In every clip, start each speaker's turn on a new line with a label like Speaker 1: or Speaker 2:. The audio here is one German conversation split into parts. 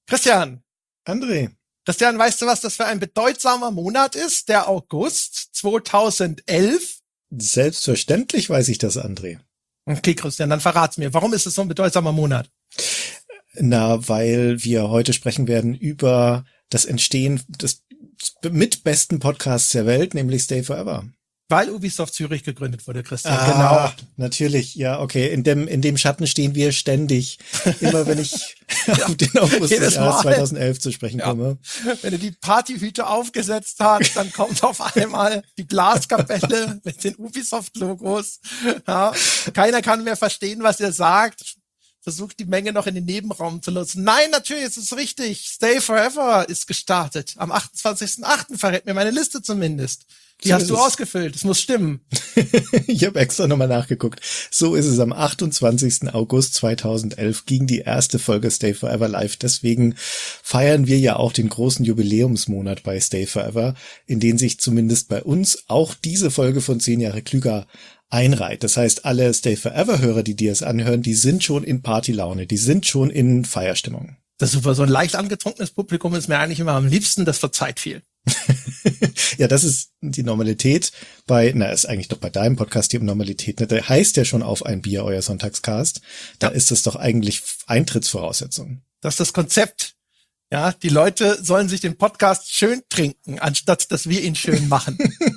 Speaker 1: Christian,
Speaker 2: André.
Speaker 1: weißt du, was das für ein bedeutsamer Monat ist? Der August 2011?
Speaker 2: Selbstverständlich weiß ich das, André.
Speaker 1: Okay, Christian, dann verrat's mir. Warum ist es so ein bedeutsamer Monat?
Speaker 2: Na, weil wir heute sprechen werden über das Entstehen des mitbesten Podcasts der Welt, nämlich Stay Forever.
Speaker 1: Weil Ubisoft Zürich gegründet wurde, Christian.
Speaker 2: Genau. Natürlich, ja, okay. In dem Schatten stehen wir ständig. Immer wenn ich auf den August des Jahres 2011 zu sprechen komme.
Speaker 1: Wenn du die Partyhüte aufgesetzt hast, dann kommt auf einmal die Blaskapelle mit den Ubisoft-Logos. Ja. Keiner kann mehr verstehen, was ihr sagt. Versucht die Menge noch in den Nebenraum zu nutzen. Nein, natürlich, es ist richtig. Stay Forever ist gestartet. Am 28.08. verrät mir meine Liste zumindest. Die hast du ausgefüllt. Es muss stimmen.
Speaker 2: Ich habe extra nochmal nachgeguckt. So ist es. Am 28. August 2011 ging die erste Folge Stay Forever live. Deswegen feiern wir ja auch den großen Jubiläumsmonat bei Stay Forever, in den sich zumindest bei uns auch diese Folge von 10 Jahre klüger einreiht. Das heißt, alle Stay Forever-Hörer, die dir es anhören, die sind schon in Partylaune. Die sind schon in Feierstimmung.
Speaker 1: Das ist super. So ein leicht angetrunkenes Publikum ist mir eigentlich immer am liebsten. Das verzeiht viel.
Speaker 2: Ja, das ist die Normalität ist eigentlich doch bei deinem Podcast die Normalität, ne? Da heißt ja schon auf ein Bier euer Sonntagscast. Da ist es doch eigentlich Eintrittsvoraussetzung.
Speaker 1: Das ist das Konzept. Ja, die Leute sollen sich den Podcast schön trinken, anstatt dass wir ihn schön machen.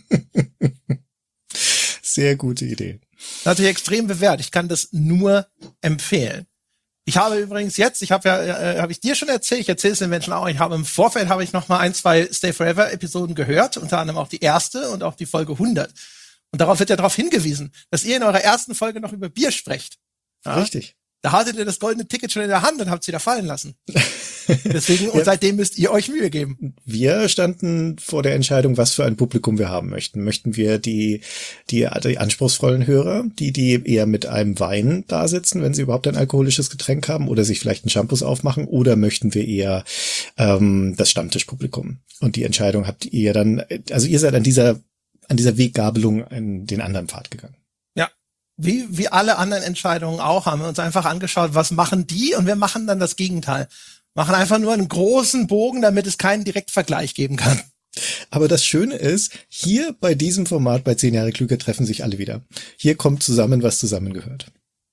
Speaker 2: Sehr gute Idee.
Speaker 1: Natürlich extrem bewährt. Ich kann das nur empfehlen. Ich habe übrigens jetzt, habe ich dir schon erzählt, ich erzähle es den Menschen auch, im Vorfeld habe ich noch mal 1-2 Stay Forever Episoden gehört, unter anderem auch die erste und auch die Folge 100. Und darauf wird ja darauf hingewiesen, dass ihr in eurer ersten Folge noch über Bier sprecht. Ja?
Speaker 2: Richtig.
Speaker 1: Da hattet ihr das goldene Ticket schon in der Hand und habt es wieder fallen lassen. Deswegen, und seitdem müsst ihr euch Mühe geben.
Speaker 2: Wir standen vor der Entscheidung, was für ein Publikum wir haben möchten. Möchten wir die anspruchsvollen Hörer, die eher mit einem Wein da sitzen, wenn sie überhaupt ein alkoholisches Getränk haben oder sich vielleicht einen Shampoos aufmachen, oder möchten wir eher das Stammtischpublikum? Und die Entscheidung habt ihr dann, also ihr seid an dieser Weggabelung den anderen Pfad gegangen.
Speaker 1: Wie alle anderen Entscheidungen auch, haben wir uns einfach angeschaut, was machen die, und wir machen dann das Gegenteil. Machen einfach nur einen großen Bogen, damit es keinen Direktvergleich geben kann.
Speaker 2: Aber das Schöne ist, hier bei diesem Format bei 10 Jahre klüger treffen sich alle wieder. Hier kommt zusammen, was zusammengehört.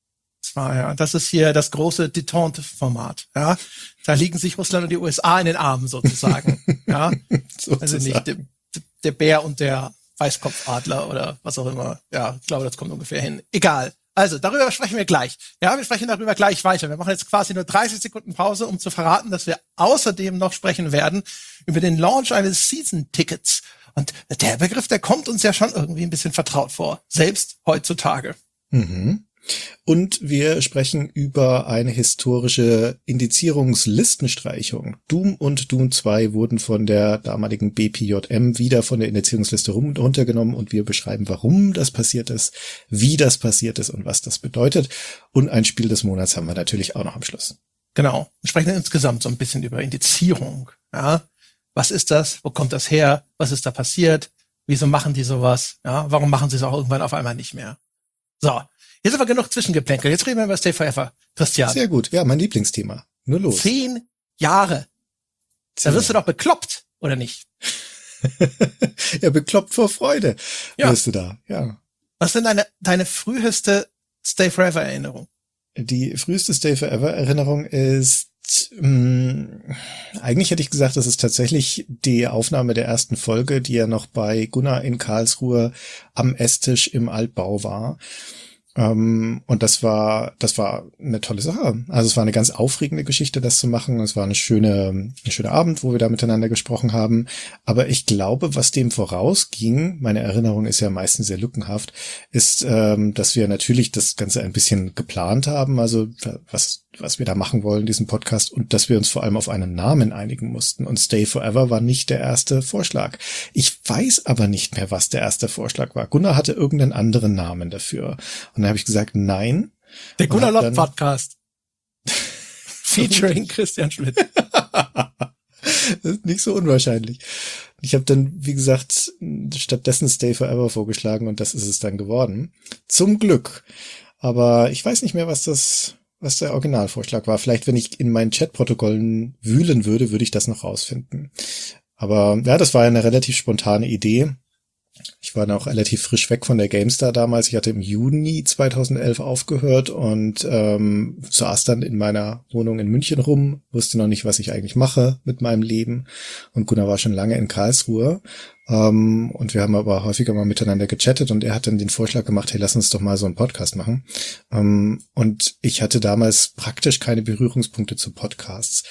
Speaker 1: Das ist hier das große Detente-Format. Ja, da liegen sich Russland und die USA in den Armen sozusagen. Ja, also nicht der Bär und der Weißkopfadler oder was auch immer. Ja, ich glaube, das kommt ungefähr hin. Egal. Also, darüber sprechen wir gleich. Ja, wir sprechen darüber gleich weiter. Wir machen jetzt quasi nur 30 Sekunden Pause, um zu verraten, dass wir außerdem noch sprechen werden über den Launch eines Season-Tickets. Und der Begriff, der kommt uns ja schon irgendwie ein bisschen vertraut vor. Selbst heutzutage.
Speaker 2: Mhm. Und wir sprechen über eine historische Indizierungslistenstreichung. Doom und Doom 2 wurden von der damaligen BPJM wieder von der Indizierungsliste runtergenommen, und wir beschreiben, warum das passiert ist, wie das passiert ist und was das bedeutet. Und ein Spiel des Monats haben wir natürlich auch noch am Schluss.
Speaker 1: Genau. Wir sprechen insgesamt so ein bisschen über Indizierung. Ja? Was ist das? Wo kommt das her? Was ist da passiert? Wieso machen die sowas? Ja? Warum machen sie es auch irgendwann auf einmal nicht mehr? So. Jetzt aber genug Zwischengeplänkel. Jetzt reden wir über Stay Forever. Christian.
Speaker 2: Sehr gut. Ja, mein Lieblingsthema. Nur los.
Speaker 1: 10 Jahre. Da wirst du doch bekloppt, oder nicht?
Speaker 2: Ja, bekloppt vor Freude. Ja. Wirst du da, ja.
Speaker 1: Was ist denn deine früheste Stay Forever Erinnerung?
Speaker 2: Die früheste Stay Forever Erinnerung ist, eigentlich hätte ich gesagt, das ist tatsächlich die Aufnahme der ersten Folge, die ja noch bei Gunnar in Karlsruhe am Esstisch im Altbau war. Und das war eine tolle Sache. Also es war eine ganz aufregende Geschichte, das zu machen. Es war ein schöner Abend, wo wir da miteinander gesprochen haben. Aber ich glaube, was dem vorausging, meine Erinnerung ist ja meistens sehr lückenhaft, ist, dass wir natürlich das Ganze ein bisschen geplant haben. Also was wir da machen wollen, diesen Podcast, und dass wir uns vor allem auf einen Namen einigen mussten. Und Stay Forever war nicht der erste Vorschlag. Ich weiß aber nicht mehr, was der erste Vorschlag war. Gunnar hatte irgendeinen anderen Namen dafür. Und dann habe ich gesagt, nein.
Speaker 1: Der Gunnar Lott Podcast. Featuring Christian Schmidt.
Speaker 2: Das ist nicht so unwahrscheinlich. Ich habe dann, wie gesagt, stattdessen Stay Forever vorgeschlagen, und das ist es dann geworden. Zum Glück. Aber ich weiß nicht mehr, was das was der Originalvorschlag war. Vielleicht, wenn ich in meinen Chatprotokollen wühlen würde, würde ich das noch rausfinden. Aber ja, das war ja eine relativ spontane Idee. Ich war dann auch relativ frisch weg von der GameStar damals. Ich hatte im Juni 2011 aufgehört und saß dann in meiner Wohnung in München rum, wusste noch nicht, was ich eigentlich mache mit meinem Leben. Und Gunnar war schon lange in Karlsruhe. Und wir haben aber häufiger mal miteinander gechattet und er hat dann den Vorschlag gemacht, hey, lass uns doch mal so einen Podcast machen. Und ich hatte damals praktisch keine Berührungspunkte zu Podcasts.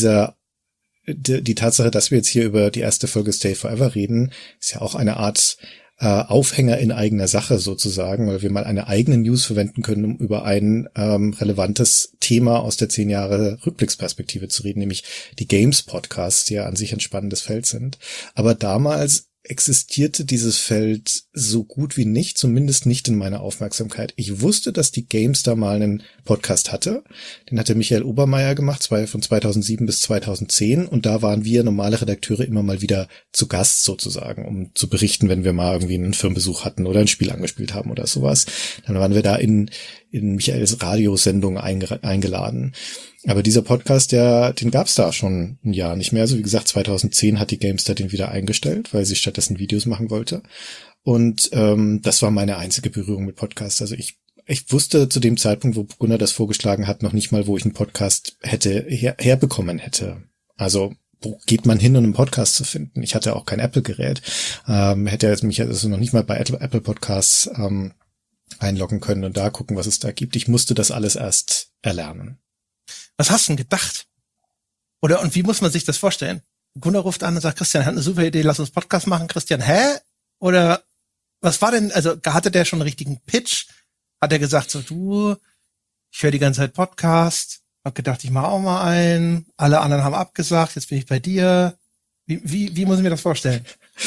Speaker 2: Die Tatsache, dass wir jetzt hier über die erste Folge Stay Forever reden, ist ja auch eine Art Aufhänger in eigener Sache sozusagen, weil wir mal eine eigene News verwenden können, um über ein relevantes Thema aus der 10 Jahre Rückblicksperspektive zu reden, nämlich die Games-Podcasts, die ja an sich ein spannendes Feld sind. Aber damals existierte dieses Feld so gut wie nicht, zumindest nicht in meiner Aufmerksamkeit. Ich wusste, dass die GameStar mal einen Podcast hatte. Den hatte Michael Obermeier gemacht, von 2007 bis 2010. Und da waren wir normale Redakteure immer mal wieder zu Gast sozusagen, um zu berichten, wenn wir mal irgendwie einen Firmenbesuch hatten oder ein Spiel angespielt haben oder sowas. Dann waren wir da in Michaels Radiosendung eingeladen. Aber dieser Podcast, den gab's da schon ein Jahr nicht mehr. Also wie gesagt, 2010 hat die GameStar den wieder eingestellt, weil sie stattdessen Videos machen wollte. Und das war meine einzige Berührung mit Podcasts. Also ich wusste zu dem Zeitpunkt, wo Gunnar das vorgeschlagen hat, noch nicht mal, wo ich einen Podcast herbekommen hätte. Also wo geht man hin, um einen Podcast zu finden? Ich hatte auch kein Apple-Gerät. Hätte jetzt mich also noch nicht mal bei Apple Podcasts einloggen können und da gucken, was es da gibt. Ich musste das alles erst erlernen.
Speaker 1: Was hast du denn gedacht? Und wie muss man sich das vorstellen? Gunnar ruft an und sagt, Christian, hat eine super Idee, lass uns Podcast machen. Christian, hä? Oder was war denn, also hatte der schon einen richtigen Pitch? Hat er gesagt, so ich höre die ganze Zeit Podcast, hab gedacht, ich mache auch mal einen, alle anderen haben abgesagt, jetzt bin ich bei dir. Wie muss ich mir das vorstellen?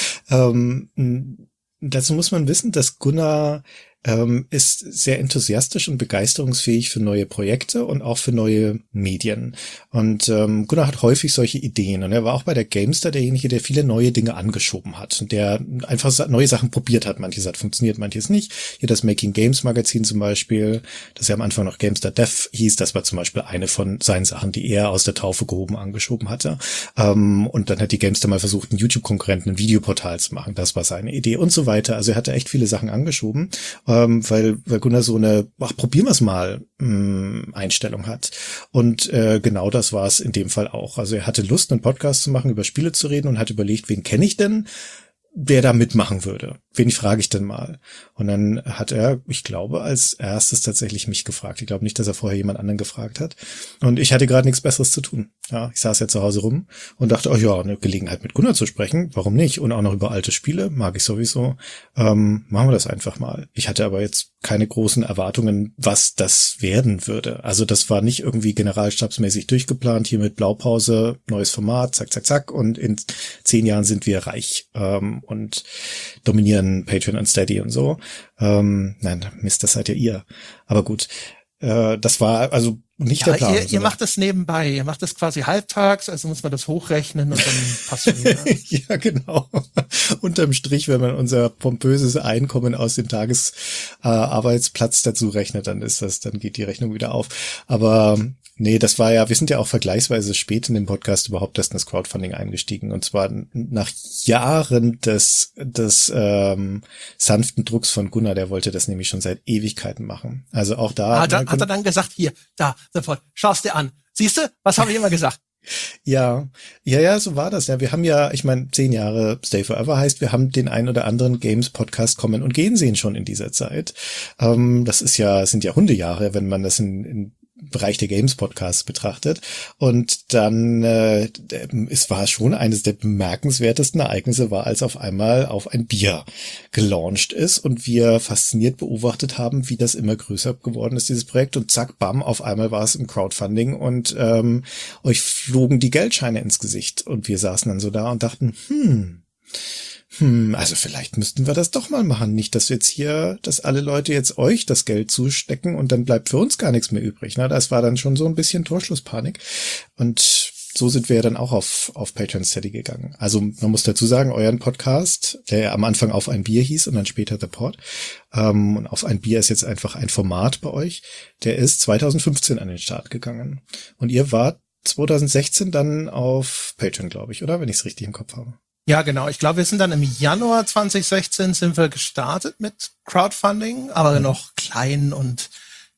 Speaker 2: Dazu muss man wissen, dass Gunnar ist sehr enthusiastisch und begeisterungsfähig für neue Projekte und auch für neue Medien. Und Gunnar hat häufig solche Ideen. Und er war auch bei der GameStar derjenige, der viele neue Dinge angeschoben hat und der einfach neue Sachen probiert hat. Manches hat funktioniert, manches nicht. Hier das Making Games Magazin zum Beispiel, das ja am Anfang noch GameStar Dev hieß, das war zum Beispiel eine von seinen Sachen, die er aus der Taufe gehoben angeschoben hatte. Und dann hat die GameStar mal versucht, einen YouTube-Konkurrenten, ein Videoportal zu machen. Das war seine Idee und so weiter. Also er hatte echt viele Sachen angeschoben. Weil Gunnar so eine, probieren wir es mal, Einstellung hat. Und genau das war es in dem Fall auch. Also er hatte Lust, einen Podcast zu machen, über Spiele zu reden und hat überlegt, wen kenne ich denn, der da mitmachen würde? Wen frage ich denn mal? Und dann hat er, ich glaube, als erstes tatsächlich mich gefragt. Ich glaube nicht, dass er vorher jemand anderen gefragt hat. Und ich hatte gerade nichts Besseres zu tun. Ja, ich saß ja zu Hause rum und dachte, oh ja, eine Gelegenheit mit Gunnar zu sprechen, warum nicht? Und auch noch über alte Spiele, mag ich sowieso. Machen wir das einfach mal. Ich hatte aber jetzt keine großen Erwartungen, was das werden würde. Also das war nicht irgendwie generalstabsmäßig durchgeplant, hier mit Blaupause, neues Format, zack, zack, zack. Und in 10 Jahren sind wir reich und dominieren Patreon und Steady und so. Nein, Mist, das seid ja ihr. Aber gut, das war also nicht der Plan.
Speaker 1: Ihr macht das nebenbei, ihr macht das quasi halbtags, also muss man das hochrechnen und dann passt es wieder.
Speaker 2: Ja, genau. Unterm Strich, wenn man unser pompöses Einkommen aus dem Tagesarbeitsplatz dazu rechnet, dann geht die Rechnung wieder auf. Aber nee, das war ja, wir sind ja auch vergleichsweise spät in dem Podcast überhaupt erst in das Crowdfunding eingestiegen und zwar nach Jahren des sanften Drucks von Gunnar, der wollte das nämlich schon seit Ewigkeiten machen. Also auch da.
Speaker 1: Hat er dann gesagt, hier, da, sofort, schau's dir an. Siehst du, was habe ich immer gesagt?
Speaker 2: Ja, so war das. Ja, wir haben ja, ich meine, 10 Jahre Stay Forever heißt, wir haben den ein oder anderen Games-Podcast kommen und gehen sehen schon in dieser Zeit. Das sind ja Hundejahre, wenn man das in Bereich der Games-Podcasts betrachtet. Und dann, es war schon eines der bemerkenswertesten Ereignisse war, als auf einmal auf ein Bier gelauncht ist und wir fasziniert beobachtet haben, wie das immer größer geworden ist, dieses Projekt. Und zack, bam, auf einmal war es im Crowdfunding und euch flogen die Geldscheine ins Gesicht. Und wir saßen dann so da und dachten, also vielleicht müssten wir das doch mal machen. Nicht, dass dass alle Leute jetzt euch das Geld zustecken und dann bleibt für uns gar nichts mehr übrig. Ne? Das war dann schon so ein bisschen Torschlusspanik. Und so sind wir ja dann auch auf Patreon Steady gegangen. Also man muss dazu sagen, euren Podcast, der ja am Anfang Auf ein Bier hieß und dann später The Pod, und Auf ein Bier ist jetzt einfach ein Format bei euch, der ist 2015 an den Start gegangen. Und ihr wart 2016 dann auf Patreon, glaube ich, oder? Wenn ich es richtig im Kopf habe.
Speaker 1: Ja, genau. Ich glaube, wir sind dann im Januar 2016 sind wir gestartet mit Crowdfunding, aber noch klein und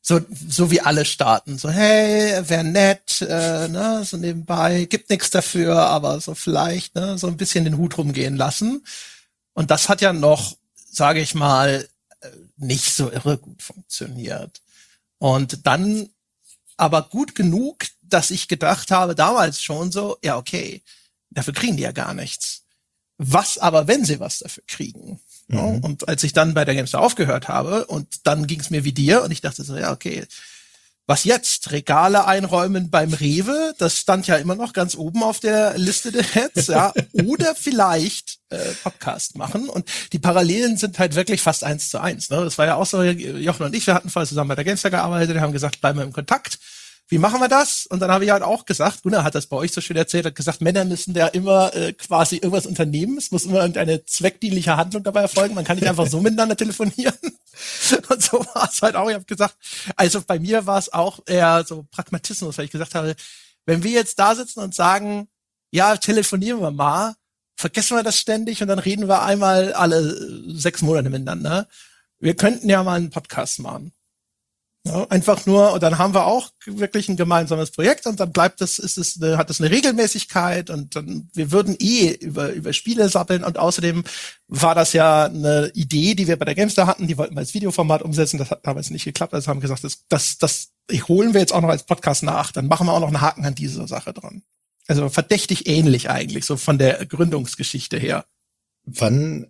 Speaker 1: so wie alle starten. So, hey, wär nett, ne, so nebenbei, gibt nichts dafür, aber so vielleicht, ne, so ein bisschen den Hut rumgehen lassen. Und das hat ja noch, sage ich mal, nicht so irre gut funktioniert. Und dann aber gut genug, dass ich gedacht habe, damals schon so, ja, okay, dafür kriegen die ja gar nichts. Was aber, wenn sie was dafür kriegen? Ja, und als ich dann bei der Gamestar aufgehört habe und dann ging es mir wie dir und ich dachte so, ja, okay, was jetzt? Regale einräumen beim Rewe, das stand ja immer noch ganz oben auf der Liste der Heads, ja, oder vielleicht Podcast machen und die Parallelen sind halt wirklich fast 1:1, ne? Das war ja auch so, Jochen und ich, wir hatten vorher zusammen bei der Gamestar gearbeitet, wir haben gesagt, bleiben wir im Kontakt. Wie machen wir das? Und dann habe ich halt auch gesagt, Gunnar hat das bei euch so schön erzählt, hat gesagt, Männer müssen da immer quasi irgendwas unternehmen. Es muss immer irgendeine zweckdienliche Handlung dabei erfolgen. Man kann nicht einfach so miteinander telefonieren. Und so war es halt auch. Ich habe gesagt, also bei mir war es auch eher so Pragmatismus, weil ich gesagt habe, wenn wir jetzt da sitzen und sagen, ja, telefonieren wir mal, vergessen wir das ständig und dann reden wir einmal alle 6 Monate miteinander. Wir könnten ja mal einen Podcast machen. Ja, einfach nur, und dann haben wir auch wirklich ein gemeinsames Projekt und dann hat es eine Regelmäßigkeit und dann, wir würden über Spiele sappeln und außerdem war das ja eine Idee, die wir bei der Gamestar hatten, die wollten wir als Videoformat umsetzen, das hat damals nicht geklappt, also haben gesagt, das holen wir jetzt auch noch als Podcast nach, dann machen wir auch noch einen Haken an diese Sache dran. Also verdächtig ähnlich eigentlich, so von der Gründungsgeschichte her.
Speaker 2: Wann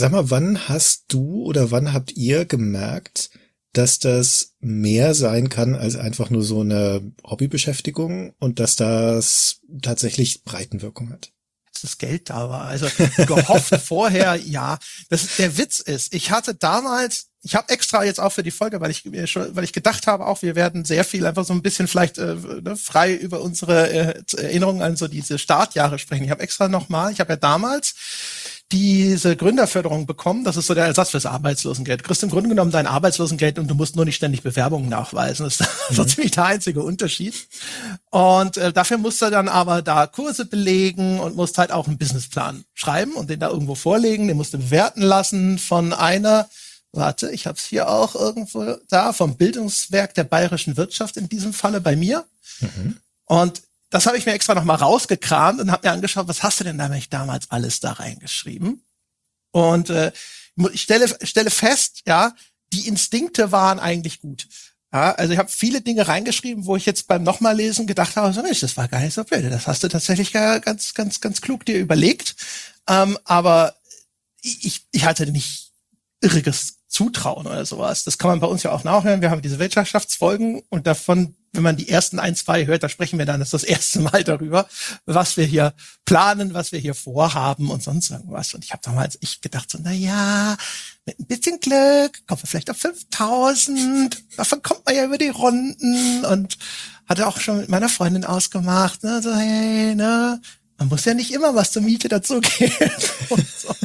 Speaker 2: hast du oder wann habt ihr gemerkt, dass das mehr sein kann als einfach nur so eine Hobbybeschäftigung und dass das tatsächlich Breitenwirkung hat?
Speaker 1: Dass das Geld da war. Also gehofft vorher, ja. Der Witz ist, ich habe extra jetzt auch für die Folge, weil ich gedacht habe, auch wir werden sehr viel einfach so ein bisschen vielleicht frei über unsere Erinnerungen an so diese Startjahre sprechen. Ich habe ja damals diese Gründerförderung bekommen, das ist so der Ersatz fürs Arbeitslosengeld. Du kriegst im Grunde genommen dein Arbeitslosengeld und du musst nur nicht ständig Bewerbungen nachweisen. Das ist so ziemlich der einzige Unterschied. Und dafür musst du dann aber da Kurse belegen und musst halt auch einen Businessplan schreiben und den da irgendwo vorlegen. Den musst du bewerten lassen von einer, ich habe es hier auch irgendwo da, vom Bildungswerk der bayerischen Wirtschaft in diesem Falle bei mir. Und das habe ich mir extra noch mal rausgekramt und habe mir angeschaut, was hast du denn damals alles da reingeschrieben? Und ich stelle fest, ja, die Instinkte waren eigentlich gut. Ja, also ich habe viele Dinge reingeschrieben, wo ich jetzt beim nochmal lesen gedacht habe, so Mensch, das war gar nicht so blöd. Das hast du tatsächlich ganz, ganz, ganz klug dir überlegt. Aber ich hatte nicht irriges Zutrauen oder sowas. Das kann man bei uns ja auch nachhören. Wir haben diese Wirtschaftsfolgen und davon, wenn man die ersten 1, 2 hört, da sprechen wir dann das erste Mal darüber, was wir hier planen, was wir hier vorhaben und sonst irgendwas. Und ich habe damals gedacht so, na ja, mit ein bisschen Glück kommen wir vielleicht auf 5.000. Davon kommt man ja über die Runden und hatte auch schon mit meiner Freundin ausgemacht, ne, so hey, ne, man muss ja nicht immer was zur Miete dazugeben und so.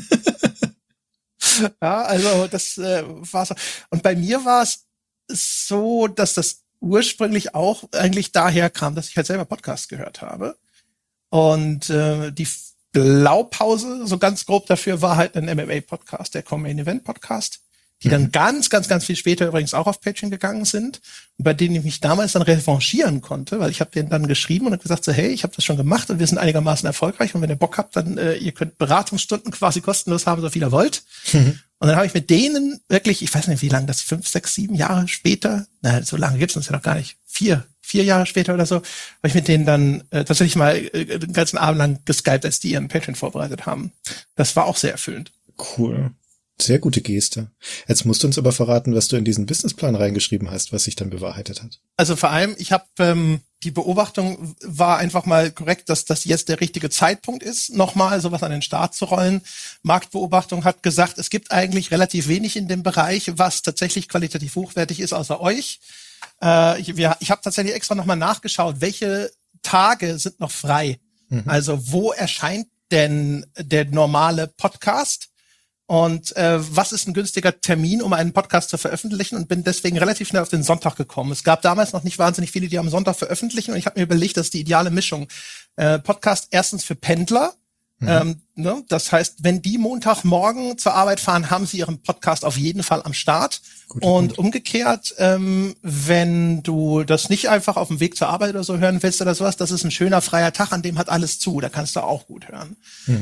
Speaker 1: Ja, also das war so. Und bei mir war es so, dass das ursprünglich auch eigentlich daher kam, dass ich halt selber Podcast gehört habe. Und die Blaupause, so ganz grob dafür, war halt ein MMA-Podcast, der Co-Main Event Podcast, die dann ganz, ganz, ganz viel später übrigens auch auf Patreon gegangen sind, und bei denen ich mich damals dann revanchieren konnte, weil ich habe denen dann geschrieben und habe gesagt so, hey, ich habe das schon gemacht und wir sind einigermaßen erfolgreich und wenn ihr Bock habt, dann ihr könnt Beratungsstunden quasi kostenlos haben, so viel ihr wollt. Und dann habe ich mit denen wirklich, ich weiß nicht, wie lange das, 5, 6, 7 Jahre später, so lange gibt's uns ja noch gar nicht, 4 Jahre später oder so, habe ich mit denen dann tatsächlich mal den ganzen Abend lang geskypt, als die ihren Patreon vorbereitet haben. Das war auch sehr erfüllend.
Speaker 2: Cool. Sehr gute Geste. Jetzt musst du uns aber verraten, was du in diesen Businessplan reingeschrieben hast, was sich dann bewahrheitet hat.
Speaker 1: Also vor allem, ich habe die Beobachtung war einfach mal korrekt, dass das jetzt der richtige Zeitpunkt ist, nochmal sowas an den Start zu rollen. Marktbeobachtung hat gesagt, es gibt eigentlich relativ wenig in dem Bereich, was tatsächlich qualitativ hochwertig ist, außer euch. Ich habe tatsächlich extra nochmal nachgeschaut, welche Tage sind noch frei. Also wo erscheint denn der normale Podcast? Und was ist ein günstiger Termin, um einen Podcast zu veröffentlichen? Und bin deswegen relativ schnell auf den Sonntag gekommen. Es gab damals noch nicht wahnsinnig viele, die am Sonntag veröffentlichen. Und ich habe mir überlegt, das ist die ideale Mischung. Podcast erstens für Pendler. Ne? Das heißt, wenn die Montagmorgen zur Arbeit fahren, haben sie ihren Podcast auf jeden Fall am Start. Und umgekehrt, wenn du das nicht einfach auf dem Weg zur Arbeit oder so hören willst oder sowas, das ist ein schöner freier Tag, an dem hat alles zu. Da kannst du auch gut hören.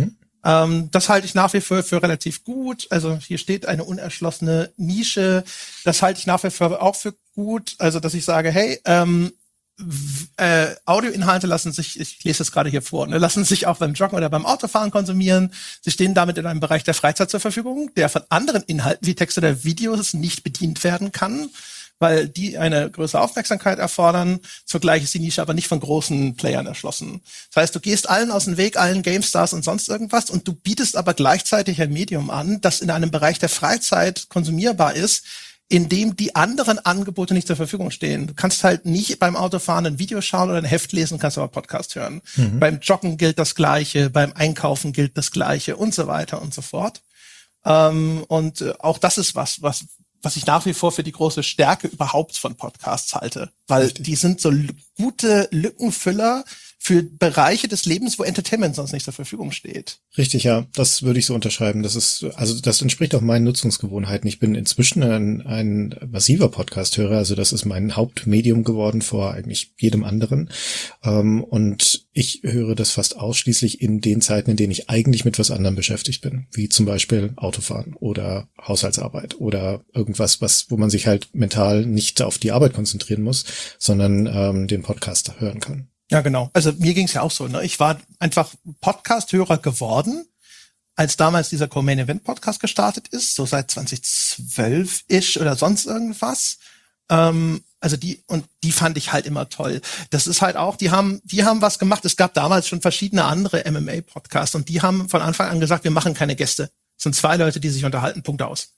Speaker 1: Das halte ich nach wie vor für relativ gut. Also hier steht eine unerschlossene Nische. Das halte ich nach wie vor auch für gut. Also dass ich sage, hey, Audioinhalte lassen sich, ich lese es gerade hier vor, lassen sich auch beim Joggen oder beim Autofahren konsumieren. Sie stehen damit in einem Bereich der Freizeit zur Verfügung, der von anderen Inhalten wie Text oder Videos nicht bedient werden kann, weil die eine größere Aufmerksamkeit erfordern. Zugleich ist die Nische aber nicht von großen Playern erschlossen. Das heißt, du gehst allen aus dem Weg, allen GameStars und sonst irgendwas, und du bietest aber gleichzeitig ein Medium an, das in einem Bereich der Freizeit konsumierbar ist, in dem die anderen Angebote nicht zur Verfügung stehen. Du kannst halt nicht beim Autofahren ein Video schauen oder ein Heft lesen, kannst aber Podcast hören. Beim Joggen gilt das Gleiche, beim Einkaufen gilt das Gleiche und so weiter und so fort. Und auch das ist was ich nach wie vor für die große Stärke überhaupt von Podcasts halte. Weil die sind so gute Lückenfüller für Bereiche des Lebens, wo Entertainment sonst nicht zur Verfügung steht.
Speaker 2: Richtig, ja, das würde ich so unterschreiben. Das entspricht auch meinen Nutzungsgewohnheiten. Ich bin inzwischen ein massiver Podcast-Hörer, also das ist mein Hauptmedium geworden vor eigentlich jedem anderen. Und ich höre das fast ausschließlich in den Zeiten, in denen ich eigentlich mit was anderem beschäftigt bin, wie zum Beispiel Autofahren oder Haushaltsarbeit oder irgendwas, wo man sich halt mental nicht auf die Arbeit konzentrieren muss, sondern den Podcast hören kann.
Speaker 1: Ja, genau. Also mir ging's ja auch so. Ne? Ich war einfach Podcast-Hörer geworden, als damals dieser Co-Main Event Podcast gestartet ist, so seit 2012-ish oder sonst irgendwas. Also die fand ich halt immer toll. Das ist halt auch, die haben was gemacht. Es gab damals schon verschiedene andere MMA-Podcasts und die haben von Anfang an gesagt, wir machen keine Gäste. Es sind 2 Leute, die sich unterhalten, Punkt aus.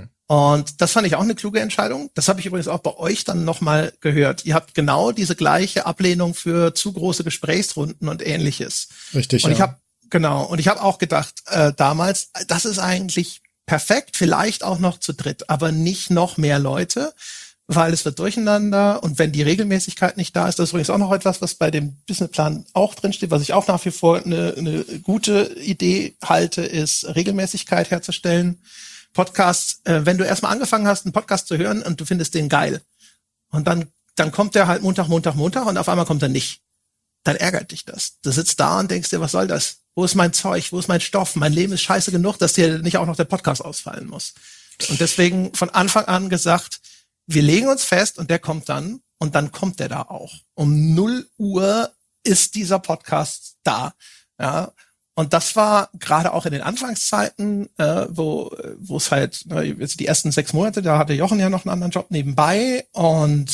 Speaker 1: Und das fand ich auch eine kluge Entscheidung. Das habe ich übrigens auch bei euch dann nochmal gehört. Ihr habt genau diese gleiche Ablehnung für zu große Gesprächsrunden und Ähnliches.
Speaker 2: Richtig,
Speaker 1: und ja. Und ich habe auch gedacht, damals, das ist eigentlich perfekt, vielleicht auch noch zu dritt, aber nicht noch mehr Leute, weil es wird durcheinander und wenn die Regelmäßigkeit nicht da ist, das ist übrigens auch noch etwas, was bei dem Businessplan auch drinsteht, was ich auch nach wie vor eine gute Idee halte, ist Regelmäßigkeit herzustellen. Podcasts, wenn du erstmal angefangen hast, einen Podcast zu hören und du findest den geil und dann kommt der halt Montag und auf einmal kommt er nicht, dann ärgert dich das. Du sitzt da und denkst dir, was soll das? Wo ist mein Zeug? Wo ist mein Stoff? Mein Leben ist scheiße genug, dass dir nicht auch noch der Podcast ausfallen muss. Und deswegen von Anfang an gesagt, wir legen uns fest und der kommt dann und dann kommt der da auch. Um 0 Uhr ist dieser Podcast da. Ja. Und das war gerade auch in den Anfangszeiten, wo es halt, jetzt die ersten 6 Monate, da hatte Jochen ja noch einen anderen Job nebenbei und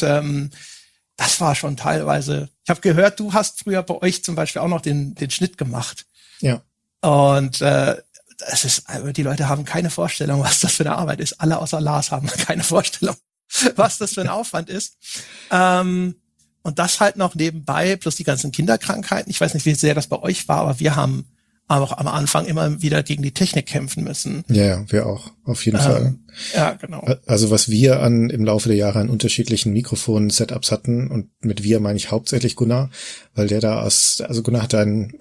Speaker 1: das war schon teilweise, ich habe gehört, du hast früher bei euch zum Beispiel auch noch den Schnitt gemacht.
Speaker 2: Ja.
Speaker 1: Und die Leute haben keine Vorstellung, was das für eine Arbeit ist. Alle außer Lars haben keine Vorstellung, was das für ein Aufwand ist. Und das halt noch nebenbei, plus die ganzen Kinderkrankheiten. Ich weiß nicht, wie sehr das bei euch war, aber wir haben aber auch am Anfang immer wieder gegen die Technik kämpfen müssen.
Speaker 2: Ja, wir auch, auf jeden Fall.
Speaker 1: Ja, genau.
Speaker 2: Also was wir im Laufe der Jahre an unterschiedlichen Mikrofonen-Setups hatten, und mit wir meine ich hauptsächlich Gunnar, weil der Gunnar hatte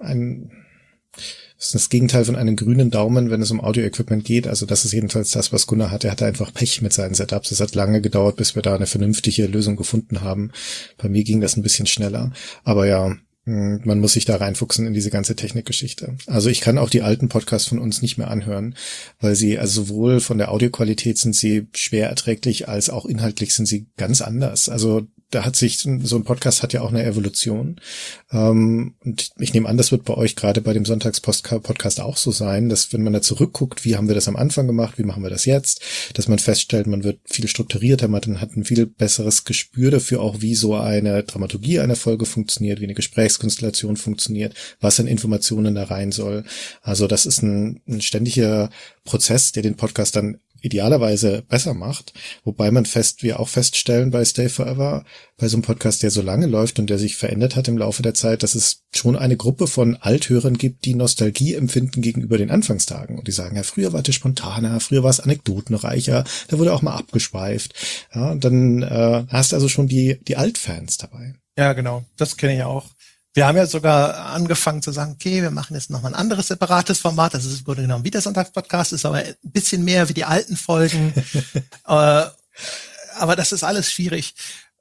Speaker 2: das ist das Gegenteil von einem grünen Daumen, wenn es um Audio-Equipment geht. Also das ist jedenfalls das, was Gunnar hat. Er hatte einfach Pech mit seinen Setups. Es hat lange gedauert, bis wir da eine vernünftige Lösung gefunden haben. Bei mir ging das ein bisschen schneller. Aber ja, man muss sich da reinfuchsen in diese ganze Technikgeschichte. Also ich kann auch die alten Podcasts von uns nicht mehr anhören, weil sie, also sowohl von der Audioqualität sind sie schwer erträglich, als auch inhaltlich sind sie ganz anders. Also da hat sich, so ein Podcast hat ja auch eine Evolution. Und ich nehme an, das wird bei euch gerade bei dem Sonntags-Podcast auch so sein, dass wenn man da zurückguckt, wie haben wir das am Anfang gemacht, wie machen wir das jetzt, dass man feststellt, man wird viel strukturierter, man hat ein viel besseres Gespür dafür auch, wie so eine Dramaturgie einer Folge funktioniert, wie eine Gesprächskonstellation funktioniert, was an Informationen da rein soll. Also das ist ein ständiger Prozess, der den Podcast dann idealerweise besser macht. Wobei wir auch feststellen bei Stay Forever, bei so einem Podcast, der so lange läuft und der sich verändert hat im Laufe der Zeit, dass es schon eine Gruppe von Althörern gibt, die Nostalgie empfinden gegenüber den Anfangstagen. Und die sagen, ja, früher war das spontaner, früher war es anekdotenreicher, da wurde auch mal abgeschweift. Ja, und dann hast du also schon die Altfans dabei.
Speaker 1: Ja, genau. Das kenne ich ja auch. Wir haben ja sogar angefangen zu sagen, okay, wir machen jetzt nochmal ein anderes separates Format. Das ist im Grunde genommen wie der Sonntagspodcast, ist aber ein bisschen mehr wie die alten Folgen. Aber das ist alles schwierig.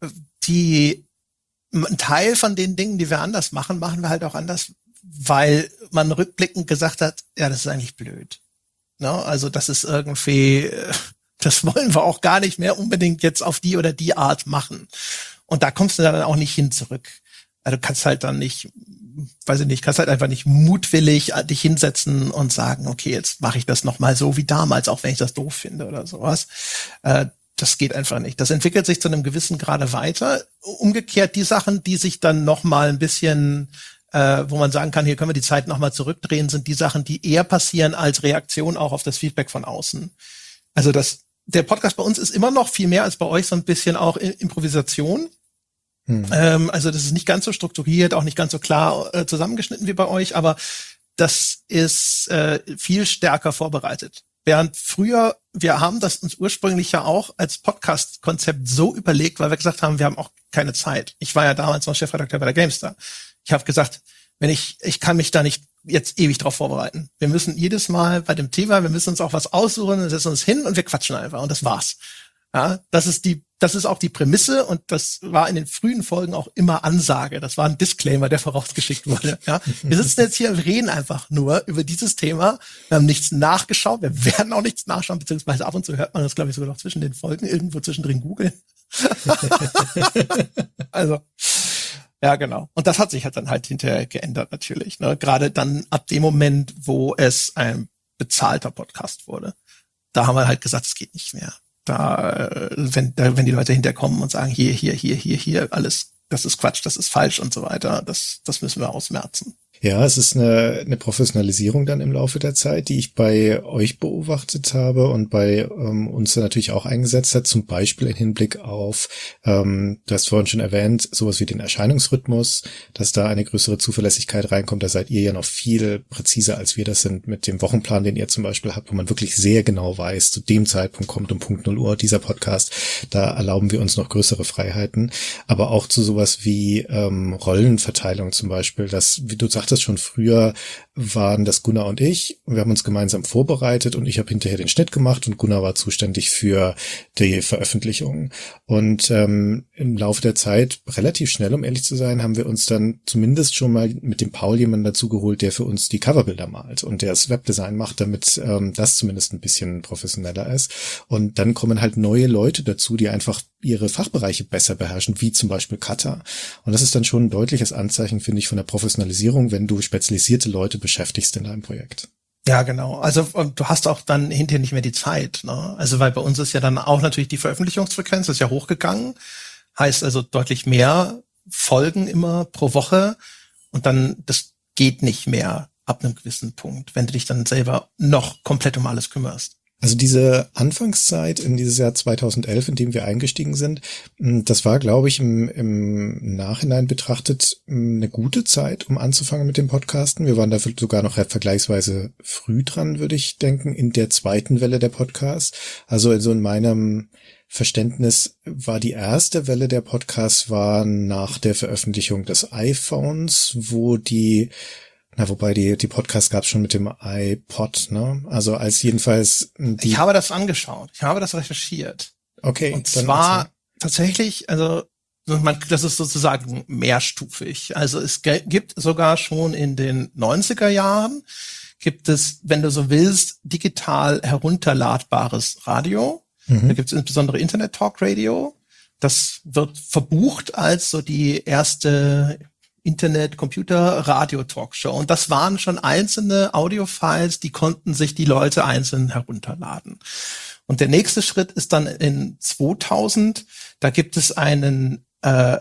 Speaker 1: Ein Teil von den Dingen, die wir anders machen, machen wir halt auch anders, weil man rückblickend gesagt hat, ja, das ist eigentlich blöd. No? Also das ist irgendwie, das wollen wir auch gar nicht mehr unbedingt jetzt auf die oder die Art machen. Und da kommst du dann auch nicht hin zurück. Also du kannst halt dann nicht, kannst halt einfach nicht mutwillig dich hinsetzen und sagen, okay, jetzt mache ich das nochmal so wie damals, auch wenn ich das doof finde oder sowas. Das geht einfach nicht. Das entwickelt sich zu einem gewissen Grade weiter. Umgekehrt die Sachen, die sich dann nochmal ein bisschen, wo man sagen kann, hier können wir die Zeit nochmal zurückdrehen, sind die Sachen, die eher passieren als Reaktion auch auf das Feedback von außen. Also der Podcast bei uns ist immer noch viel mehr als bei euch so ein bisschen auch Improvisation. Also das ist nicht ganz so strukturiert, auch nicht ganz so klar zusammengeschnitten wie bei euch, aber das ist viel stärker vorbereitet. Während früher, wir haben das uns ursprünglich ja auch als Podcast-Konzept so überlegt, weil wir gesagt haben, wir haben auch keine Zeit. Ich war ja damals noch Chefredakteur bei der GameStar. Ich habe gesagt, ich kann mich da nicht jetzt ewig drauf vorbereiten. Wir müssen jedes Mal bei dem Thema, wir müssen uns auch was aussuchen, wir setzen uns hin und wir quatschen einfach und das war's. Ja, das ist auch die Prämisse und das war in den frühen Folgen auch immer Ansage. Das war ein Disclaimer, der vorausgeschickt wurde. Ja, wir sitzen jetzt hier und reden einfach nur über dieses Thema. Wir haben nichts nachgeschaut. Wir werden auch nichts nachschauen, beziehungsweise ab und zu hört man das, glaube ich, sogar noch zwischen den Folgen irgendwo zwischendrin googeln. Also, ja, genau. Und das hat sich halt dann halt hinterher geändert natürlich. Ne? Gerade dann ab dem Moment, wo es ein bezahlter Podcast wurde. Da haben wir halt gesagt, es geht nicht mehr. Wenn die Leute hinterkommen und sagen, hier, alles, das ist Quatsch, das ist falsch und so weiter, das müssen wir ausmerzen.
Speaker 2: Ja, es ist eine Professionalisierung dann im Laufe der Zeit, die ich bei euch beobachtet habe und bei uns natürlich auch eingesetzt hat, zum Beispiel im Hinblick auf, du hast vorhin schon erwähnt, sowas wie den Erscheinungsrhythmus, dass da eine größere Zuverlässigkeit reinkommt. Da seid ihr ja noch viel präziser, als wir das sind mit dem Wochenplan, den ihr zum Beispiel habt, wo man wirklich sehr genau weiß, zu dem Zeitpunkt kommt um Punkt 0 Uhr dieser Podcast. Da erlauben wir uns noch größere Freiheiten, aber auch zu sowas wie Rollenverteilung zum Beispiel, dass, wie du sagtest, schon früher waren das Gunnar und ich. Wir haben uns gemeinsam vorbereitet und ich habe hinterher den Schnitt gemacht und Gunnar war zuständig für die Veröffentlichung. Und im Laufe der Zeit, relativ schnell, um ehrlich zu sein, haben wir uns dann zumindest schon mal mit dem Paul jemanden dazu geholt, der für uns die Coverbilder malt und der das Webdesign macht, damit das zumindest ein bisschen professioneller ist. Und dann kommen halt neue Leute dazu, die einfach ihre Fachbereiche besser beherrschen, wie zum Beispiel Cutter. Und das ist dann schon ein deutliches Anzeichen, finde ich, von der Professionalisierung, wenn du spezialisierte Leute beschäftigst in deinem Projekt.
Speaker 1: Ja, genau. Also und du hast auch dann hinterher nicht mehr die Zeit, ne? Also weil bei uns ist ja dann auch natürlich die Veröffentlichungsfrequenz ist ja hochgegangen, heißt also deutlich mehr Folgen immer pro Woche und dann das geht nicht mehr ab einem gewissen Punkt, wenn du dich dann selber noch komplett um alles kümmerst.
Speaker 2: Also diese Anfangszeit in dieses Jahr 2011, in dem wir eingestiegen sind, das war, glaube ich, im Nachhinein betrachtet eine gute Zeit, um anzufangen mit dem Podcasten. Wir waren dafür sogar noch vergleichsweise früh dran, würde ich denken, in der zweiten Welle der Podcasts. Also in meinem Verständnis war die erste Welle der Podcasts war nach der Veröffentlichung des iPhones, wo wobei die Podcasts gab es schon mit dem iPod, ne? Also als jedenfalls
Speaker 1: ich habe das angeschaut, ich habe das recherchiert.
Speaker 2: Okay.
Speaker 1: Und zwar tatsächlich, also das ist sozusagen mehrstufig. Also es gibt sogar schon in den 90er Jahren gibt es, wenn du so willst, digital herunterladbares Radio. Mhm. Da gibt es insbesondere Internet Talk Radio. Das wird verbucht als so die erste Internet, Computer, Radio-Talkshow. Und das waren schon einzelne Audio-Files, die konnten sich die Leute einzeln herunterladen. Und der nächste Schritt ist dann in 2000, da gibt es einen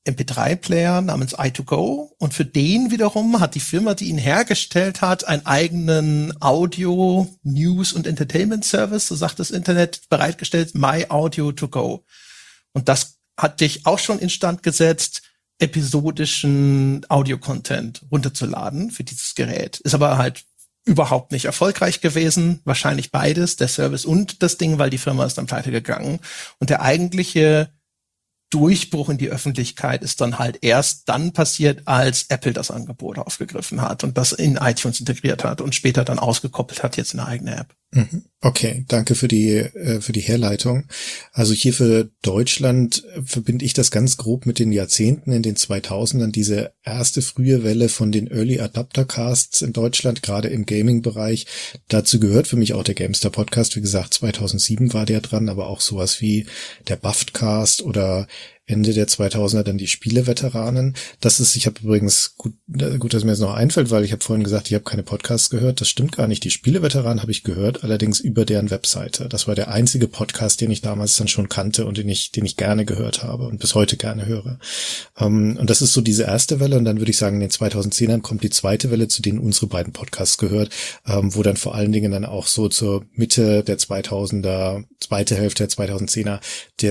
Speaker 1: MP3-Player namens i2Go und für den wiederum hat die Firma, die ihn hergestellt hat, einen eigenen Audio, News und Entertainment Service, so sagt das Internet, bereitgestellt, MyAudio2Go. Und das hat dich auch schon instand gesetzt, episodischen Audio-Content runterzuladen für dieses Gerät. Ist aber halt überhaupt nicht erfolgreich gewesen, wahrscheinlich beides, der Service und das Ding, weil die Firma ist dann pleite gegangen. Und der eigentliche Durchbruch in die Öffentlichkeit ist dann halt erst dann passiert, als Apple das Angebot aufgegriffen hat und das in iTunes integriert hat und später dann ausgekoppelt hat, jetzt in eine eigene App.
Speaker 2: Okay, danke für die Herleitung. Also hier für Deutschland verbinde ich das ganz grob mit den Jahrzehnten in den 2000ern, diese erste frühe Welle von den Early Adapter Casts in Deutschland, gerade im Gaming-Bereich. Dazu gehört für mich auch der Gamestar Podcast. Wie gesagt, 2007 war der dran, aber auch sowas wie der Buffed-Cast oder Ende der 2000er dann die Spieleveteranen. Ich habe übrigens, gut, dass mir das noch einfällt, weil ich habe vorhin gesagt, ich habe keine Podcasts gehört. Das stimmt gar nicht. Die Spieleveteranen habe ich gehört, allerdings über deren Webseite. Das war der einzige Podcast, den ich damals dann schon kannte und den ich gerne gehört habe und bis heute gerne höre. Und das ist so diese erste Welle und dann würde ich sagen, in den 2010ern kommt die zweite Welle, zu denen unsere beiden Podcasts gehört, wo dann vor allen Dingen dann auch so zur Mitte der 2000er, zweite Hälfte der 2010er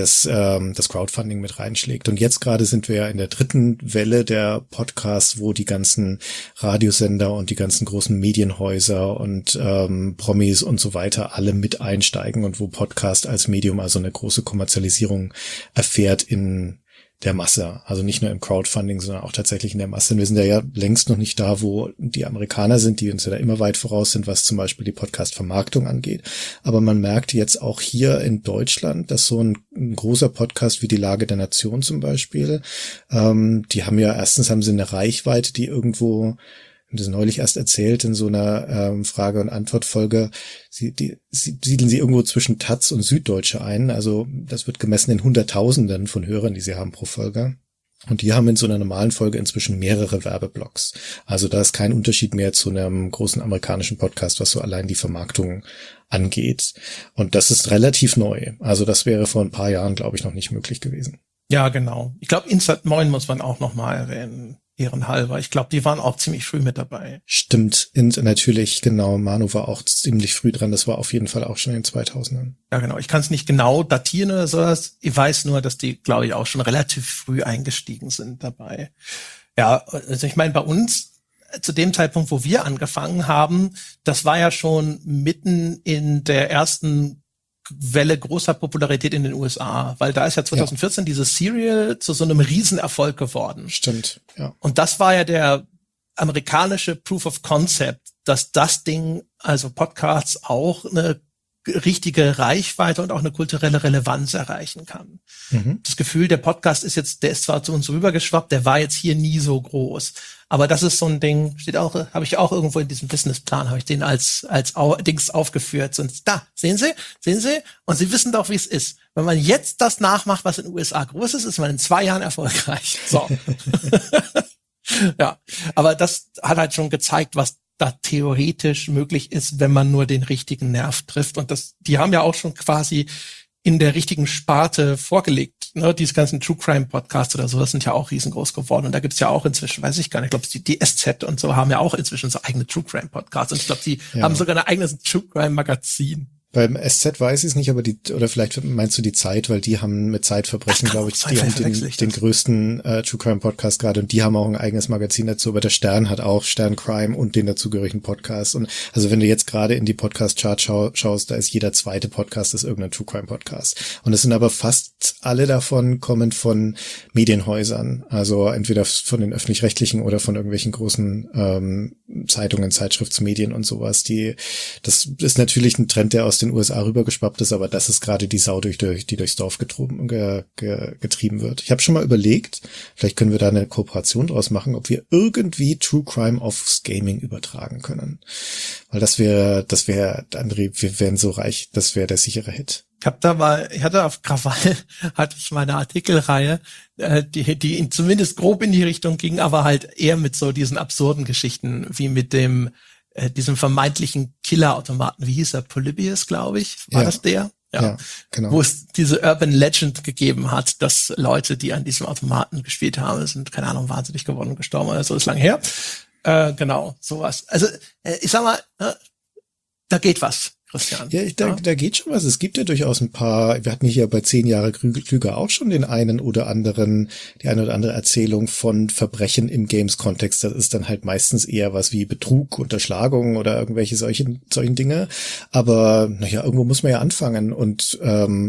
Speaker 2: das Crowdfunding mit reinschlägt. Und jetzt gerade sind wir ja in der dritten Welle der Podcasts, wo die ganzen Radiosender und die ganzen großen Medienhäuser und Promis und so weiter alle mit einsteigen und wo Podcast als Medium also eine große Kommerzialisierung erfährt in der Masse. Also nicht nur im Crowdfunding, sondern auch tatsächlich in der Masse. Und wir sind ja längst noch nicht da, wo die Amerikaner sind, die uns ja da immer weit voraus sind, was zum Beispiel die Podcast-Vermarktung angeht. Aber man merkt jetzt auch hier in Deutschland, dass so ein großer Podcast wie die Lage der Nation zum Beispiel, die haben sie eine Reichweite, die irgendwo, das neulich erst erzählt in so einer Frage- und Antwortfolge, siedeln sie irgendwo zwischen Taz und Süddeutsche ein. Also das wird gemessen in Hunderttausenden von Hörern, die sie haben pro Folge. Und die haben in so einer normalen Folge inzwischen mehrere Werbeblocks. Also da ist kein Unterschied mehr zu einem großen amerikanischen Podcast, was so allein die Vermarktung angeht. Und das ist relativ neu. Also das wäre vor ein paar Jahren, glaube ich, noch nicht möglich gewesen.
Speaker 1: Ja, genau. Ich glaube, Insert Moin muss man auch noch mal erwähnen. Ehrenhalber. Ich glaube, die waren auch ziemlich früh mit dabei.
Speaker 2: Stimmt, natürlich, genau. Manu war auch ziemlich früh dran. Das war auf jeden Fall auch schon in den 2000ern.
Speaker 1: Ja, genau. Ich kann es nicht genau datieren oder sowas. Ich weiß nur, dass die, glaube ich, auch schon relativ früh eingestiegen sind dabei. Ja, also ich meine, bei uns, zu dem Zeitpunkt, wo wir angefangen haben, das war ja schon mitten in der ersten Welle großer Popularität in den USA, weil da ist ja 2014 dieses Serial zu so einem Riesenerfolg geworden.
Speaker 2: Stimmt, ja.
Speaker 1: Und das war ja der amerikanische Proof of Concept, dass das Ding, also Podcasts, auch eine richtige Reichweite und auch eine kulturelle Relevanz erreichen kann. Das Gefühl, der Podcast der ist zwar zu uns rübergeschwappt, der war jetzt hier nie so groß. Aber das ist so ein Ding, habe ich auch irgendwo in diesem Businessplan, habe ich den als Dings aufgeführt. Und da, sehen Sie? Und Sie wissen doch, wie es ist. Wenn man jetzt das nachmacht, was in den USA groß ist man in 2 Jahren erfolgreich. So. Ja, aber das hat halt schon gezeigt, was da theoretisch möglich ist, wenn man nur den richtigen Nerv trifft. Und die haben ja auch schon quasi in der richtigen Sparte vorgelegt. Ne? Diese ganzen True Crime Podcasts oder sowas sind ja auch riesengroß geworden. Und da gibt's ja auch inzwischen, weiß ich gar nicht, ich glaube, die SZ und so haben ja auch inzwischen so eigene True Crime Podcasts. Und ich glaube, die haben sogar ein eigenes True Crime Magazin.
Speaker 2: Beim SZ weiß ich es nicht, aber oder vielleicht meinst du die Zeit, weil die haben mit Zeitverbrechen, glaube ich, die haben den größten True Crime Podcast gerade und die haben auch ein eigenes Magazin dazu, aber der Stern hat auch Stern Crime und den dazugehörigen Podcast. Und also wenn du jetzt gerade in die Podcast-Chart schaust, da ist jeder zweite Podcast ist irgendein True Crime Podcast. Und es sind aber fast alle davon kommen von Medienhäusern, also entweder von den öffentlich-rechtlichen oder von irgendwelchen großen Zeitungen, Zeitschriftsmedien und sowas. Das ist natürlich ein Trend, der aus den USA rübergeschwappt ist, aber das ist gerade die Sau, die durchs Dorf getrieben wird. Ich habe schon mal überlegt, vielleicht können wir da eine Kooperation draus machen, ob wir irgendwie True Crime aufs Gaming übertragen können. Weil das wäre, André, wir wären so reich, das wäre der sichere Hit.
Speaker 1: Ich hatte auf Krawall, hatte ich meine Artikelreihe, die zumindest grob in die Richtung ging, aber halt eher mit so diesen absurden Geschichten, wie mit diesem vermeintlichen Killerautomaten, wie hieß er, Polybius, glaube ich, war das der? Ja, genau. Wo es diese Urban Legend gegeben hat, dass Leute, die an diesem Automaten gespielt haben, sind, keine Ahnung, wahnsinnig geworden und gestorben oder so, ist lang her. Genau, sowas. Also, ich sag mal, da geht was, Christian.
Speaker 2: Ja, da geht schon was. Es gibt ja durchaus ein paar, wir hatten hier bei 10 Jahre klüger auch schon die eine oder andere Erzählung von Verbrechen im Games-Kontext. Das ist dann halt meistens eher was wie Betrug, Unterschlagung oder irgendwelche solchen Dinge. Aber, naja, irgendwo muss man ja anfangen und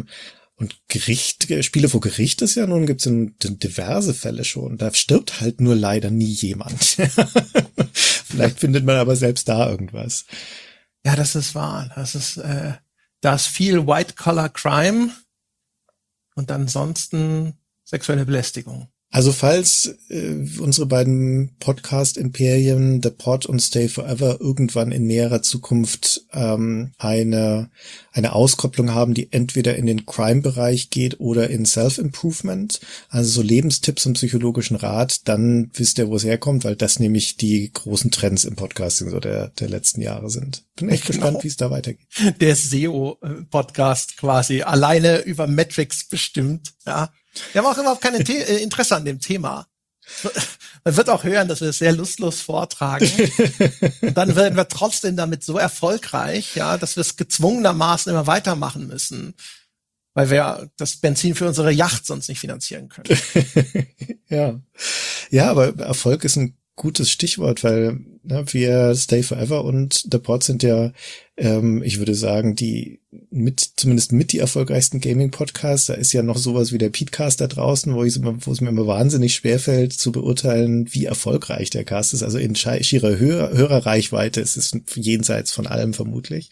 Speaker 2: Spiele vor Gericht ist ja nun, gibt's diverse Fälle schon. Da stirbt halt nur leider nie jemand. Vielleicht findet man aber selbst da irgendwas.
Speaker 1: Ja, das ist wahr. Da ist viel White-Collar-Crime und ansonsten sexuelle Belästigung.
Speaker 2: Also falls unsere beiden Podcast-Imperien, The Pod und Stay Forever, irgendwann in näherer Zukunft eine Auskopplung haben, die entweder in den Crime-Bereich geht oder in Self-Improvement, also so Lebenstipps und psychologischen Rat, dann wisst ihr, wo es herkommt, weil das nämlich die großen Trends im Podcasting so der letzten Jahre sind. Bin echt gespannt, wie es da weitergeht.
Speaker 1: Der SEO-Podcast quasi alleine über Metrics bestimmt, ja. Wir haben auch überhaupt kein Interesse an dem Thema. Man wird auch hören, dass wir es sehr lustlos vortragen. Und dann werden wir trotzdem damit so erfolgreich, ja, dass wir es gezwungenermaßen immer weitermachen müssen, weil wir das Benzin für unsere Yacht sonst nicht finanzieren können.
Speaker 2: Ja, aber Erfolg ist ein gutes Stichwort, weil wir Stay Forever und The Pod sind ja, ich würde sagen, zumindest mit die erfolgreichsten Gaming-Podcasts. Da ist ja noch sowas wie der Petecast da draußen, wo es mir immer wahnsinnig schwerfällt zu beurteilen, wie erfolgreich der Cast ist. Also in schierer Hörerreichweite ist es jenseits von allem vermutlich.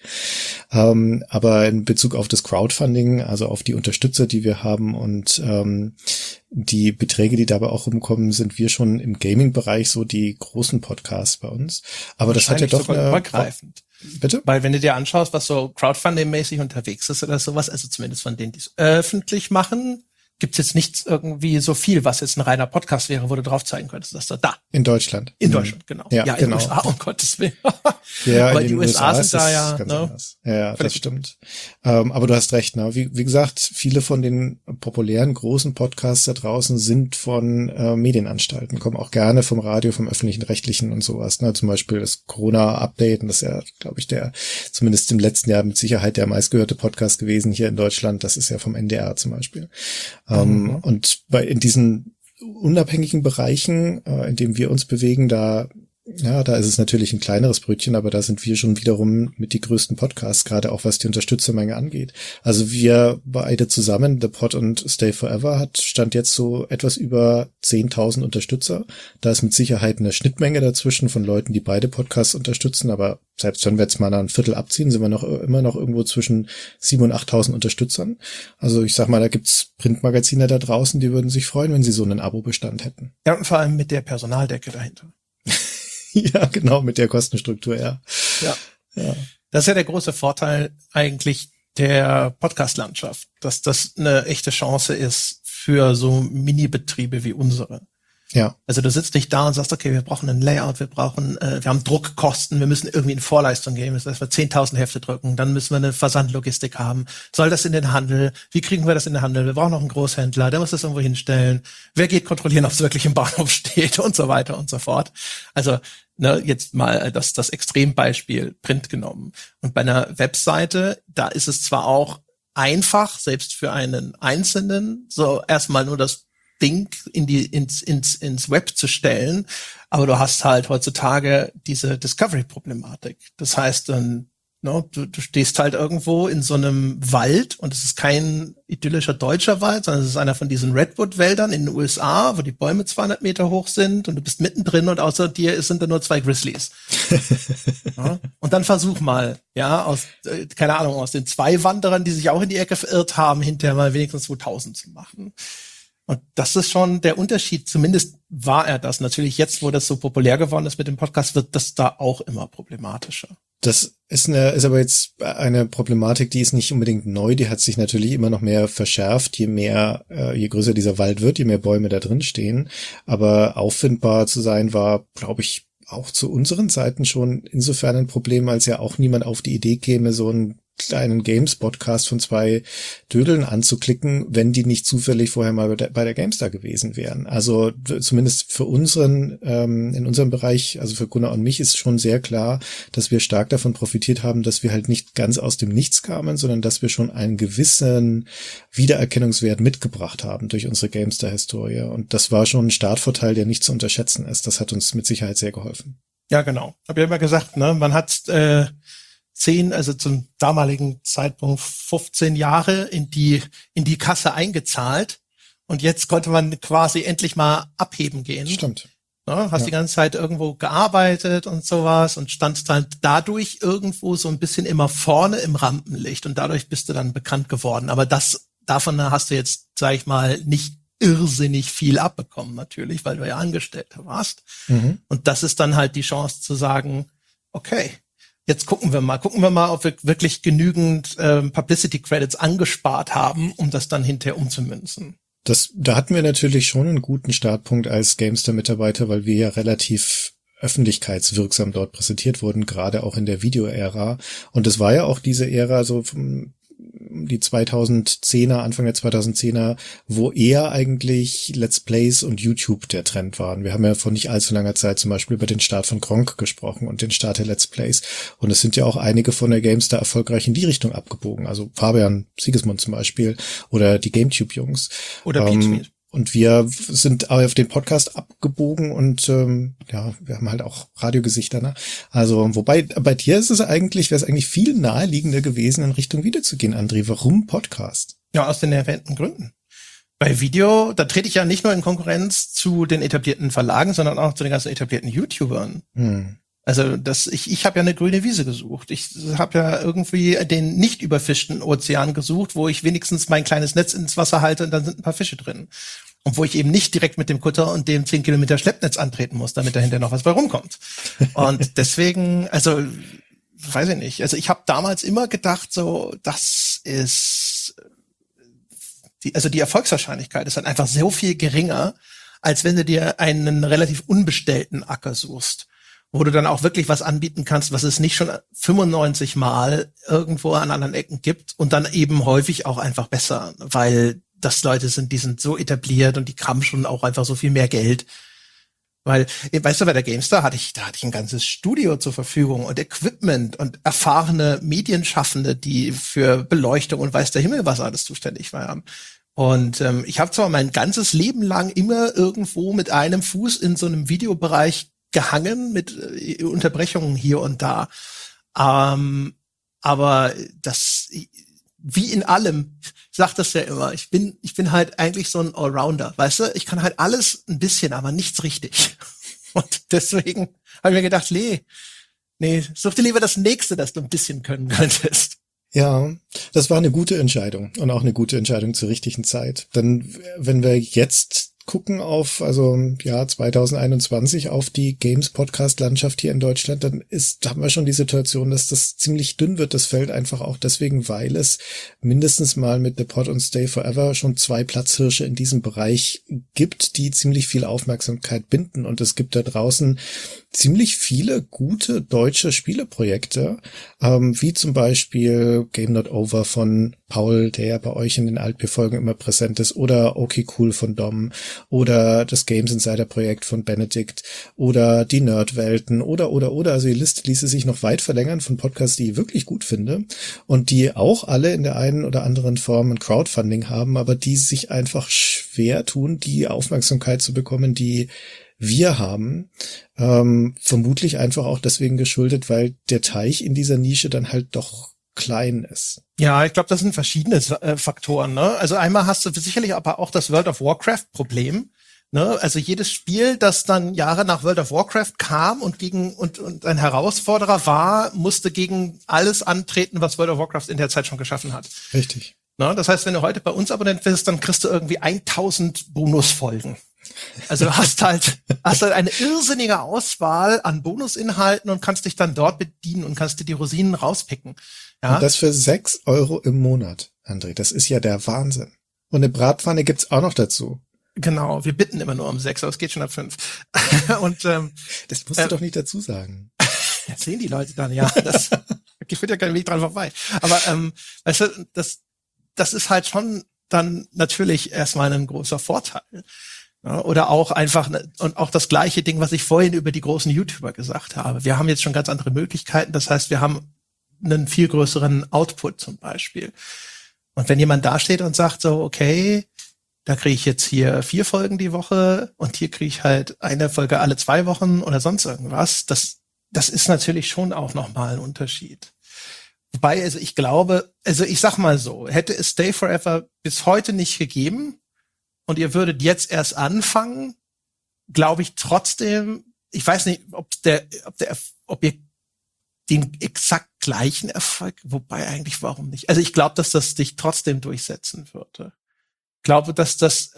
Speaker 2: Aber in Bezug auf das Crowdfunding, also auf die Unterstützer, die wir haben und die Beträge, die dabei auch rumkommen, sind wir schon im Gaming-Bereich so die großen Podcasts bei uns. Aber das hat ja doch
Speaker 1: übergreifend.
Speaker 2: Bitte?
Speaker 1: Weil wenn du dir anschaust, was so Crowdfunding-mäßig unterwegs ist oder sowas, also zumindest von denen, die es öffentlich machen, gibt's jetzt nichts irgendwie so viel, was jetzt ein reiner Podcast wäre, wo du drauf zeigen könntest, dass da.
Speaker 2: In Deutschland.
Speaker 1: In Deutschland, genau.
Speaker 2: Ja,
Speaker 1: in den USA, um Gottes Willen.
Speaker 2: Ja,
Speaker 1: aber die USA sind da ja, ne?
Speaker 2: Ja, das stimmt. Aber du hast recht, ne? Wie gesagt, viele von den populären großen Podcasts da draußen sind von Medienanstalten, kommen auch gerne vom Radio, vom öffentlichen Rechtlichen und sowas, ne? Zum Beispiel das Corona-Update, und das ist ja, glaube ich, zumindest im letzten Jahr mit Sicherheit der meistgehörte Podcast gewesen hier in Deutschland. Das ist ja vom NDR zum Beispiel. Und in diesen unabhängigen Bereichen, in denen wir uns bewegen, da ist es natürlich ein kleineres Brötchen, aber da sind wir schon wiederum mit die größten Podcasts, gerade auch was die Unterstützermenge angeht. Also wir beide zusammen, The Pod und Stay Forever, stand jetzt so etwas über 10.000 Unterstützer. Da ist mit Sicherheit eine Schnittmenge dazwischen von Leuten, die beide Podcasts unterstützen, aber selbst wenn wir jetzt mal ein Viertel abziehen, sind wir immer noch irgendwo zwischen 7.000 und 8.000 Unterstützern. Also ich sag mal, da gibt's Printmagazine da draußen, die würden sich freuen, wenn sie so einen Abo-Bestand hätten.
Speaker 1: Ja, und vor allem mit der Personaldecke dahinter.
Speaker 2: Ja, genau, mit der Kostenstruktur, ja.
Speaker 1: Ja. Das ist ja der große Vorteil eigentlich der Podcast-Landschaft, dass das eine echte Chance ist für so Mini-Betriebe wie unsere.
Speaker 2: Ja.
Speaker 1: Also du sitzt nicht da und sagst, okay, wir brauchen ein Layout, wir haben Druckkosten, wir müssen irgendwie in Vorleistung gehen, das heißt, wir 10.000 Hefte drücken, dann müssen wir eine Versandlogistik haben. Soll das in den Handel? Wie kriegen wir das in den Handel? Wir brauchen noch einen Großhändler, der muss das irgendwo hinstellen. Wer geht kontrollieren, ob es wirklich im Bahnhof steht und so weiter und so fort. Also jetzt mal das Extrembeispiel Print genommen. Und bei einer Webseite, da ist es zwar auch einfach, selbst für einen Einzelnen, so erstmal nur das Ding ins Web zu stellen, aber du hast halt heutzutage diese Discovery-Problematik. Das heißt, dann, du stehst halt irgendwo in so einem Wald und es ist kein idyllischer deutscher Wald, sondern es ist einer von diesen Redwood-Wäldern in den USA, wo die Bäume 200 Meter hoch sind und du bist mittendrin und außer dir sind da nur 2 Grizzlies. Ja? Und dann versuch mal, aus den 2 Wanderern, die sich auch in die Ecke verirrt haben, hinterher mal wenigstens 2000 zu machen. Und das ist schon der Unterschied. Zumindest war er das. Natürlich jetzt, wo das so populär geworden ist mit dem Podcast, wird das da auch immer problematischer.
Speaker 2: Das ist aber jetzt eine Problematik, die ist nicht unbedingt neu. Die hat sich natürlich immer noch mehr verschärft, je größer dieser Wald wird, je mehr Bäume da drin stehen. Aber auffindbar zu sein war, glaube ich, auch zu unseren Zeiten schon insofern ein Problem, als ja auch niemand auf die Idee käme, so ein kleinen Games-Podcast von zwei Dödeln anzuklicken, wenn die nicht zufällig vorher mal bei der GameStar gewesen wären. Also zumindest für in unserem Bereich, also für Gunnar und mich, ist schon sehr klar, dass wir stark davon profitiert haben, dass wir halt nicht ganz aus dem Nichts kamen, sondern dass wir schon einen gewissen Wiedererkennungswert mitgebracht haben durch unsere GameStar-Historie. Und das war schon ein Startvorteil, der nicht zu unterschätzen ist. Das hat uns mit Sicherheit sehr geholfen.
Speaker 1: Ja, genau. Hab ja immer gesagt, ne, man hat 10, also zum damaligen Zeitpunkt 15 Jahre in die Kasse eingezahlt und jetzt konnte man quasi endlich mal abheben gehen.
Speaker 2: Stimmt.
Speaker 1: Ja, hast die ganze Zeit irgendwo gearbeitet und sowas und standst halt dadurch irgendwo so ein bisschen immer vorne im Rampenlicht und dadurch bist du dann bekannt geworden. Aber davon hast du jetzt, sag ich mal, nicht irrsinnig viel abbekommen natürlich, weil du ja Angestellter warst. Mhm. Und das ist dann halt die Chance zu sagen, okay, jetzt gucken wir mal, ob wir wirklich genügend Publicity Credits angespart haben, um das dann hinterher umzumünzen.
Speaker 2: Da hatten wir natürlich schon einen guten Startpunkt als GameStar-Mitarbeiter, weil wir ja relativ öffentlichkeitswirksam dort präsentiert wurden, gerade auch in der Video-Ära. Und es war ja auch diese Ära so die 2010er, Anfang der 2010er, wo eher eigentlich Let's Plays und YouTube der Trend waren. Wir haben ja vor nicht allzu langer Zeit zum Beispiel über den Start von Gronkh gesprochen und den Start der Let's Plays. Und es sind ja auch einige von der GameStar erfolgreich in die Richtung abgebogen. Also Fabian Siegesmund zum Beispiel oder die GameTube-Jungs.
Speaker 1: Oder Pete.
Speaker 2: Und wir sind auf den Podcast abgebogen und wir haben halt auch Radiogesichter, ne? Also, wobei bei dir wäre es eigentlich viel naheliegender gewesen, in Richtung Video zu gehen, André. Warum Podcast?
Speaker 1: Ja, aus den erwähnten Gründen. Bei Video, da trete ich ja nicht nur in Konkurrenz zu den etablierten Verlagen, sondern auch zu den ganzen etablierten YouTubern. Also ich habe ja eine grüne Wiese gesucht. Ich habe ja irgendwie den nicht überfischten Ozean gesucht, wo ich wenigstens mein kleines Netz ins Wasser halte und dann sind ein paar Fische drin. Und wo ich eben nicht direkt mit dem Kutter und dem 10 Kilometer Schleppnetz antreten muss, damit dahinter noch was bei rumkommt. Und deswegen, also weiß ich nicht. Also ich habe damals immer gedacht, so das ist die Erfolgswahrscheinlichkeit ist halt einfach so viel geringer, als wenn du dir einen relativ unbestellten Acker suchst, wo du dann auch wirklich was anbieten kannst, was es nicht schon 95 Mal irgendwo an anderen Ecken gibt und dann eben häufig auch einfach besser, weil das Leute sind, die sind so etabliert und die haben schon auch einfach so viel mehr Geld. Weil, weißt du, bei der GameStar hatte ich ein ganzes Studio zur Verfügung und Equipment und erfahrene Medienschaffende, die für Beleuchtung und weiß der Himmel was alles zuständig waren. Und ich habe zwar mein ganzes Leben lang immer irgendwo mit einem Fuß in so einem Videobereich gehangen, mit Unterbrechungen hier und da. Aber das, wie in allem, ich sag das ja immer, ich bin halt eigentlich so ein Allrounder, weißt du? Ich kann halt alles ein bisschen, aber nichts richtig. Und deswegen habe ich mir gedacht, nee, such dir lieber das Nächste, das du ein bisschen können könntest.
Speaker 2: Ja, das war eine gute Entscheidung und auch eine gute Entscheidung zur richtigen Zeit. Denn wenn wir jetzt gucken auf, 2021 auf die Games-Podcast-Landschaft hier in Deutschland, dann haben wir schon die Situation, dass das ziemlich dünn wird, das Feld, einfach auch deswegen, weil es mindestens mal mit The Pod und Stay Forever schon 2 Platzhirsche in diesem Bereich gibt, die ziemlich viel Aufmerksamkeit binden. Und es gibt da draußen ziemlich viele gute deutsche Spieleprojekte, wie zum Beispiel Game Not Over von Paul, der ja bei euch in den Alt-P-Folgen immer präsent ist, oder Okay Cool von Dom, oder das Games Insider Projekt von Benedikt, oder die Nerdwelten, oder, also die Liste ließe sich noch weit verlängern von Podcasts, die ich wirklich gut finde, und die auch alle in der einen oder anderen Form ein Crowdfunding haben, aber die sich einfach schwer tun, die Aufmerksamkeit zu bekommen, die wir haben, vermutlich einfach auch deswegen geschuldet, weil der Teich in dieser Nische dann halt doch klein ist.
Speaker 1: Ja, ich glaube, das sind verschiedene Faktoren, ne? Also einmal hast du sicherlich aber auch das World of Warcraft-Problem, ne? Also jedes Spiel, das dann Jahre nach World of Warcraft kam und ein Herausforderer war, musste gegen alles antreten, was World of Warcraft in der Zeit schon geschaffen hat.
Speaker 2: Richtig.
Speaker 1: Ne? Das heißt, wenn du heute bei uns Abonnent bist, dann kriegst du irgendwie 1000 Bonusfolgen. Also du hast halt eine irrsinnige Auswahl an Bonusinhalten und kannst dich dann dort bedienen und kannst dir die Rosinen rauspicken. Ja?
Speaker 2: Und das für 6 € im Monat, André. Das ist ja der Wahnsinn. Und eine Bratpfanne gibt's auch noch dazu.
Speaker 1: Genau, wir bitten immer nur um 6, aber es geht schon ab 5. Und
Speaker 2: das musst du doch nicht dazu sagen.
Speaker 1: Das sehen die Leute dann, ja. Ich finde ja keinen Weg dran vorbei. Aber weißt du, das ist halt schon dann natürlich erstmal ein großer Vorteil. Ja, oder auch einfach, und auch das gleiche Ding, was ich vorhin über die großen YouTuber gesagt habe. Wir haben jetzt schon ganz andere Möglichkeiten. Das heißt, wir haben einen viel größeren Output zum Beispiel. Und wenn jemand da steht und sagt so, okay, da kriege ich jetzt hier 4 Folgen die Woche und hier kriege ich halt eine Folge alle 2 Wochen oder sonst irgendwas, das ist natürlich schon auch nochmal ein Unterschied. Wobei, also ich glaube, also ich sag mal so, hätte es Stay Forever bis heute nicht gegeben und ihr würdet jetzt erst anfangen, glaube ich trotzdem, ich weiß nicht, ob ihr den exakt gleichen Erfolg, wobei eigentlich, warum nicht? Also ich glaube, dass das dich trotzdem durchsetzen würde. Ich glaube, dass das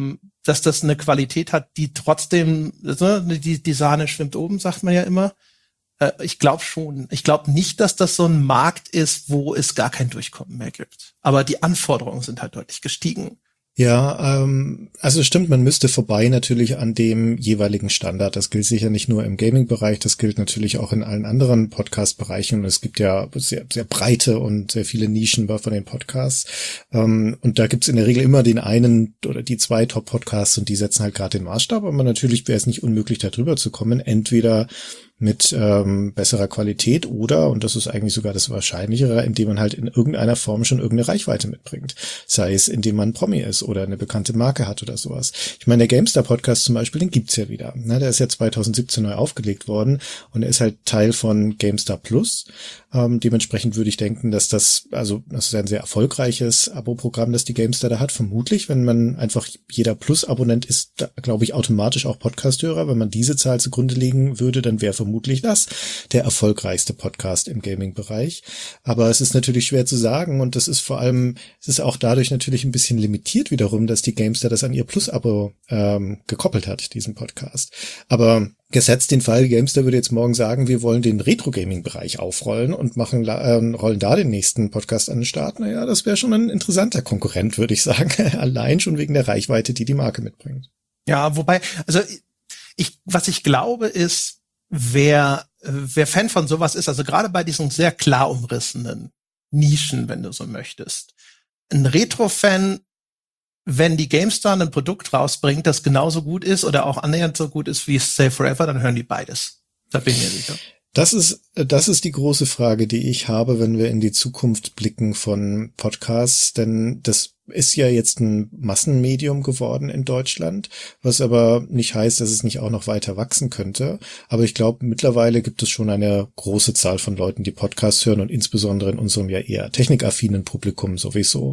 Speaker 1: eine Qualität hat, die trotzdem, die Sahne schwimmt oben, sagt man ja immer. Ich glaube schon. Ich glaube nicht, dass das so ein Markt ist, wo es gar kein Durchkommen mehr gibt. Aber die Anforderungen sind halt deutlich gestiegen.
Speaker 2: Ja, also stimmt, man müsste vorbei natürlich an dem jeweiligen Standard. Das gilt sicher nicht nur im Gaming-Bereich, das gilt natürlich auch in allen anderen Podcast-Bereichen. Und es gibt ja sehr, sehr breite und sehr viele Nischen von den Podcasts. Und da gibt's in der Regel immer den einen oder die 2 Top-Podcasts und die setzen halt gerade den Maßstab. Aber natürlich wäre es nicht unmöglich, da drüber zu kommen. Entweder mit besserer Qualität oder, und das ist eigentlich sogar das Wahrscheinlichere, indem man halt in irgendeiner Form schon irgendeine Reichweite mitbringt. Sei es, indem man Promi ist oder eine bekannte Marke hat oder sowas. Ich meine, der GameStar-Podcast zum Beispiel, den gibt's ja wieder. Der ist ja 2017 neu aufgelegt worden und er ist halt Teil von GameStar Plus. Dementsprechend würde ich denken, dass das ist ein sehr erfolgreiches Abo-Programm, das die GameStar da hat. Vermutlich, wenn man einfach jeder Plus-Abonnent ist, glaube ich, automatisch auch Podcast-Hörer. Wenn man diese Zahl zugrunde legen würde, dann wäre vermutlich das der erfolgreichste Podcast im Gaming-Bereich. Aber es ist natürlich schwer zu sagen und das ist vor allem, es ist auch dadurch natürlich ein bisschen limitiert wiederum, dass die GameStar das an ihr Plus-Abo gekoppelt hat, diesen Podcast. Aber gesetzt den Fall, GameStar würde jetzt morgen sagen, wir wollen den Retro-Gaming-Bereich aufrollen und rollen da den nächsten Podcast an den Start. Naja, das wäre schon ein interessanter Konkurrent, würde ich sagen. Allein schon wegen der Reichweite, die die Marke mitbringt.
Speaker 1: Ja, wobei, also was ich glaube ist, wer Fan von sowas ist, also gerade bei diesen sehr klar umrissenen Nischen, wenn du so möchtest, ein Retro-Fan, wenn die GameStar ein Produkt rausbringt, das genauso gut ist oder auch annähernd so gut ist wie Stay Forever, dann hören die beides. Da bin ich mir sicher.
Speaker 2: Das ist die große Frage, die ich habe, wenn wir in die Zukunft blicken von Podcasts, denn das ist ja jetzt ein Massenmedium geworden in Deutschland, was aber nicht heißt, dass es nicht auch noch weiter wachsen könnte. Aber ich glaube, mittlerweile gibt es schon eine große Zahl von Leuten, die Podcasts hören und insbesondere in unserem ja eher technikaffinen Publikum sowieso.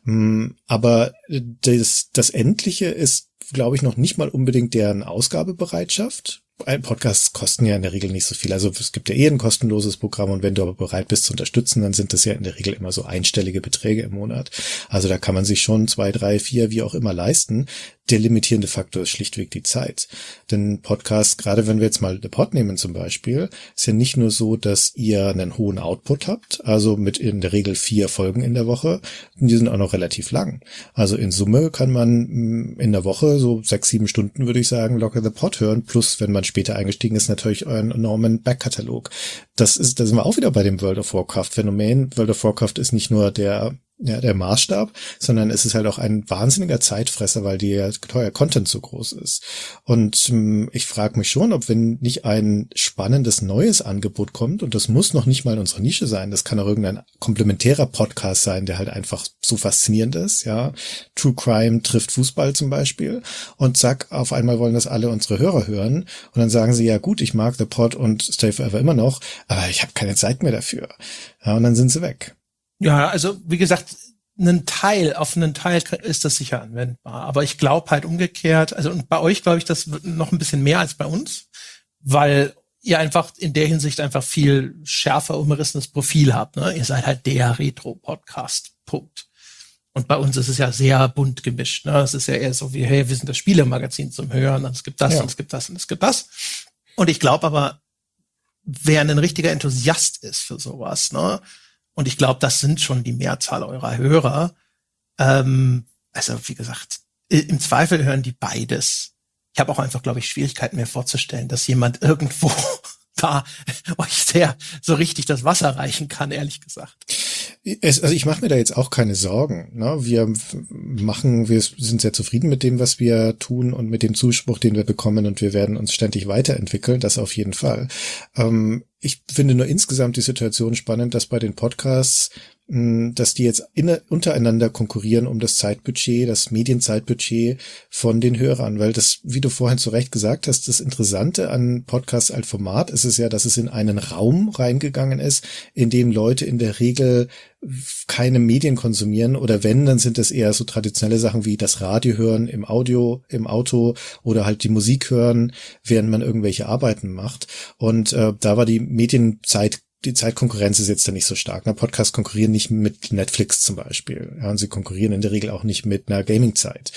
Speaker 2: Aber das Endliche ist, glaube ich, noch nicht mal unbedingt deren Ausgabebereitschaft. Podcasts kosten ja in der Regel nicht so viel. Also es gibt ja ein kostenloses Programm und wenn du aber bereit bist zu unterstützen, dann sind das ja in der Regel immer so einstellige Beträge im Monat. Also da kann man sich schon 2, 3, 4, wie auch immer leisten. Der limitierende Faktor ist schlichtweg die Zeit. Denn Podcasts, gerade wenn wir jetzt mal The Pod nehmen zum Beispiel, ist ja nicht nur so, dass ihr einen hohen Output habt, also mit in der Regel 4 Folgen in der Woche, die sind auch noch relativ lang. Also in Summe kann man in der Woche so 6, 7 Stunden, würde ich sagen, locker The Pod hören, plus wenn man später eingestiegen ist, natürlich euren enormen Backkatalog. Da sind wir auch wieder bei dem World of Warcraft Phänomen. World of Warcraft ist nicht nur der Maßstab, sondern es ist halt auch ein wahnsinniger Zeitfresser, weil der teuer Content so groß ist. Und ich frage mich schon, ob wenn nicht ein spannendes neues Angebot kommt, und das muss noch nicht mal unsere Nische sein, das kann auch irgendein komplementärer Podcast sein, der halt einfach so faszinierend ist, ja. True Crime trifft Fußball zum Beispiel und zack, auf einmal wollen das alle unsere Hörer hören und dann sagen sie, ja gut, ich mag The Pod und Stay Forever immer noch, aber ich habe keine Zeit mehr dafür. Ja, und dann sind sie weg.
Speaker 1: Ja, also wie gesagt, auf einen Teil ist das sicher anwendbar. Aber ich glaube halt umgekehrt, also und bei euch glaube ich, das wird noch ein bisschen mehr als bei uns, weil ihr einfach in der Hinsicht einfach viel schärfer umrissenes Profil habt. Ne? Ihr seid halt der Retro-Podcast. Punkt. Und bei uns ist es ja sehr bunt gemischt. Ne? Es ist ja eher so wie, hey, wir sind das Spielemagazin zum Hören, und es gibt das, und es gibt das, und es gibt das. Und ich glaube aber, wer ein richtiger Enthusiast ist für sowas, ne? Und ich glaube, das sind schon die Mehrzahl eurer Hörer. Also wie gesagt, im Zweifel hören die beides. Ich habe auch einfach, glaube ich, Schwierigkeiten mir vorzustellen, dass jemand irgendwo da euch sehr so richtig das Wasser reichen kann, ehrlich gesagt.
Speaker 2: Also ich mache mir da jetzt auch keine Sorgen. Ne? Wir sind sehr zufrieden mit dem, was wir tun und mit dem Zuspruch, den wir bekommen, und wir werden uns ständig weiterentwickeln, das auf jeden Fall. Ich finde nur insgesamt die Situation spannend, dass bei den Podcasts, dass die jetzt untereinander konkurrieren um das Zeitbudget, das Medienzeitbudget von den Hörern, weil das, wie du vorhin zu Recht gesagt hast, das Interessante an Podcasts als Format ist es ja, dass es in einen Raum reingegangen ist, in dem Leute in der Regel keine Medien konsumieren, oder wenn, dann sind das eher so traditionelle Sachen wie das Radio hören im Auto oder halt die Musik hören, während man irgendwelche Arbeiten macht. Und da war die Zeitkonkurrenz ist jetzt da nicht so stark. Podcasts konkurrieren nicht mit Netflix zum Beispiel. Ja, und sie konkurrieren in der Regel auch nicht mit einer Gaming-Zeit.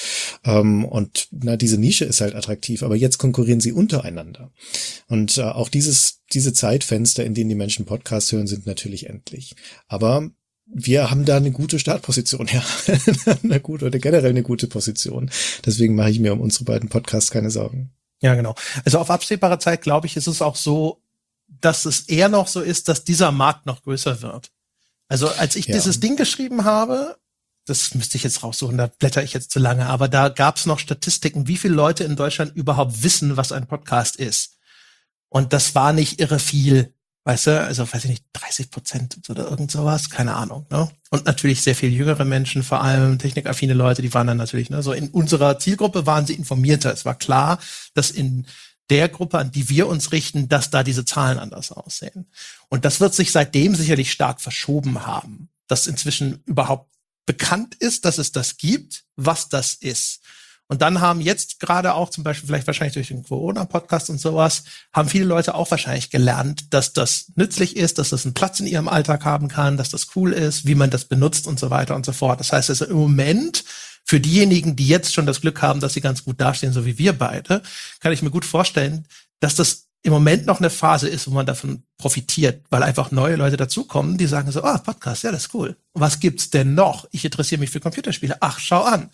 Speaker 2: Und diese Nische ist halt attraktiv, aber jetzt konkurrieren sie untereinander. Und auch diese Zeitfenster, in denen die Menschen Podcasts hören, sind natürlich endlich. Aber wir haben da eine gute Startposition, ja. Generell eine gute Position. Deswegen mache ich mir um unsere beiden Podcasts keine Sorgen.
Speaker 1: Ja, genau. Also auf absehbare Zeit, glaube ich, ist es auch so, dass es eher noch so ist, dass dieser Markt noch größer wird. Also als ich dieses Ding geschrieben habe, das müsste ich jetzt raussuchen, da blätter ich jetzt zu lange, aber da gab es noch Statistiken, wie viele Leute in Deutschland überhaupt wissen, was ein Podcast ist. Und das war nicht irre viel, weißt du, also weiß ich nicht, 30% oder irgend sowas, keine Ahnung, ne? Und natürlich sehr viel jüngere Menschen, vor allem technikaffine Leute, die waren dann natürlich, ne, so in unserer Zielgruppe waren sie informierter. Es war klar, dass in der Gruppe, an die wir uns richten, dass da diese Zahlen anders aussehen. Und das wird sich seitdem sicherlich stark verschoben haben, dass inzwischen überhaupt bekannt ist, dass es das gibt, was das ist. Und dann haben jetzt gerade auch zum Beispiel, vielleicht wahrscheinlich durch den Corona-Podcast und sowas, haben viele Leute auch wahrscheinlich gelernt, dass das nützlich ist, dass das einen Platz in ihrem Alltag haben kann, dass das cool ist, wie man das benutzt und so weiter und so fort. Das heißt also im Moment, für diejenigen, die jetzt schon das Glück haben, dass sie ganz gut dastehen, so wie wir beide, kann ich mir gut vorstellen, dass das im Moment noch eine Phase ist, wo man davon profitiert, weil einfach neue Leute dazukommen, die sagen so, Podcast, ja, das ist cool. Was gibt's denn noch? Ich interessiere mich für Computerspiele. Ach, schau an.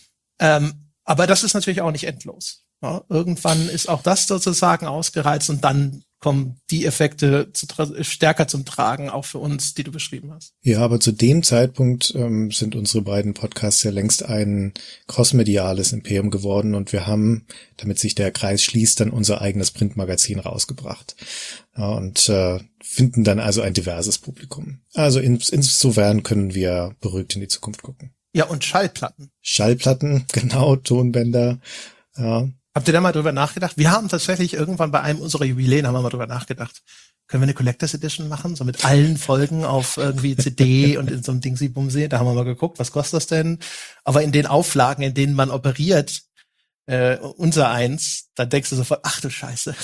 Speaker 1: Aber das ist natürlich auch nicht endlos. Ja, irgendwann ist auch das sozusagen ausgereizt und dann kommen die Effekte stärker zum Tragen, auch für uns, die du beschrieben hast.
Speaker 2: Ja, aber zu dem Zeitpunkt sind unsere beiden Podcasts ja längst ein crossmediales Imperium geworden und wir haben, damit sich der Kreis schließt, dann unser eigenes Printmagazin rausgebracht. Ja, und finden dann also ein diverses Publikum. Also insofern können wir beruhigt in die Zukunft gucken.
Speaker 1: Ja, und Schallplatten.
Speaker 2: Schallplatten, genau, Tonbänder, ja.
Speaker 1: Habt ihr da mal drüber nachgedacht? Wir haben tatsächlich irgendwann bei einem unserer Jubiläen haben wir mal drüber nachgedacht. Können wir eine Collectors Edition machen? So mit allen Folgen auf irgendwie CD und in so einem Dingsy-Bumsy. Da haben wir mal geguckt, was kostet das denn? Aber in den Auflagen, in denen man operiert, unser eins, da denkst du sofort, ach du Scheiße.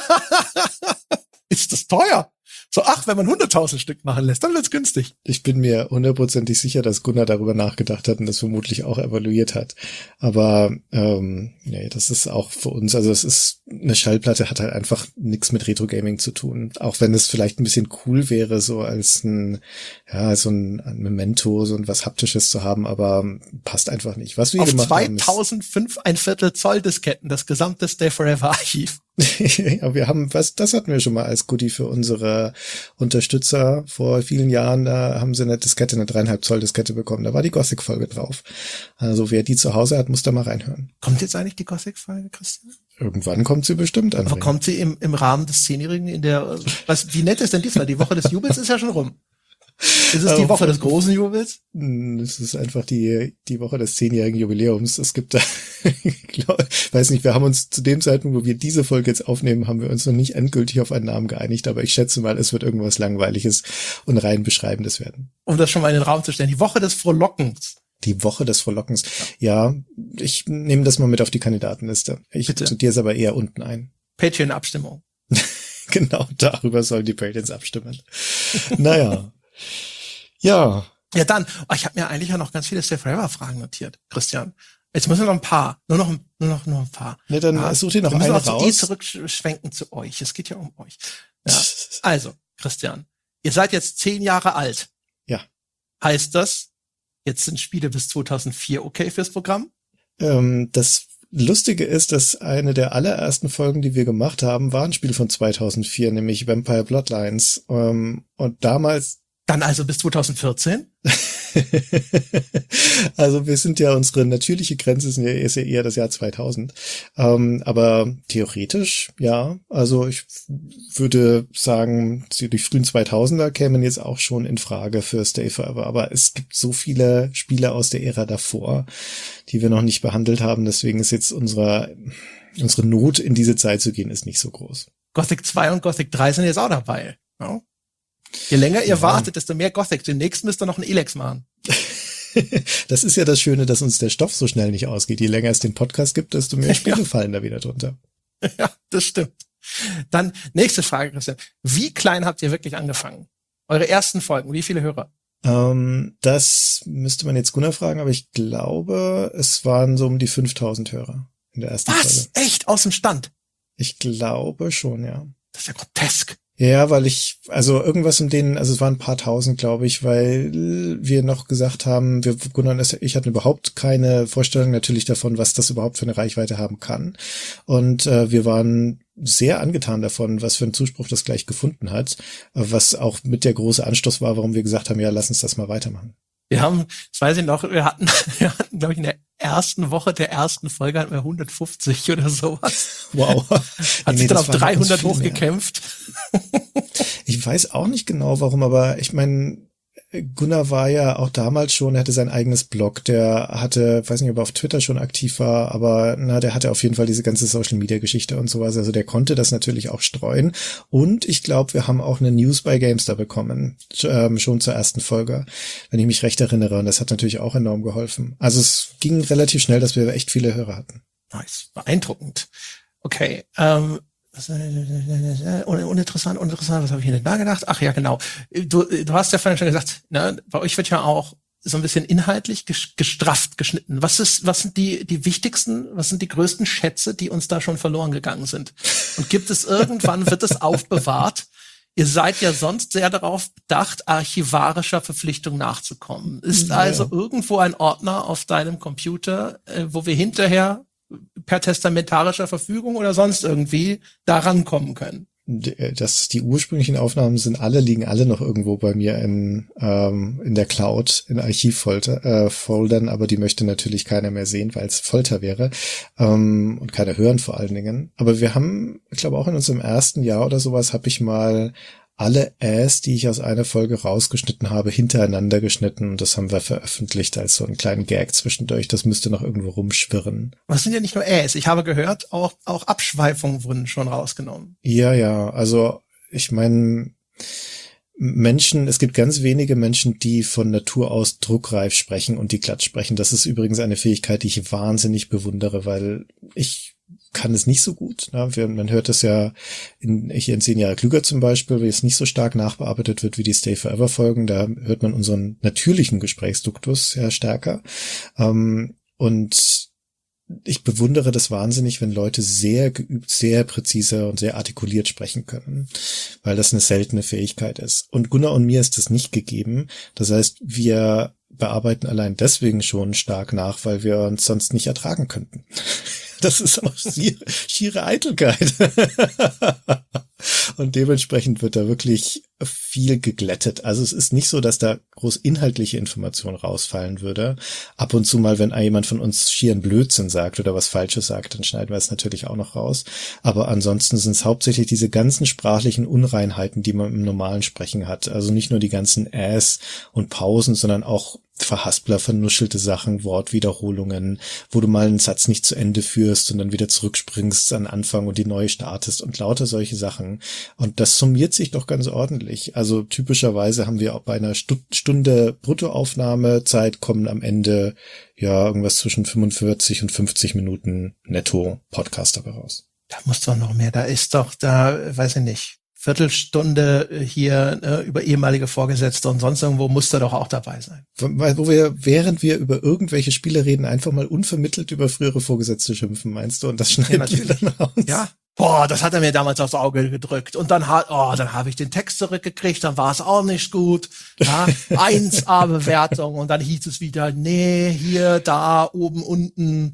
Speaker 1: Ist das teuer? So, wenn man 100.000 Stück machen lässt, dann wird's günstig.
Speaker 2: Ich bin mir 100% sicher, dass Gunnar darüber nachgedacht hat und das vermutlich auch evaluiert hat. Aber nee, das ist auch für uns, also es ist, eine Schallplatte hat halt einfach nichts mit Retro-Gaming zu tun. Auch wenn es vielleicht ein bisschen cool wäre, so als so ein Memento, so ein was Haptisches zu haben, aber passt einfach nicht. Was wir
Speaker 1: auf
Speaker 2: gemacht haben,
Speaker 1: 2005 1/4 Zoll Disketten, das gesamte Stay Forever Archiv.
Speaker 2: Ja, das hatten wir schon mal als Goodie für unsere Unterstützer vor vielen Jahren. Da haben sie eine 3,5 Zoll Diskette bekommen. Da war die Gothic-Folge drauf. Also wer die zu Hause hat, muss da mal reinhören.
Speaker 1: Kommt jetzt eigentlich die Gothic-Folge, Christian?
Speaker 2: Irgendwann kommt sie bestimmt an.
Speaker 1: Aber kommt sie im Rahmen des 10-Jährigen wie nett ist denn diesmal? Die Woche des Jubels ist ja schon rum. Ist es die Woche des großen Jubels?
Speaker 2: Es ist einfach die Woche des 10-jährigen Jubiläums. Es gibt da, weiß nicht, wir haben uns zu dem Zeitpunkt, wo wir diese Folge jetzt aufnehmen, haben wir uns noch nicht endgültig auf einen Namen geeinigt, aber ich schätze mal, es wird irgendwas Langweiliges und rein Beschreibendes werden.
Speaker 1: Um das schon mal in den Raum zu stellen. Die Woche des Frohlockens.
Speaker 2: Die Woche des Frohlockens. Ja, ich nehme das mal mit auf die Kandidatenliste. Ich sortiere es aber eher unten ein.
Speaker 1: Patreon-Abstimmung.
Speaker 2: Genau, darüber sollen die Patreons abstimmen. Naja. Ja.
Speaker 1: Ja, dann, ich habe mir eigentlich ja noch ganz viele Stay Forever Fragen notiert, Christian. Jetzt müssen wir noch ein paar. Nur noch ein paar.
Speaker 2: Ne, dann such dir noch eine raus.
Speaker 1: Wir zurückschwenken zu euch. Es geht ja um euch. Ja. Also, Christian, ihr seid jetzt 10 Jahre alt.
Speaker 2: Ja.
Speaker 1: Heißt das, jetzt sind Spiele bis 2004 okay fürs Programm?
Speaker 2: Das Lustige ist, dass eine der allerersten Folgen, die wir gemacht haben, war ein Spiel von 2004, nämlich Vampire Bloodlines. Und damals...
Speaker 1: Dann also bis 2014?
Speaker 2: Also wir sind ja, unsere natürliche Grenze ist ja eher das Jahr 2000. Aber theoretisch, ja, also ich würde sagen, die frühen 2000er kämen jetzt auch schon in Frage für Stay Forever. Aber es gibt so viele Spiele aus der Ära davor, die wir noch nicht behandelt haben. Deswegen ist jetzt unsere Not, in diese Zeit zu gehen, ist nicht so groß.
Speaker 1: Gothic 2 und Gothic 3 sind jetzt auch dabei. Ja? Je länger ihr wartet, desto mehr Gothic. Demnächst müsst ihr noch einen Elex machen.
Speaker 2: Das ist ja das Schöne, dass uns der Stoff so schnell nicht ausgeht. Je länger es den Podcast gibt, desto mehr Spiele fallen da wieder drunter.
Speaker 1: Ja, das stimmt. Dann nächste Frage, Christian. Wie klein habt ihr wirklich angefangen? Eure ersten Folgen, wie viele Hörer?
Speaker 2: Das müsste man jetzt Gunnar fragen, aber ich glaube, es waren so um die 5000 Hörer in der ersten Folge.
Speaker 1: Was? Echt? Aus dem Stand?
Speaker 2: Ich glaube schon, ja.
Speaker 1: Das ist ja grotesk.
Speaker 2: Ja, weil also irgendwas es waren ein paar tausend, glaube ich, weil wir noch gesagt haben, Gunnar und ich hatten überhaupt keine Vorstellung natürlich davon, was das überhaupt für eine Reichweite haben kann. Und wir waren sehr angetan davon, was für einen Zuspruch das gleich gefunden hat, was auch mit der große Anstoß war, warum wir gesagt haben, ja, lass uns das mal weitermachen.
Speaker 1: Das weiß ich noch, wir hatten, glaube ich, in der ersten Woche der ersten Folge hatten wir 150 oder sowas.
Speaker 2: Wow.
Speaker 1: Hat sich dann auf 300 hochgekämpft.
Speaker 2: Ich weiß auch nicht genau, warum, aber ich meine, Gunnar war ja auch damals schon, er hatte sein eigenes Blog, der hatte, weiß nicht, ob er auf Twitter schon aktiv war, aber der hatte auf jeden Fall diese ganze Social-Media-Geschichte und sowas, also der konnte das natürlich auch streuen und ich glaube, wir haben auch eine News bei GameStar bekommen, schon zur ersten Folge, wenn ich mich recht erinnere, und das hat natürlich auch enorm geholfen. Also es ging relativ schnell, dass wir echt viele Hörer hatten.
Speaker 1: Nice, beeindruckend. Okay, uninteressant, was habe ich denn da gedacht? Ach ja, genau. Du hast ja vorhin schon gesagt, ne, bei euch wird ja auch so ein bisschen inhaltlich gestrafft geschnitten. Was sind die wichtigsten, was sind die größten Schätze, die uns da schon verloren gegangen sind? Und wird es aufbewahrt? Ihr seid ja sonst sehr darauf bedacht, archivarischer Verpflichtung nachzukommen. Ist also irgendwo ein Ordner auf deinem Computer, wo wir hinterher per testamentarischer Verfügung oder sonst irgendwie da rankommen können?
Speaker 2: Die ursprünglichen Aufnahmen liegen alle noch irgendwo bei mir in der Cloud, in Archivfoldern, aber die möchte natürlich keiner mehr sehen, weil es Folter wäre, und keiner hören vor allen Dingen. Aber wir haben, ich glaube auch in unserem ersten Jahr oder sowas, habe ich mal alle die ich aus einer Folge rausgeschnitten habe, hintereinander geschnitten, und das haben wir veröffentlicht als so einen kleinen Gag zwischendurch. Das müsste noch irgendwo rumschwirren.
Speaker 1: Was sind ja nicht nur ich habe gehört, auch Abschweifungen wurden schon rausgenommen.
Speaker 2: Ja, also ich meine, es gibt ganz wenige Menschen, die von Natur aus druckreif sprechen und die glatt sprechen. Das ist übrigens eine Fähigkeit, die ich wahnsinnig bewundere, weil ich kann es nicht so gut. Man hört das ja hier in 10 Jahre klüger zum Beispiel, weil es nicht so stark nachbearbeitet wird wie die Stay Forever Folgen. Da hört man unseren natürlichen Gesprächsduktus sehr stärker. Und ich bewundere das wahnsinnig, wenn Leute sehr geübt, sehr präzise und sehr artikuliert sprechen können, weil das eine seltene Fähigkeit ist. Und Gunnar und mir ist das nicht gegeben. Das heißt, wir bearbeiten allein deswegen schon stark nach, weil wir uns sonst nicht ertragen könnten. Das ist auch schiere Eitelkeit. Und dementsprechend wird da wirklich viel geglättet. Also es ist nicht so, dass da groß inhaltliche Information rausfallen würde. Ab und zu mal, wenn jemand von uns schieren Blödsinn sagt oder was Falsches sagt, dann schneiden wir es natürlich auch noch raus. Aber ansonsten sind es hauptsächlich diese ganzen sprachlichen Unreinheiten, die man im normalen Sprechen hat. Also nicht nur die ganzen und Pausen, sondern auch Verhaspler, vernuschelte Sachen, Wortwiederholungen, wo du mal einen Satz nicht zu Ende führst und dann wieder zurückspringst an Anfang und die neu startest und lauter solche Sachen. Und das summiert sich doch ganz ordentlich. Also typischerweise haben wir auch bei einer Stunde Bruttoaufnahmezeit kommen am Ende ja irgendwas zwischen 45 und 50 Minuten netto Podcast dabei raus.
Speaker 1: Da muss doch noch mehr. Da ist doch, weiß ich nicht, Viertelstunde hier über ehemalige Vorgesetzte und sonst irgendwo muss da doch auch dabei sein.
Speaker 2: Wo wir, während wir über irgendwelche Spiele reden, einfach mal unvermittelt über frühere Vorgesetzte schimpfen, meinst du? Und das schneiden wir dann raus.
Speaker 1: Ja. Boah, das hat er mir damals aufs Auge gedrückt. Und dann habe ich den Text zurückgekriegt, dann war es auch nicht gut. Ja, 1A-Bewertung und dann hieß es wieder, nee, hier, da, oben, unten.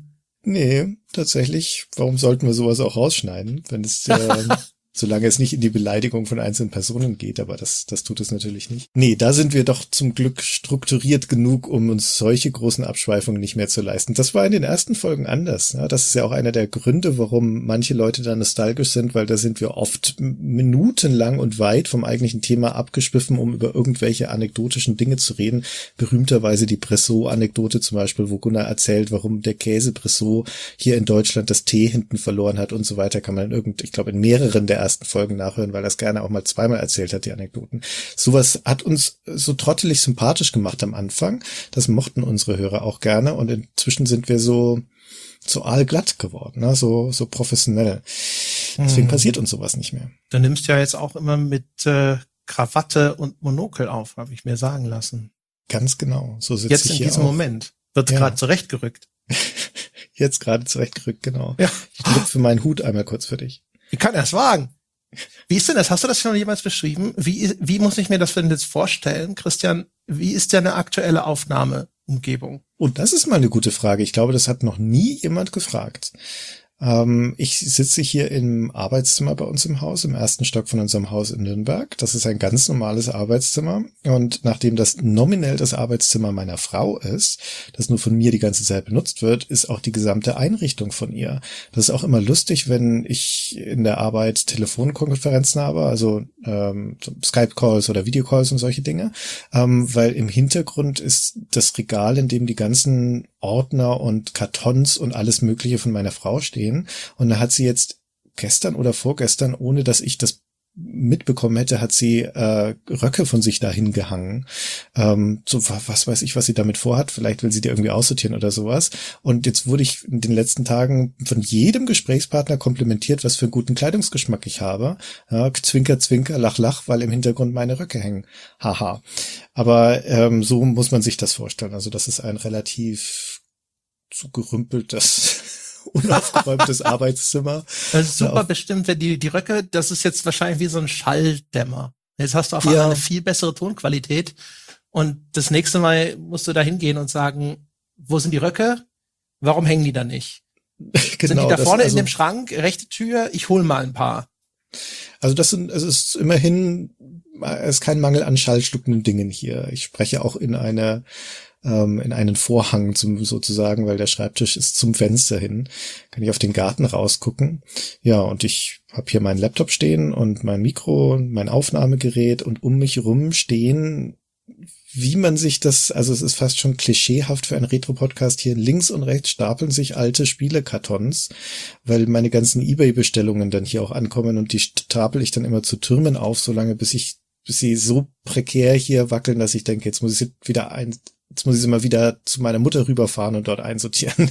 Speaker 2: Nee, tatsächlich. Warum sollten wir sowas auch rausschneiden, wenn es solange es nicht in die Beleidigung von einzelnen Personen geht, aber das tut es natürlich nicht. Nee, da sind wir doch zum Glück strukturiert genug, um uns solche großen Abschweifungen nicht mehr zu leisten. Das war in den ersten Folgen anders. Ja, das ist ja auch einer der Gründe, warum manche Leute da nostalgisch sind, weil da sind wir oft minutenlang und weit vom eigentlichen Thema abgeschwiffen, um über irgendwelche anekdotischen Dinge zu reden. Berühmterweise die Bressot-Anekdote zum Beispiel, wo Gunnar erzählt, warum der Käse Bressot hier in Deutschland das T hinten verloren hat und so weiter, kann man ich glaube in mehreren der ersten Folgen nachhören, weil er es gerne auch mal zweimal erzählt hat, die Anekdoten. Sowas hat uns so trottelig sympathisch gemacht am Anfang. Das mochten unsere Hörer auch gerne und inzwischen sind wir so aalglatt geworden, ne? So professionell. Deswegen passiert uns sowas nicht mehr.
Speaker 1: Du nimmst ja jetzt auch immer mit Krawatte und Monokel auf, habe ich mir sagen lassen.
Speaker 2: Ganz genau. So sitze
Speaker 1: jetzt
Speaker 2: ich hier
Speaker 1: in diesem
Speaker 2: auch.
Speaker 1: Moment wird gerade zurechtgerückt.
Speaker 2: Jetzt gerade zurechtgerückt, genau.
Speaker 1: Ja.
Speaker 2: Ich lüpfe meinen Hut einmal kurz für dich.
Speaker 1: Wie kann er es wagen? Wie ist denn das? Hast du das schon jemals beschrieben? Wie muss ich mir das denn jetzt vorstellen, Christian? Wie ist denn eine aktuelle Aufnahmeumgebung?
Speaker 2: Und das ist mal eine gute Frage. Ich glaube, das hat noch nie jemand gefragt. Ich sitze hier im Arbeitszimmer bei uns im Haus, im ersten Stock von unserem Haus in Nürnberg. Das ist ein ganz normales Arbeitszimmer. Und nachdem das nominell das Arbeitszimmer meiner Frau ist, das nur von mir die ganze Zeit benutzt wird, ist auch die gesamte Einrichtung von ihr. Das ist auch immer lustig, wenn ich in der Arbeit Telefonkonferenzen habe, also Skype-Calls oder Videocalls und solche Dinge, weil im Hintergrund ist das Regal, in dem die ganzen Ordner und Kartons und alles Mögliche von meiner Frau stehen. Und da hat sie jetzt gestern oder vorgestern, ohne dass ich das mitbekommen hätte, hat sie Röcke von sich dahin gehangen. So, was weiß ich, was sie damit vorhat. Vielleicht will sie die irgendwie aussortieren oder sowas. Und jetzt wurde ich in den letzten Tagen von jedem Gesprächspartner komplimentiert, was für einen guten Kleidungsgeschmack ich habe. Ja, Zwinker, Zwinker, Lach, Lach, weil im Hintergrund meine Röcke hängen. Haha. Aber so muss man sich das vorstellen. Also das ist ein relativ zugerümpeltes unaufgeräumtes Arbeitszimmer.
Speaker 1: Das ist super bestimmt, wenn die Röcke, das ist jetzt wahrscheinlich wie so ein Schalldämmer. Jetzt hast du auf einmal eine viel bessere Tonqualität und das nächste Mal musst du da hingehen und sagen, wo sind die Röcke? Warum hängen die da nicht? Genau, sind die da vorne in dem Schrank, rechte Tür? Ich hol mal ein paar.
Speaker 2: Also es ist immerhin, es ist kein Mangel an schallschluckenden Dingen hier. Ich spreche auch in einen Vorhang sozusagen, weil der Schreibtisch ist zum Fenster hin. Kann ich auf den Garten rausgucken. Ja, und ich habe hier meinen Laptop stehen und mein Mikro und mein Aufnahmegerät und um mich rum stehen, wie man sich das, also es ist fast schon klischeehaft für einen Retro-Podcast, hier links und rechts stapeln sich alte Spielekartons, weil meine ganzen eBay-Bestellungen dann hier auch ankommen und die stapel ich dann immer zu Türmen auf, solange bis sie so prekär hier wackeln, dass ich denke, jetzt muss ich sie mal wieder zu meiner Mutter rüberfahren und dort einsortieren.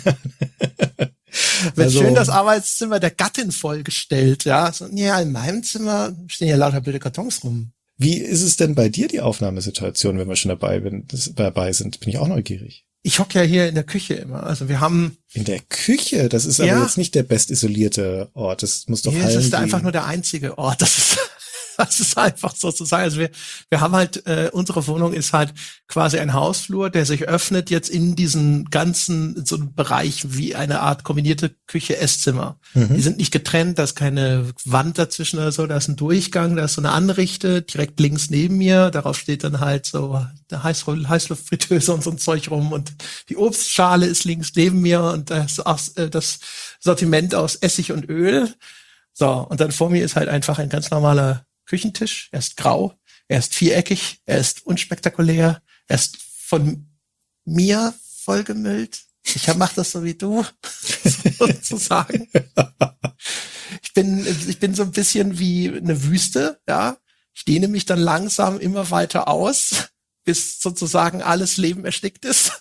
Speaker 1: Wird schön das Arbeitszimmer der Gattin vollgestellt, ja. So, ja, in meinem Zimmer stehen ja lauter blöde Kartons rum.
Speaker 2: Wie ist es denn bei dir, die Aufnahmesituation, wenn wir schon dabei sind? Bin ich auch neugierig.
Speaker 1: Ich hocke ja hier in der Küche immer. Also wir haben...
Speaker 2: In der Küche? Das ist aber jetzt nicht der bestisolierte Ort. Das muss doch
Speaker 1: Hallen. Das ist einfach nur der einzige Ort. Das ist einfach so zu sagen. Also wir haben halt, unsere Wohnung ist halt quasi ein Hausflur, der sich öffnet jetzt in diesen ganzen, so einem Bereich wie eine Art kombinierte Küche-Esszimmer. Mhm. Die sind nicht getrennt, da ist keine Wand dazwischen oder so, da ist ein Durchgang, da ist so eine Anrichte, direkt links neben mir, darauf steht dann halt so eine Heißluftfritteuse und so ein Zeug rum und die Obstschale ist links neben mir und das Sortiment aus Essig und Öl. So, und dann vor mir ist halt einfach ein ganz normaler Küchentisch. Er ist grau, er ist viereckig, er ist unspektakulär, er ist von mir vollgemüllt. Ich mache das so wie du, sozusagen. Ich bin so ein bisschen wie eine Wüste, ja. Ich dehne mich dann langsam immer weiter aus, bis sozusagen alles Leben erstickt ist.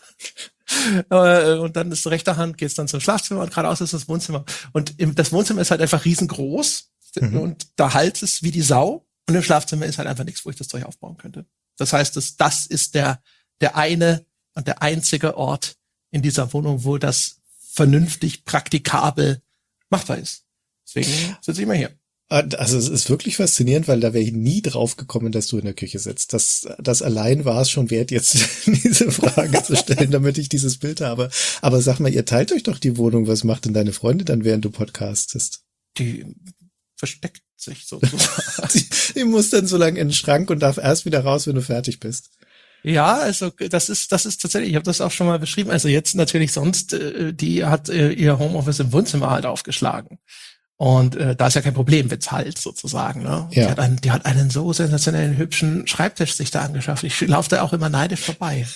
Speaker 1: Und dann ist rechter Hand, geht's dann zum Schlafzimmer und geradeaus ist das Wohnzimmer. Und das Wohnzimmer ist halt einfach riesengroß. Und da halt es wie die Sau. Und im Schlafzimmer ist halt einfach nichts, wo ich das Zeug aufbauen könnte. Das heißt, das ist der eine und der einzige Ort in dieser Wohnung, wo das vernünftig praktikabel machbar ist. Deswegen sitze ich immer hier.
Speaker 2: Also es ist wirklich faszinierend, weil da wäre ich nie drauf gekommen, dass du in der Küche sitzt. Das allein war es schon wert, jetzt diese Frage zu stellen, damit ich dieses Bild habe. Aber sag mal, ihr teilt euch doch die Wohnung. Was macht denn deine Freundin dann, während du podcastest?
Speaker 1: Die versteckt sich sozusagen.
Speaker 2: die muss dann so lange in den Schrank und darf erst wieder raus, wenn du fertig bist.
Speaker 1: Ja, also das ist tatsächlich, ich habe das auch schon mal beschrieben, also jetzt natürlich sonst, die hat ihr Homeoffice im Wohnzimmer halt aufgeschlagen. Und da ist ja kein Problem, wenn's halt sozusagen. Ne?
Speaker 2: Ja.
Speaker 1: Die hat einen so sensationellen, hübschen Schreibtisch sich da angeschafft. Ich laufe da auch immer neidisch vorbei.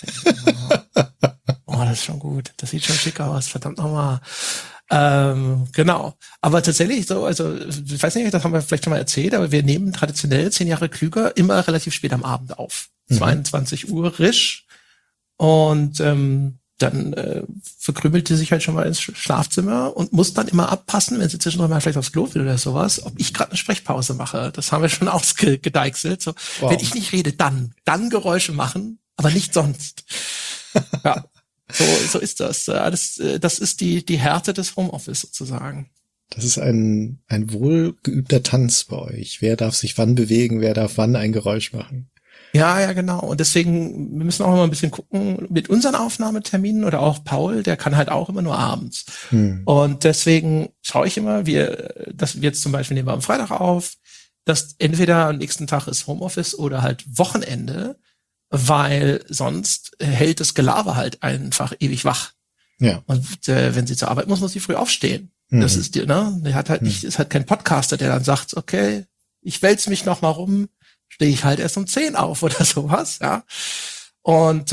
Speaker 1: Oh, das ist schon gut. Das sieht schon schick aus. Verdammt nochmal. Genau. Aber tatsächlich so, also ich weiß nicht, das haben wir vielleicht schon mal erzählt, aber wir nehmen traditionell 10 Jahre klüger immer relativ spät am Abend auf. 22 Uhr risch. Und dann verkrümelt sie sich halt schon mal ins Schlafzimmer und muss dann immer abpassen, wenn sie zwischendurch mal vielleicht aufs Klo will oder sowas, ob ich gerade eine Sprechpause mache. Das haben wir schon ausgedeichselt. So, wow. Wenn ich nicht rede, dann Geräusche machen, aber nicht sonst. Ja, so ist das. Das ist die Härte des Homeoffice sozusagen.
Speaker 2: Das ist ein wohlgeübter Tanz bei euch. Wer darf sich wann bewegen, wer darf wann ein Geräusch machen?
Speaker 1: Ja, genau. Und deswegen, wir müssen auch immer ein bisschen gucken mit unseren Aufnahmeterminen oder auch Paul, der kann halt auch immer nur abends. Und deswegen schaue ich immer, dass wir jetzt zum Beispiel nehmen wir am Freitag auf, dass entweder am nächsten Tag ist Homeoffice oder halt Wochenende, weil sonst hält das Gelaber halt einfach ewig wach. Ja. Und wenn sie zur Arbeit muss sie früh aufstehen. Das ist der hat halt nicht, ist halt kein Podcaster, der dann sagt, okay, ich wälze mich noch mal rum, stehe ich halt erst um 10 auf oder sowas, ja. Und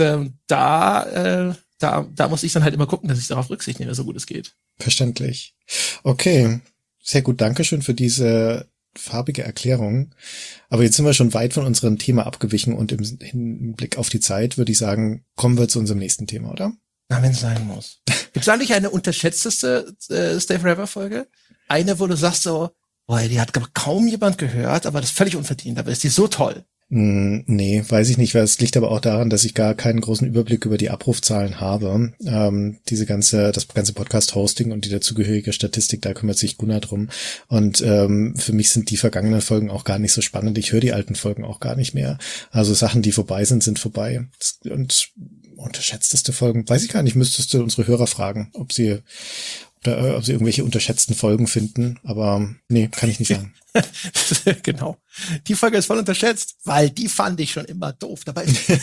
Speaker 1: da muss ich dann halt immer gucken, dass ich darauf Rücksicht nehme, so gut es geht.
Speaker 2: Verständlich. Okay, sehr gut. Dankeschön für diese farbige Erklärung. Aber jetzt sind wir schon weit von unserem Thema abgewichen und im Hinblick auf die Zeit würde ich sagen, kommen wir zu unserem nächsten Thema, oder?
Speaker 1: Na, wenn es sein muss. Gibt es eigentlich eine unterschätzteste Stay Forever Folge? Eine, wo du sagst so, boah, die hat kaum jemand gehört, aber das ist völlig unverdient, aber ist die so toll?
Speaker 2: Nee, weiß ich nicht, weil es liegt aber auch daran, dass ich gar keinen großen Überblick über die Abrufzahlen habe. Das ganze Podcast-Hosting und die dazugehörige Statistik, da kümmert sich Gunnar drum. Und für mich sind die vergangenen Folgen auch gar nicht so spannend. Ich höre die alten Folgen auch gar nicht mehr. Also Sachen, die vorbei sind vorbei. Und unterschätzteste Folgen, weiß ich gar nicht, müsstest du unsere Hörer fragen, ob sie irgendwelche unterschätzten Folgen finden, aber nee, kann ich nicht sagen.
Speaker 1: Genau. Die Folge ist voll unterschätzt, weil die fand ich schon immer doof. Dabei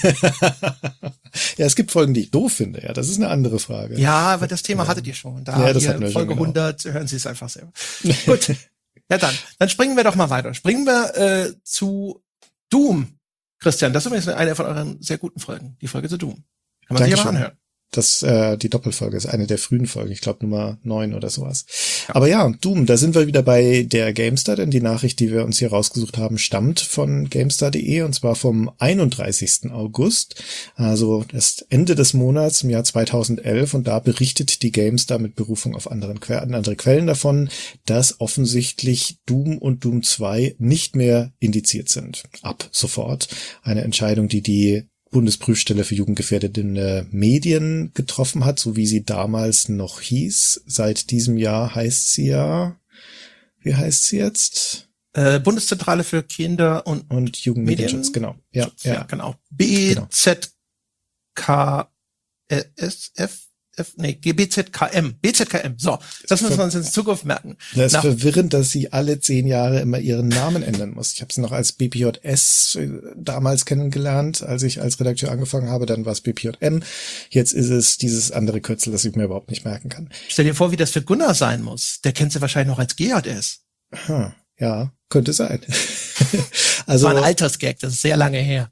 Speaker 2: ja, es gibt Folgen, die ich doof finde, ja, das ist eine andere Frage.
Speaker 1: Ja, aber das Thema hattet ihr schon.
Speaker 2: Das hatten wir
Speaker 1: Folge
Speaker 2: schon, genau.
Speaker 1: 100, hören Sie es einfach selber. Gut, ja dann springen wir doch mal weiter. Springen wir zu Doom. Christian, das ist übrigens eine von euren sehr guten Folgen, die Folge zu Doom. Kann man sich aber anhören.
Speaker 2: Die Doppelfolge ist eine der frühen Folgen, ich glaube Nummer 9 oder sowas. Ja. Aber ja, Doom, da sind wir wieder bei der GameStar, denn die Nachricht, die wir uns hier rausgesucht haben, stammt von GameStar.de und zwar vom 31. August, also das Ende des Monats im Jahr 2011 und da berichtet die GameStar mit Berufung auf andere Quellen davon, dass offensichtlich Doom und Doom 2 nicht mehr indiziert sind. Ab sofort. Eine Entscheidung, die Bundesprüfstelle für jugendgefährdende Medien getroffen hat, so wie sie damals noch hieß. Seit diesem Jahr heißt sie ja, wie heißt sie jetzt?
Speaker 1: Bundeszentrale für Kinder und
Speaker 2: Jugendmedienschutz, genau. Ja,
Speaker 1: genau. BZKSF, BZKM. So, das müssen wir uns in Zukunft merken.
Speaker 2: Das ist verwirrend, dass sie alle 10 Jahre immer ihren Namen ändern muss. Ich habe es noch als BPJS damals kennengelernt, als ich als Redakteur angefangen habe. Dann war es BPJM. Jetzt ist es dieses andere Kürzel, das ich mir überhaupt nicht merken kann.
Speaker 1: Stell dir vor, wie das für Gunnar sein muss. Der kennt sie wahrscheinlich noch als GJS.
Speaker 2: Ja, könnte sein.
Speaker 1: Also, das war ein Altersgag, das ist sehr lange her.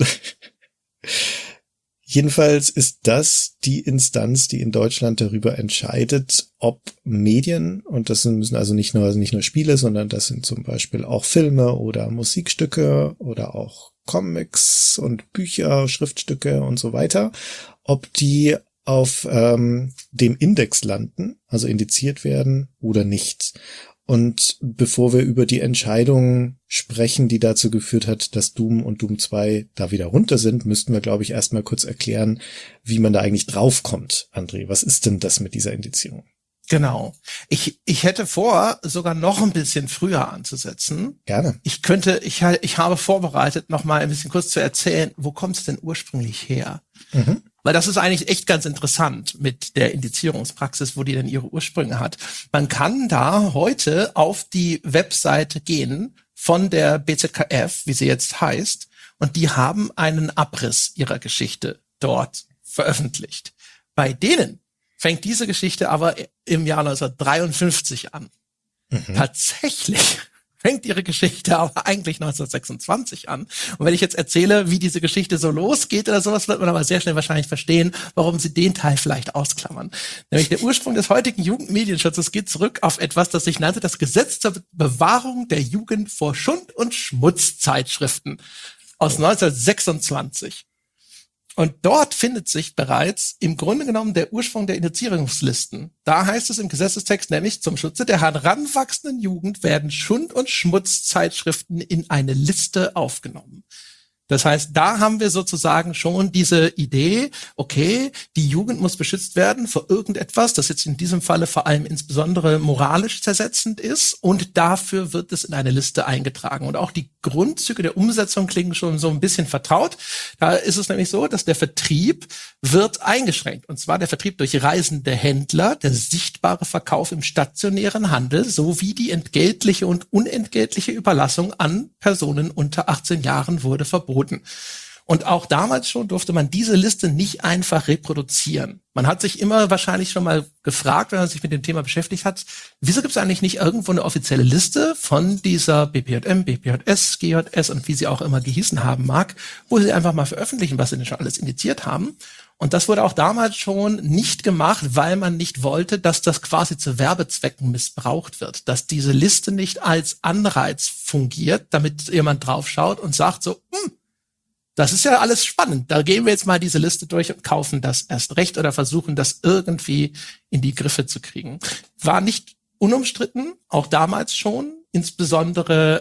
Speaker 2: Jedenfalls ist das die Instanz, die in Deutschland darüber entscheidet, ob Medien, und das müssen also nicht nur Spiele, sondern das sind zum Beispiel auch Filme oder Musikstücke oder auch Comics und Bücher, Schriftstücke und so weiter, ob die auf dem Index landen, also indiziert werden oder nicht. Und bevor wir über die Entscheidung sprechen, die dazu geführt hat, dass Doom und Doom 2 da wieder runter sind, müssten wir, glaube ich, erstmal kurz erklären, wie man da eigentlich draufkommt. André, was ist denn das mit dieser Indizierung?
Speaker 1: Genau. Ich hätte vor, sogar noch ein bisschen früher anzusetzen.
Speaker 2: Gerne.
Speaker 1: Ich habe vorbereitet, noch mal ein bisschen kurz zu erzählen, wo kommt es denn ursprünglich her? Mhm. Weil das ist eigentlich echt ganz interessant mit der Indizierungspraxis, wo die denn ihre Ursprünge hat. Man kann da heute auf die Webseite gehen von der BZKF, wie sie jetzt heißt, und die haben einen Abriss ihrer Geschichte dort veröffentlicht. Bei denen fängt diese Geschichte aber im Jahr 1953 an. Mhm. Tatsächlich fängt ihre Geschichte aber eigentlich 1926 an. Und wenn ich jetzt erzähle, wie diese Geschichte so losgeht oder sowas, wird man aber sehr schnell wahrscheinlich verstehen, warum sie den Teil vielleicht ausklammern. Nämlich der Ursprung des heutigen Jugendmedienschutzes geht zurück auf etwas, das sich nannte das Gesetz zur Bewahrung der Jugend vor Schund- und Schmutzzeitschriften aus 1926. Und dort findet sich bereits im Grunde genommen der Ursprung der Indizierungslisten. Da heißt es im Gesetzestext nämlich, zum Schutze der heranwachsenden Jugend werden Schund- und Schmutzzeitschriften in eine Liste aufgenommen. Das heißt, da haben wir sozusagen schon diese Idee, okay, die Jugend muss beschützt werden vor irgendetwas, das jetzt in diesem Falle vor allem insbesondere moralisch zersetzend ist, und dafür wird es in eine Liste eingetragen. Und auch die Grundzüge der Umsetzung klingen schon so ein bisschen vertraut. Da ist es nämlich so, dass der Vertrieb wird eingeschränkt. Und zwar der Vertrieb durch reisende Händler, der sichtbare Verkauf im stationären Handel sowie die entgeltliche und unentgeltliche Überlassung an Personen unter 18 Jahren wurde verboten. Und auch damals schon durfte man diese Liste nicht einfach reproduzieren. Man hat sich immer wahrscheinlich schon mal gefragt, wenn man sich mit dem Thema beschäftigt hat, wieso gibt es eigentlich nicht irgendwo eine offizielle Liste von dieser BPJM, BPJS, GJS und wie sie auch immer gehießen haben mag, wo sie einfach mal veröffentlichen, was sie denn schon alles indiziert haben. Und das wurde auch damals schon nicht gemacht, weil man nicht wollte, dass das quasi zu Werbezwecken missbraucht wird, dass diese Liste nicht als Anreiz fungiert, damit jemand draufschaut und sagt so, das ist ja alles spannend. Da gehen wir jetzt mal diese Liste durch und kaufen das erst recht oder versuchen, das irgendwie in die Griffe zu kriegen. War nicht unumstritten, auch damals schon, insbesondere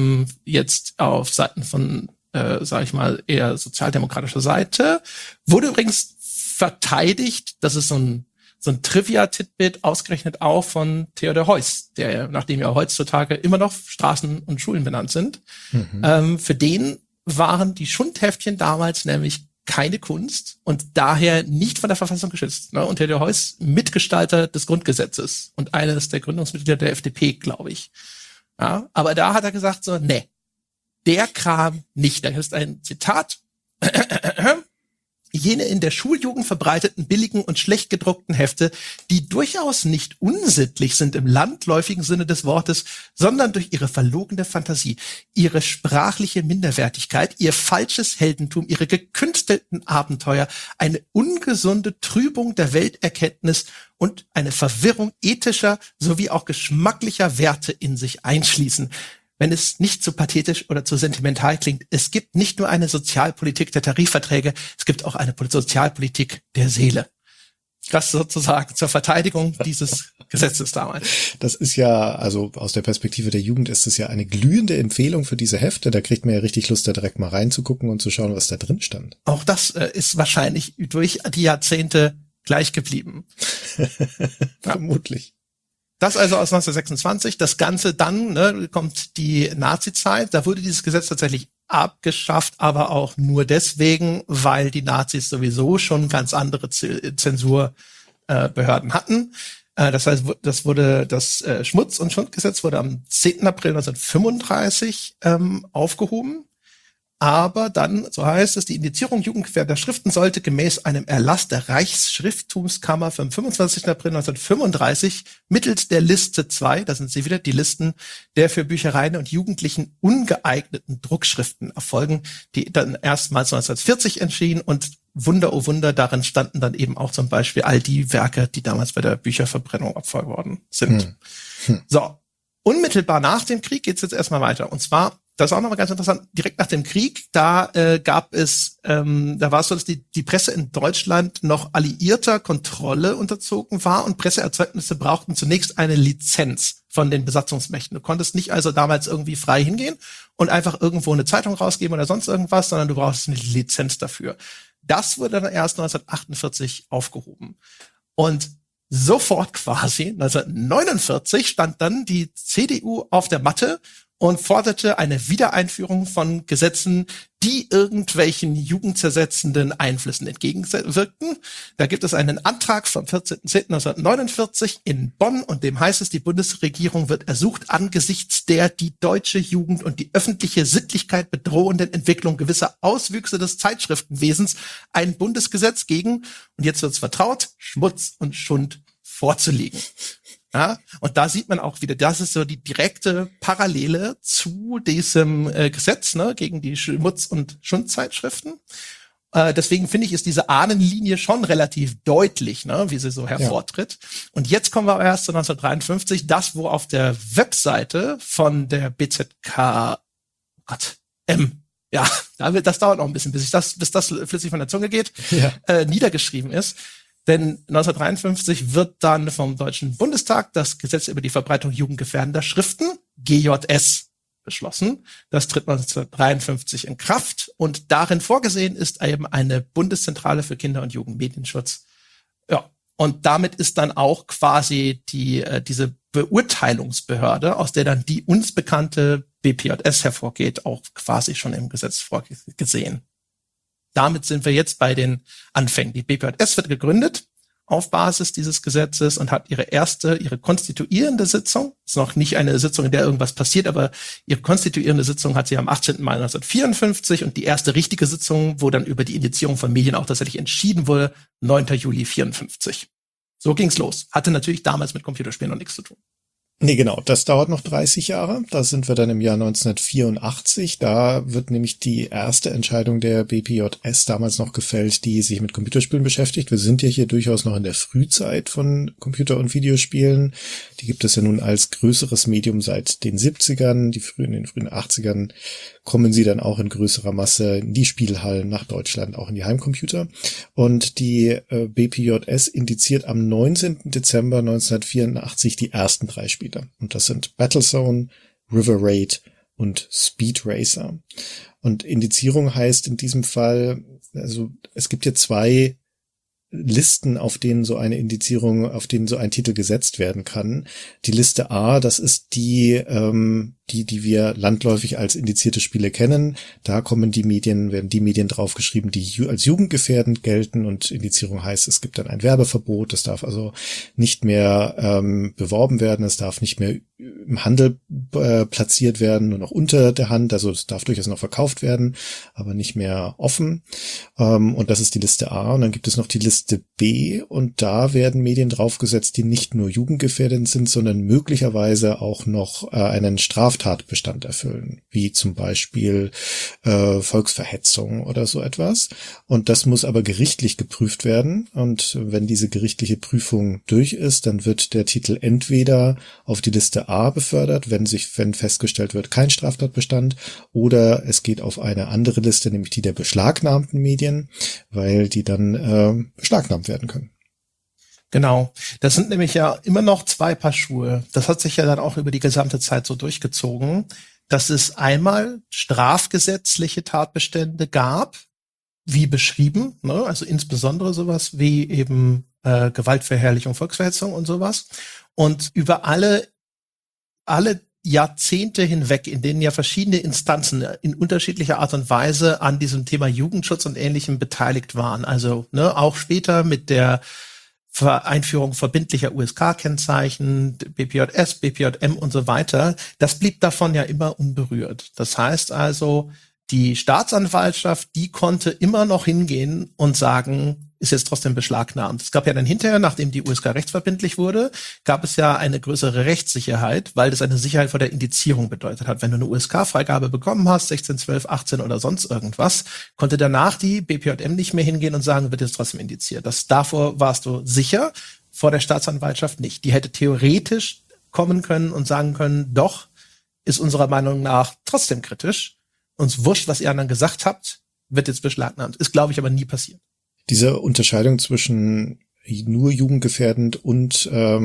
Speaker 1: jetzt auf Seiten von, sage ich mal, eher sozialdemokratischer Seite. Wurde übrigens verteidigt, das ist so ein Trivia-Titbit, ausgerechnet auch von Theodor Heuss, der, nachdem ja heutzutage immer noch Straßen und Schulen benannt sind. Mhm. Für den waren die Schundheftchen damals nämlich keine Kunst und daher nicht von der Verfassung geschützt. Und Theodor Heuss, Mitgestalter des Grundgesetzes und eines der Gründungsmitglieder der FDP, glaube ich. Ja, aber da hat er gesagt so, nee, der Kram nicht. Da ist ein Zitat. Jene in der Schuljugend verbreiteten billigen und schlecht gedruckten Hefte, die durchaus nicht unsittlich sind im landläufigen Sinne des Wortes, sondern durch ihre verlogene Fantasie, ihre sprachliche Minderwertigkeit, ihr falsches Heldentum, ihre gekünstelten Abenteuer, eine ungesunde Trübung der Welterkenntnis und eine Verwirrung ethischer sowie auch geschmacklicher Werte in sich einschließen. Wenn es nicht zu pathetisch oder zu sentimental klingt, es gibt nicht nur eine Sozialpolitik der Tarifverträge, es gibt auch eine Sozialpolitik der Seele. Das sozusagen zur Verteidigung dieses Gesetzes damals.
Speaker 2: Das ist ja, also aus der Perspektive der Jugend ist es ja eine glühende Empfehlung für diese Hefte. Da kriegt man ja richtig Lust, da direkt mal reinzugucken und zu schauen, was da drin stand.
Speaker 1: Auch das ist wahrscheinlich durch die Jahrzehnte gleich geblieben.
Speaker 2: Vermutlich.
Speaker 1: Das also aus 1926. Das Ganze dann, kommt die Nazi-Zeit. Da wurde dieses Gesetz tatsächlich abgeschafft, aber auch nur deswegen, weil die Nazis sowieso schon ganz andere Zensurbehörden hatten. Das heißt, das Schmutz- und Schundgesetz wurde am 10. April 1935 aufgehoben. Aber dann, so heißt es, die Indizierung jugendgefährdender Schriften sollte gemäß einem Erlass der Reichsschrifttumskammer vom 25. April 1935 mittels der Liste 2, da sind sie wieder, die Listen der für Büchereien und Jugendlichen ungeeigneten Druckschriften erfolgen, die dann erstmals 1940 erschienen und Wunder, oh Wunder, darin standen dann eben auch zum Beispiel all die Werke, die damals bei der Bücherverbrennung Opfer geworden sind. So, unmittelbar nach dem Krieg geht's jetzt erstmal weiter. Und zwar, das ist auch nochmal ganz interessant, direkt nach dem Krieg, da war es so, dass die Presse in Deutschland noch alliierter Kontrolle unterzogen war und Presseerzeugnisse brauchten zunächst eine Lizenz von den Besatzungsmächten. Du konntest nicht also damals irgendwie frei hingehen und einfach irgendwo eine Zeitung rausgeben oder sonst irgendwas, sondern du brauchst eine Lizenz dafür. Das wurde dann erst 1948 aufgehoben. Und sofort quasi, 1949 stand dann die CDU auf der Matte und forderte eine Wiedereinführung von Gesetzen, die irgendwelchen jugendzersetzenden Einflüssen entgegenwirkten. Da gibt es einen Antrag vom 14.10.1949 in Bonn, und dem heißt es, die Bundesregierung wird ersucht, angesichts der die deutsche Jugend und die öffentliche Sittlichkeit bedrohenden Entwicklung gewisser Auswüchse des Zeitschriftenwesens ein Bundesgesetz gegen, und jetzt wird's vertraut, Schmutz und Schund vorzulegen. Ja, und da sieht man auch wieder, das ist so die direkte Parallele zu diesem Gesetz, ne, gegen die Schmutz- und Schundzeitschriften. Deswegen finde ich, ist diese Ahnenlinie schon relativ deutlich, ne, wie sie so hervortritt. Ja. Und jetzt kommen wir aber erst zu 1953, das, wo auf der Webseite von der BZK, das dauert noch ein bisschen, bis das flüssig von der Zunge geht, niedergeschrieben ist. Denn 1953 wird dann vom Deutschen Bundestag das Gesetz über die Verbreitung jugendgefährdender Schriften, GJS, beschlossen. Das tritt 1953 in Kraft, und darin vorgesehen ist eben eine Bundeszentrale für Kinder- und Jugendmedienschutz. Ja, und damit ist dann auch quasi diese Beurteilungsbehörde, aus der dann die uns bekannte BPJS hervorgeht, auch quasi schon im Gesetz vorgesehen. Damit sind wir jetzt bei den Anfängen. Die BPJS wird gegründet auf Basis dieses Gesetzes und hat ihre konstituierende Sitzung. Ist noch nicht eine Sitzung, in der irgendwas passiert, aber ihre konstituierende Sitzung hat sie am 18. Mai 1954, und die erste richtige Sitzung, wo dann über die Indizierung von Medien auch tatsächlich entschieden wurde, 9. Juli 54. So ging's los. Hatte natürlich damals mit Computerspielen noch nichts zu tun.
Speaker 2: Nee, genau. Das dauert noch 30 Jahre. Da sind wir dann im Jahr 1984. Da wird nämlich die erste Entscheidung der BPJS damals noch gefällt, die sich mit Computerspielen beschäftigt. Wir sind ja hier durchaus noch in der Frühzeit von Computer- und Videospielen. Die gibt es ja nun als größeres Medium seit den 70ern. In den frühen 80ern kommen sie dann auch in größerer Masse in die Spielhallen nach Deutschland, auch in die Heimcomputer. Und die BPJS indiziert am 19. Dezember 1984 die ersten 3 Spiele. Und das sind Battlezone, River Raid und Speed Racer. Und Indizierung heißt in diesem Fall, also es gibt hier 2 Listen, auf denen so ein Titel gesetzt werden kann. Die Liste A, das ist die wir landläufig als indizierte Spiele kennen. Da werden die Medien draufgeschrieben, die als jugendgefährdend gelten, und Indizierung heißt, es gibt dann ein Werbeverbot, es darf also nicht mehr beworben werden, es darf nicht mehr im Handel platziert werden, nur noch unter der Hand, also es darf durchaus noch verkauft werden, aber nicht mehr offen. Und das ist die Liste A, und dann gibt es noch die Liste B, und da werden Medien draufgesetzt, die nicht nur jugendgefährdend sind, sondern möglicherweise auch noch einen Straftatbestand erfüllen, wie zum Beispiel Volksverhetzung oder so etwas. Und das muss aber gerichtlich geprüft werden, und wenn diese gerichtliche Prüfung durch ist, dann wird der Titel entweder auf die Liste A befördert, wenn festgestellt wird, kein Straftatbestand, oder es geht auf eine andere Liste, nämlich die der beschlagnahmten Medien, weil die dann beschlagnahmt werden können.
Speaker 1: Genau. Das sind nämlich ja immer noch 2 Paar Schuhe. Das hat sich ja dann auch über die gesamte Zeit so durchgezogen, dass es einmal strafgesetzliche Tatbestände gab, wie beschrieben, ne? Also insbesondere sowas wie eben Gewaltverherrlichung, Volksverhetzung und sowas. Und über alle Jahrzehnte hinweg, in denen ja verschiedene Instanzen in unterschiedlicher Art und Weise an diesem Thema Jugendschutz und Ähnlichem beteiligt waren. Also auch später mit der Einführung verbindlicher USK-Kennzeichen, BPJS, BPJM und so weiter, das blieb davon ja immer unberührt. Das heißt also, die Staatsanwaltschaft, die konnte immer noch hingehen und sagen, ist jetzt trotzdem beschlagnahmt. Es gab ja dann hinterher, nachdem die USK rechtsverbindlich wurde, gab es ja eine größere Rechtssicherheit, weil das eine Sicherheit vor der Indizierung bedeutet hat. Wenn du eine USK-Freigabe bekommen hast, 16, 12, 18 oder sonst irgendwas, konnte danach die BPJM nicht mehr hingehen und sagen, wird jetzt trotzdem indiziert. Davor warst du sicher, vor der Staatsanwaltschaft nicht. Die hätte theoretisch kommen können und sagen können, doch, ist unserer Meinung nach trotzdem kritisch. Uns wurscht, was ihr anderen gesagt habt, wird jetzt beschlagnahmt. Ist, glaube ich, aber nie passiert.
Speaker 2: Diese Unterscheidung zwischen nur jugendgefährdend und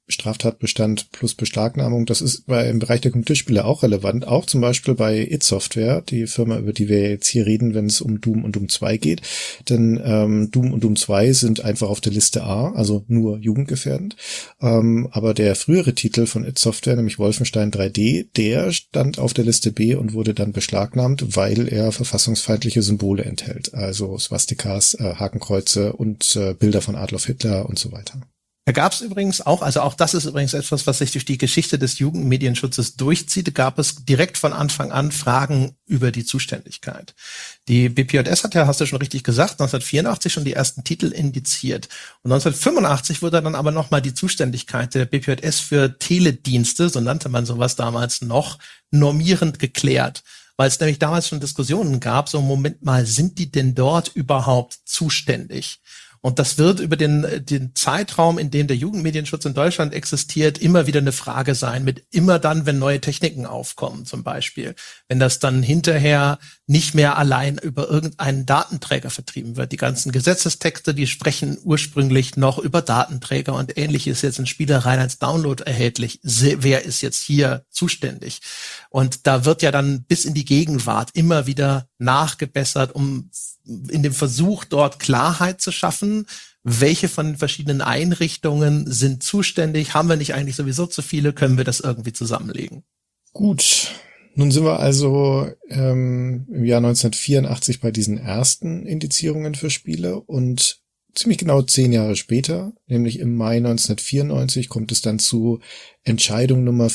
Speaker 2: Straftatbestand plus Beschlagnahmung. Das ist im Bereich der Computerspiele auch relevant. Auch zum Beispiel bei id Software, die Firma, über die wir jetzt hier reden, wenn es um Doom und Doom 2 geht. Denn Doom und Doom 2 sind einfach auf der Liste A, also nur jugendgefährdend. Aber der frühere Titel von id Software, nämlich Wolfenstein 3D, der stand auf der Liste B und wurde dann beschlagnahmt, weil er verfassungsfeindliche Symbole enthält. Also Swastikas, Hakenkreuze und Bilder von Adolf Hitler und so weiter.
Speaker 1: Da gab es übrigens auch, also auch das ist übrigens etwas, was sich durch die Geschichte des Jugendmedienschutzes durchzieht, gab es direkt von Anfang an Fragen über die Zuständigkeit. Die BPJS hat ja, hast du schon richtig gesagt, 1984 schon die ersten Titel indiziert. Und 1985 wurde dann aber nochmal die Zuständigkeit der BPJS für Teledienste, so nannte man sowas damals noch, normierend geklärt. Weil es nämlich damals schon Diskussionen gab, so Moment mal, sind die denn dort überhaupt zuständig? Und das wird über den Zeitraum, in dem der Jugendmedienschutz in Deutschland existiert, immer wieder eine Frage sein, mit immer dann, wenn neue Techniken aufkommen, zum Beispiel. Wenn das dann hinterher nicht mehr allein über irgendeinen Datenträger vertrieben wird. Die ganzen Gesetzestexte, die sprechen ursprünglich noch über Datenträger und Ähnliches, jetzt in Spielereien als Download erhältlich. Wer ist jetzt hier zuständig? Und da wird ja dann bis in die Gegenwart immer wieder nachgebessert, um in dem Versuch, dort Klarheit zu schaffen, welche von den verschiedenen Einrichtungen sind zuständig, haben wir nicht eigentlich sowieso zu viele, können wir das irgendwie zusammenlegen?
Speaker 2: Gut, nun sind wir also im Jahr 1984 bei diesen ersten Indizierungen für Spiele und ziemlich genau 10 Jahre später, nämlich im Mai 1994, kommt es dann zu Entscheidung Nummer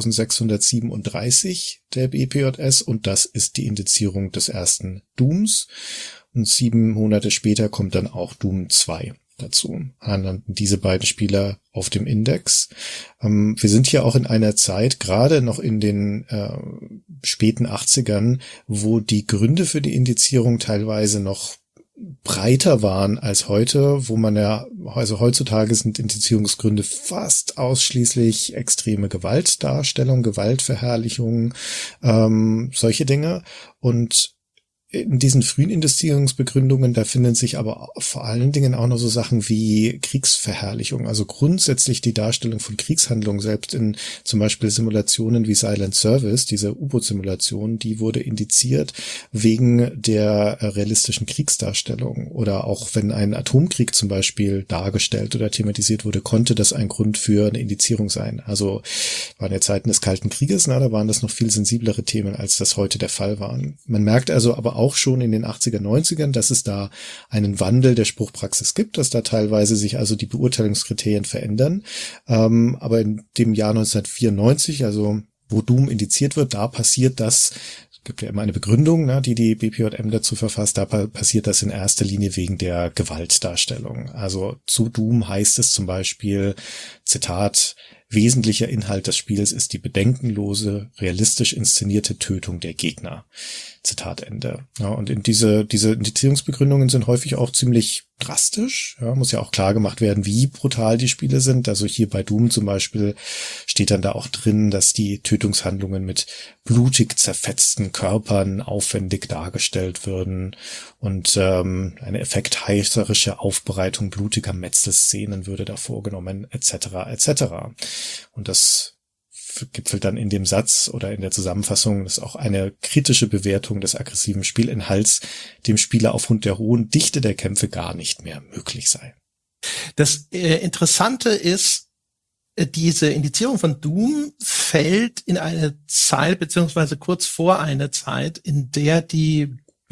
Speaker 2: 4637 der BPJS und das ist die Indizierung des ersten Dooms. Und 7 Monate später kommt dann auch Doom 2 dazu. Landen diese beiden Spieler auf dem Index. Wir sind hier auch in einer Zeit, gerade noch in den späten 80ern, wo die Gründe für die Indizierung teilweise noch breiter waren als heute, wo man ja, also heutzutage sind Indizierungsgründe fast ausschließlich extreme Gewaltdarstellung, Gewaltverherrlichung, solche Dinge. Und in diesen frühen Indizierungsbegründungen, da finden sich aber vor allen Dingen auch noch so Sachen wie Kriegsverherrlichung, also grundsätzlich die Darstellung von Kriegshandlungen, selbst in zum Beispiel Simulationen wie Silent Service, diese U-Boot-Simulation, die wurde indiziert wegen der realistischen Kriegsdarstellung. Oder auch wenn ein Atomkrieg zum Beispiel dargestellt oder thematisiert wurde, konnte das ein Grund für eine Indizierung sein. Also waren ja Zeiten des Kalten Krieges, da waren das noch viel sensiblere Themen, als das heute der Fall waren. Man merkt also aber auch schon in den 80er, 90ern, dass es da einen Wandel der Spruchpraxis gibt, dass da teilweise sich also die Beurteilungskriterien verändern. Aber in dem Jahr 1994, also wo Doom indiziert wird, da passiert das, es gibt ja immer eine Begründung, die BPJM dazu verfasst, da passiert das in erster Linie wegen der Gewaltdarstellung. Also zu Doom heißt es zum Beispiel, Zitat, wesentlicher Inhalt des Spiels ist die bedenkenlose, realistisch inszenierte Tötung der Gegner. Zitat Ende. Ja, und in diese Indizierungsbegründungen sind häufig auch ziemlich drastisch. Ja, muss ja auch klar gemacht werden, wie brutal die Spiele sind. Also hier bei Doom zum Beispiel steht dann da auch drin, dass die Tötungshandlungen mit blutig zerfetzten Körpern aufwendig dargestellt würden und eine effektheischerische Aufbereitung blutiger Metzelszenen würde da vorgenommen, etc. etc. Und das gipfelt dann in dem Satz oder in der Zusammenfassung, dass auch eine kritische Bewertung des aggressiven Spielinhalts dem Spieler aufgrund der hohen Dichte der Kämpfe gar nicht mehr möglich sei.
Speaker 1: Das Interessante ist, diese Indizierung von Doom fällt in eine Zeit, beziehungsweise kurz vor eine Zeit, in der die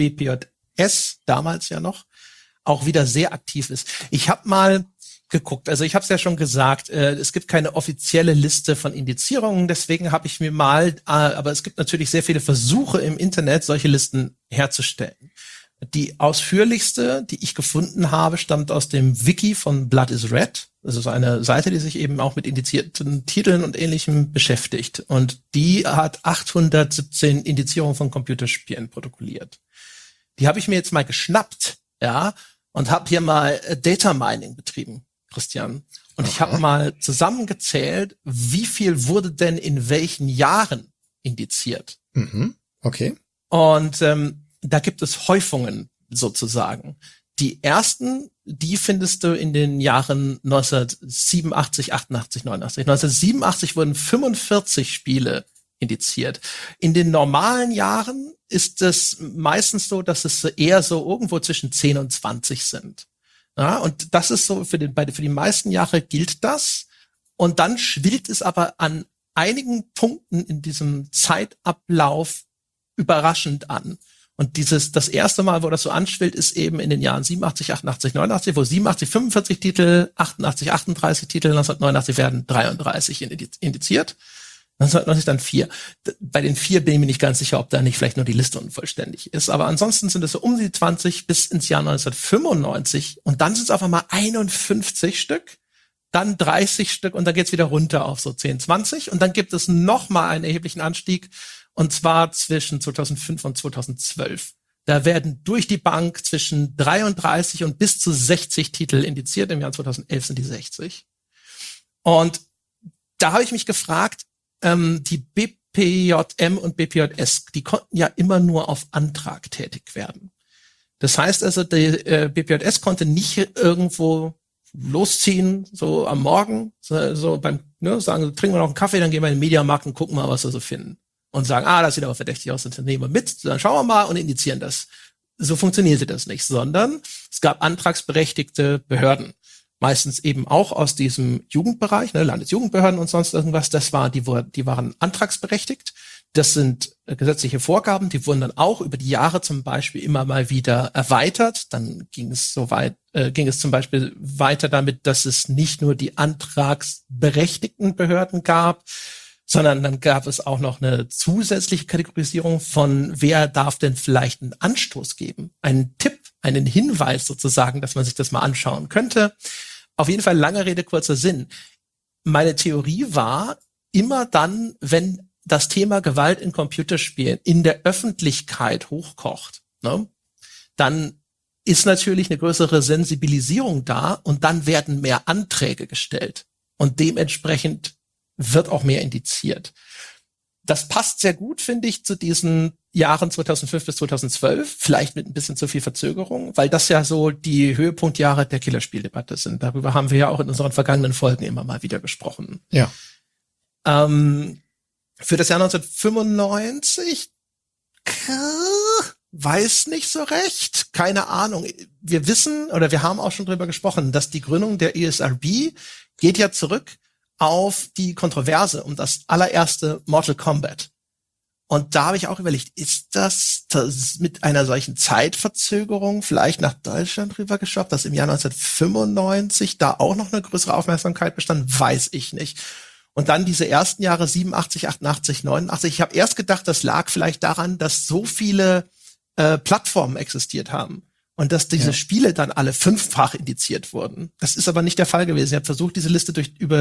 Speaker 1: BPJS, damals ja noch, auch wieder sehr aktiv ist. Ich habe mal geguckt. Also ich habe es ja schon gesagt, es gibt keine offizielle Liste von Indizierungen, deswegen habe ich mir mal, aber es gibt natürlich sehr viele Versuche im Internet, solche Listen herzustellen. Die ausführlichste, die ich gefunden habe, stammt aus dem Wiki von Blood is Red. Das ist eine Seite, die sich eben auch mit indizierten Titeln und Ähnlichem beschäftigt. Und die hat 817 Indizierungen von Computerspielen protokolliert. Die habe ich mir jetzt mal geschnappt, ja, und habe hier mal Data Mining betrieben, Christian. Und ich habe mal zusammengezählt, wie viel wurde denn in welchen Jahren indiziert.
Speaker 2: Okay.
Speaker 1: Und da gibt es Häufungen sozusagen. Die ersten, die findest du in den Jahren 1987, 88, 89. 1987 wurden 45 Spiele indiziert. In den normalen Jahren ist es meistens so, dass es eher so irgendwo zwischen 10 und 20 sind. Ja, und das ist so für die meisten Jahre gilt das. Und dann schwillt es aber an einigen Punkten in diesem Zeitablauf überraschend an. Und das erste Mal, wo das so anschwillt, ist eben in den Jahren 87, 88, 89, wo 87 45 Titel, 88 38 Titel, 1989 werden 33 indiziert. 1990 dann 4. Bei den 4 bin ich mir nicht ganz sicher, ob da nicht vielleicht nur die Liste unvollständig ist. Aber ansonsten sind es so um die 20 bis ins Jahr 1995. Und dann sind es auf einmal 51 Stück, dann 30 Stück und dann geht's wieder runter auf so 10, 20. Und dann gibt es nochmal einen erheblichen Anstieg. Und zwar zwischen 2005 und 2012. Da werden durch die Bank zwischen 33 und bis zu 60 Titel indiziert. Im Jahr 2011 sind die 60. Und da habe ich mich gefragt, die BPJM und BPJS, die konnten ja immer nur auf Antrag tätig werden. Das heißt also, die BPJS konnte nicht irgendwo losziehen, so am Morgen, so beim, sagen, trinken wir noch einen Kaffee, dann gehen wir in den Mediamarkt und gucken mal, was wir so finden. Und sagen, das sieht aber verdächtig aus, dann nehmen wir mit, dann schauen wir mal und indizieren das. So funktionierte das nicht, sondern es gab antragsberechtigte Behörden. Meistens eben auch aus diesem Jugendbereich, Landesjugendbehörden und sonst irgendwas. Die waren antragsberechtigt. Das sind gesetzliche Vorgaben, die wurden dann auch über die Jahre zum Beispiel immer mal wieder erweitert. Dann ging es zum Beispiel weiter damit, dass es nicht nur die antragsberechtigten Behörden gab, sondern dann gab es auch noch eine zusätzliche Kategorisierung von, wer darf denn vielleicht einen Anstoß geben, einen Tipp, einen Hinweis sozusagen, dass man sich das mal anschauen könnte. Auf jeden Fall, lange Rede, kurzer Sinn. Meine Theorie war, immer dann, wenn das Thema Gewalt in Computerspielen in der Öffentlichkeit hochkocht, dann ist natürlich eine größere Sensibilisierung da und dann werden mehr Anträge gestellt. Und dementsprechend wird auch mehr indiziert. Das passt sehr gut, finde ich, zu diesen Jahren 2005 bis 2012, vielleicht mit ein bisschen zu viel Verzögerung, weil das ja so die Höhepunktjahre der Killerspieldebatte sind. Darüber haben wir ja auch in unseren vergangenen Folgen immer mal wieder gesprochen.
Speaker 2: Ja.
Speaker 1: Für das Jahr 1995 weiß nicht so recht, keine Ahnung. Wir wissen, oder wir haben auch schon drüber gesprochen, dass die Gründung der ESRB geht ja zurück auf die Kontroverse um das allererste Mortal Kombat. Und da habe ich auch überlegt, ist das mit einer solchen Zeitverzögerung vielleicht nach Deutschland rübergeschwappt, dass im Jahr 1995 da auch noch eine größere Aufmerksamkeit bestand? Weiß ich nicht. Und dann diese ersten Jahre 87, 88, 89. Ich habe erst gedacht, das lag vielleicht daran, dass so viele Plattformen existiert haben. Und dass diese Spiele dann alle 5-fach indiziert wurden. Das ist aber nicht der Fall gewesen. Ich habe versucht, diese Liste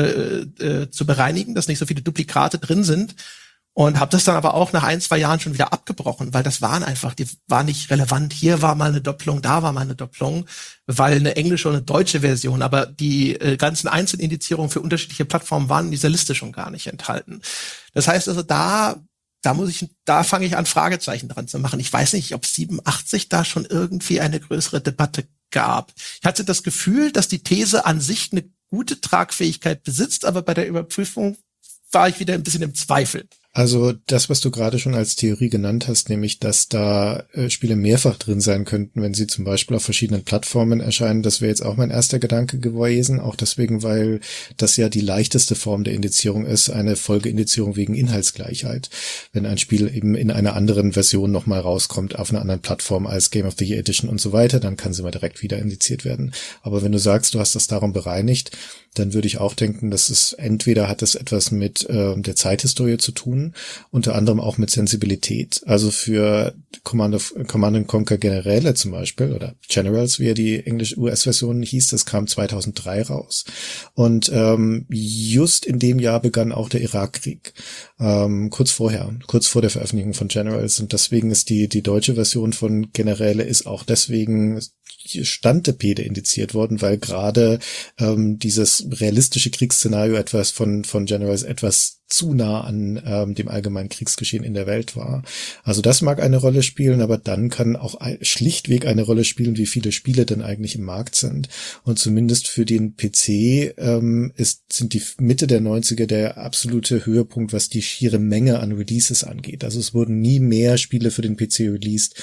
Speaker 1: zu bereinigen, dass nicht so viele Duplikate drin sind. Und habe das dann aber auch nach 1, 2 Jahren schon wieder abgebrochen, weil das die waren nicht relevant. Hier war mal eine Doppelung, da war mal eine Doppelung, weil eine englische und eine deutsche Version, aber die ganzen Einzelindizierungen für unterschiedliche Plattformen waren in dieser Liste schon gar nicht enthalten. Das heißt also, da fange ich an, Fragezeichen dran zu machen. Ich weiß nicht, ob 87 da schon irgendwie eine größere Debatte gab. Ich hatte das Gefühl, dass die These an sich eine gute Tragfähigkeit besitzt, aber bei der Überprüfung war ich wieder ein bisschen im Zweifel.
Speaker 2: Also das, was du gerade schon als Theorie genannt hast, nämlich, dass da Spiele mehrfach drin sein könnten, wenn sie zum Beispiel auf verschiedenen Plattformen erscheinen, das wäre jetzt auch mein erster Gedanke gewesen, auch deswegen, weil das ja die leichteste Form der Indizierung ist, eine Folgeindizierung wegen Inhaltsgleichheit. Wenn ein Spiel eben in einer anderen Version nochmal rauskommt, auf einer anderen Plattform als Game of the Year Edition und so weiter, dann kann sie mal direkt wieder indiziert werden. Aber wenn du sagst, du hast das darum bereinigt, dann würde ich auch denken, dass es entweder hat es etwas mit der Zeithistorie zu tun, unter anderem auch mit Sensibilität. Also für Command & Conquer Generäle zum Beispiel oder Generals, wie ja die Englisch-US-Version hieß, das kam 2003 raus. Und just in dem Jahr begann auch der Irakkrieg. Kurz vor der Veröffentlichung von Generals. Und deswegen ist die deutsche Version von Generäle ist auch deswegen Standepede indiziert worden, weil gerade dieses realistische Kriegsszenario etwas von Generals etwas zu nah an dem allgemeinen Kriegsgeschehen in der Welt war. Also das mag eine Rolle spielen, aber dann kann auch schlichtweg eine Rolle spielen, wie viele Spiele denn eigentlich im Markt sind. Und zumindest für den PC sind die Mitte der 90er der absolute Höhepunkt, was die schiere Menge an Releases angeht. Also es wurden nie mehr Spiele für den PC released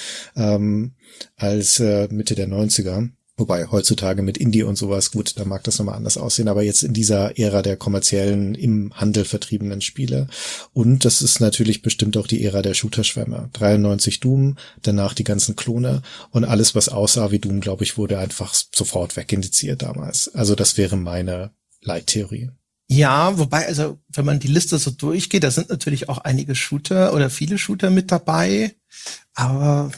Speaker 2: als Mitte der 90er. Wobei heutzutage mit Indie und sowas, gut, da mag das nochmal anders aussehen, aber jetzt in dieser Ära der kommerziellen, im Handel vertriebenen Spiele. Und das ist natürlich bestimmt auch die Ära der Shooter-Schwämme. 93 Doom, danach die ganzen Klone und alles, was aussah wie Doom, glaube ich, wurde einfach sofort wegindiziert damals. Also das wäre meine Leittheorie.
Speaker 1: Ja, wobei, also wenn man die Liste so durchgeht, da sind natürlich auch einige Shooter oder viele Shooter mit dabei, aber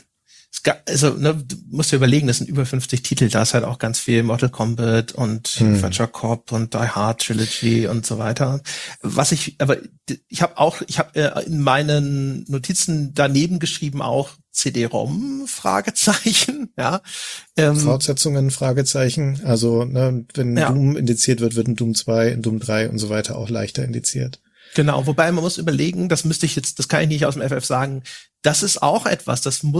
Speaker 1: du musst dir überlegen, das sind über 50 Titel, da ist halt auch ganz viel Mortal Kombat und Virtua Cop und Die Hard Trilogy und so weiter. Ich habe in meinen Notizen daneben geschrieben auch CD-ROM, Fragezeichen, ja.
Speaker 2: Fortsetzungen, Fragezeichen, also wenn Doom indiziert wird, wird ein Doom 2, ein Doom 3 und so weiter auch leichter indiziert.
Speaker 1: Genau, wobei man muss überlegen, das kann ich nicht aus dem FF sagen, das ist auch etwas,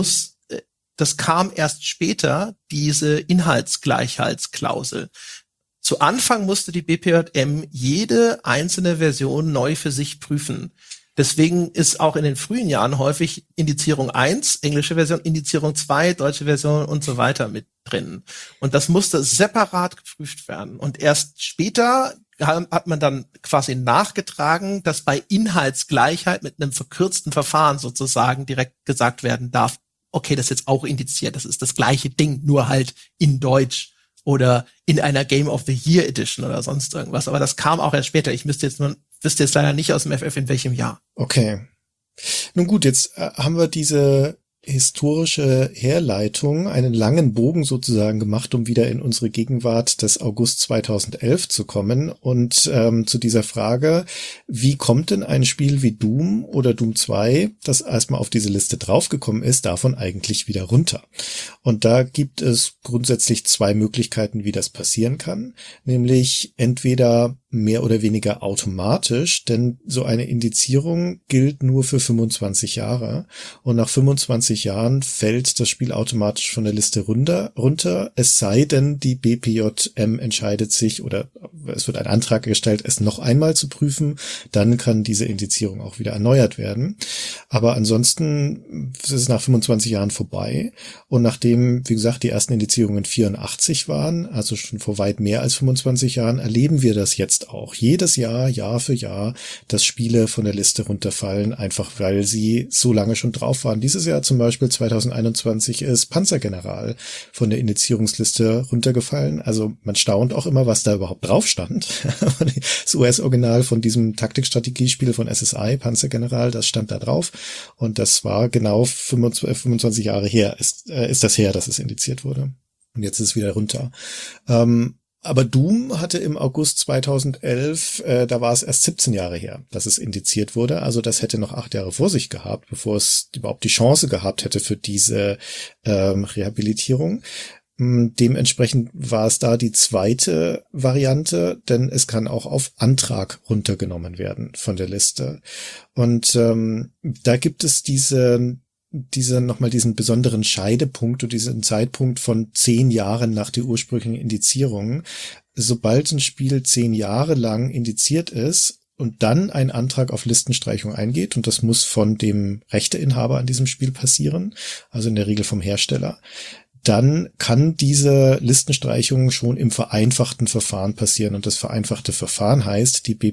Speaker 1: das kam erst später, diese Inhaltsgleichheitsklausel. Zu Anfang musste die BPJM jede einzelne Version neu für sich prüfen. Deswegen ist auch in den frühen Jahren häufig Indizierung 1, englische Version, Indizierung 2, deutsche Version und so weiter mit drin. Und das musste separat geprüft werden. Und erst später hat man dann quasi nachgetragen, dass bei Inhaltsgleichheit mit einem verkürzten Verfahren sozusagen direkt gesagt werden darf, okay, das ist jetzt auch indiziert, das ist das gleiche Ding, nur halt in Deutsch oder in einer Game of the Year Edition oder sonst irgendwas. Aber das kam auch erst später. Ich wüsste jetzt leider nicht aus dem FF in welchem Jahr.
Speaker 2: Okay. Nun gut, jetzt haben wir diese historische Herleitung, einen langen Bogen sozusagen gemacht, um wieder in unsere Gegenwart des August 2011 zu kommen und zu dieser Frage, wie kommt denn ein Spiel wie Doom oder Doom 2, das erstmal auf diese Liste draufgekommen ist, davon eigentlich wieder runter? Und da gibt es grundsätzlich zwei Möglichkeiten, wie das passieren kann, nämlich entweder mehr oder weniger automatisch, denn so eine Indizierung gilt nur für 25 Jahre und nach 25 Jahren fällt das Spiel automatisch von der Liste runter, es sei denn, die BPJM entscheidet sich oder es wird ein Antrag gestellt, es noch einmal zu prüfen, dann kann diese Indizierung auch wieder erneuert werden. Aber ansonsten ist es nach 25 Jahren vorbei und nachdem, wie gesagt, die ersten Indizierungen 84 waren, also schon vor weit mehr als 25 Jahren, erleben wir das jetzt auch. Jedes Jahr, Jahr für Jahr, dass Spiele von der Liste runterfallen, einfach weil sie so lange schon drauf waren. Dieses Jahr zum Beispiel 2021 ist Panzergeneral von der Indizierungsliste runtergefallen. Also man staunt auch immer, was da überhaupt drauf stand. Das US-Original von diesem Taktikstrategiespiel von SSI, Panzergeneral, das stand da drauf. Und das war genau 25 Jahre her, ist das her, dass es indiziert wurde. Und jetzt ist es wieder runter. Aber Doom hatte im August 2011, da war es erst 17 Jahre her, dass es indiziert wurde. Also das hätte noch 8 Jahre vor sich gehabt, bevor es überhaupt die Chance gehabt hätte für diese Rehabilitierung. Dementsprechend war es da die zweite Variante, denn es kann auch auf Antrag runtergenommen werden von der Liste. Und da gibt es diesen besonderen Scheidepunkt und diesen Zeitpunkt von 10 Jahren nach der ursprünglichen Indizierung. Sobald ein Spiel 10 Jahre lang indiziert ist und dann ein Antrag auf Listenstreichung eingeht, und das muss von dem Rechteinhaber an diesem Spiel passieren, also in der Regel vom Hersteller, dann kann diese Listenstreichung schon im vereinfachten Verfahren passieren. Und das vereinfachte Verfahren heißt, die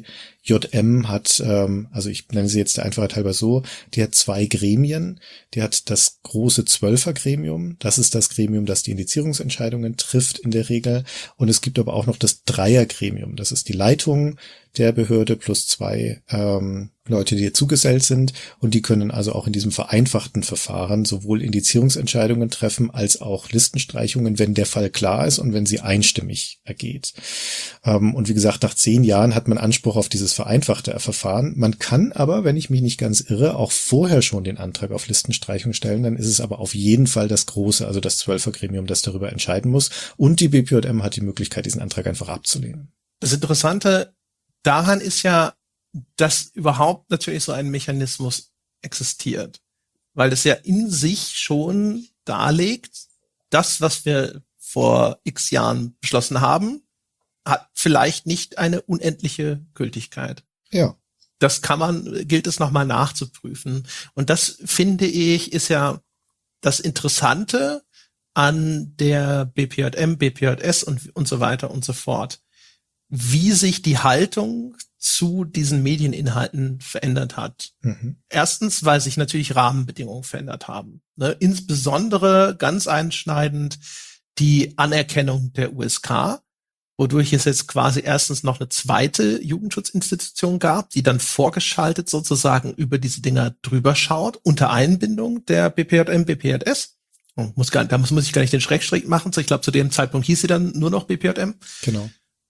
Speaker 2: BPJM hat, also ich nenne sie jetzt der Einfachheit halber so, die hat 2 Gremien. Die hat das große 12er-Gremium. Das ist das Gremium, das die Indizierungsentscheidungen trifft in der Regel. Und es gibt aber auch noch das Dreier-Gremium. Das ist die Leitung der Behörde plus 2 Leute, die ihr zugesellt sind, und die können also auch in diesem vereinfachten Verfahren sowohl Indizierungsentscheidungen treffen als auch Listenstreichungen, wenn der Fall klar ist und wenn sie einstimmig ergeht. Und wie gesagt, nach 10 Jahren hat man Anspruch auf dieses vereinfachte Verfahren. Man kann aber, wenn ich mich nicht ganz irre, auch vorher schon den Antrag auf Listenstreichung stellen. Dann ist es aber auf jeden Fall das große, also das 12er-Gremium, das darüber entscheiden muss. Und die BPJM hat die Möglichkeit, diesen Antrag einfach abzulehnen.
Speaker 1: Das Interessante daran ist ja, dass überhaupt natürlich so ein Mechanismus existiert. Weil es ja in sich schon darlegt, das, was wir vor x Jahren beschlossen haben, hat vielleicht nicht eine unendliche Gültigkeit.
Speaker 2: Ja.
Speaker 1: Das gilt es nochmal nachzuprüfen. Und das, finde ich, ist ja das Interessante an der BPJM, BPJS und so weiter und so fort. Wie sich die Haltung zu diesen Medieninhalten verändert hat. Mhm. Erstens, weil sich natürlich Rahmenbedingungen verändert haben. Ne? Insbesondere ganz einschneidend die Anerkennung der USK, wodurch es jetzt quasi erstens noch eine zweite Jugendschutzinstitution gab, die dann vorgeschaltet sozusagen über diese Dinger drüber schaut, unter Einbindung der BPJM, BPJS. Da muss ich gar nicht den Schrägstrich machen. Ich glaube, zu dem Zeitpunkt hieß sie dann nur noch BPJM.
Speaker 2: Genau.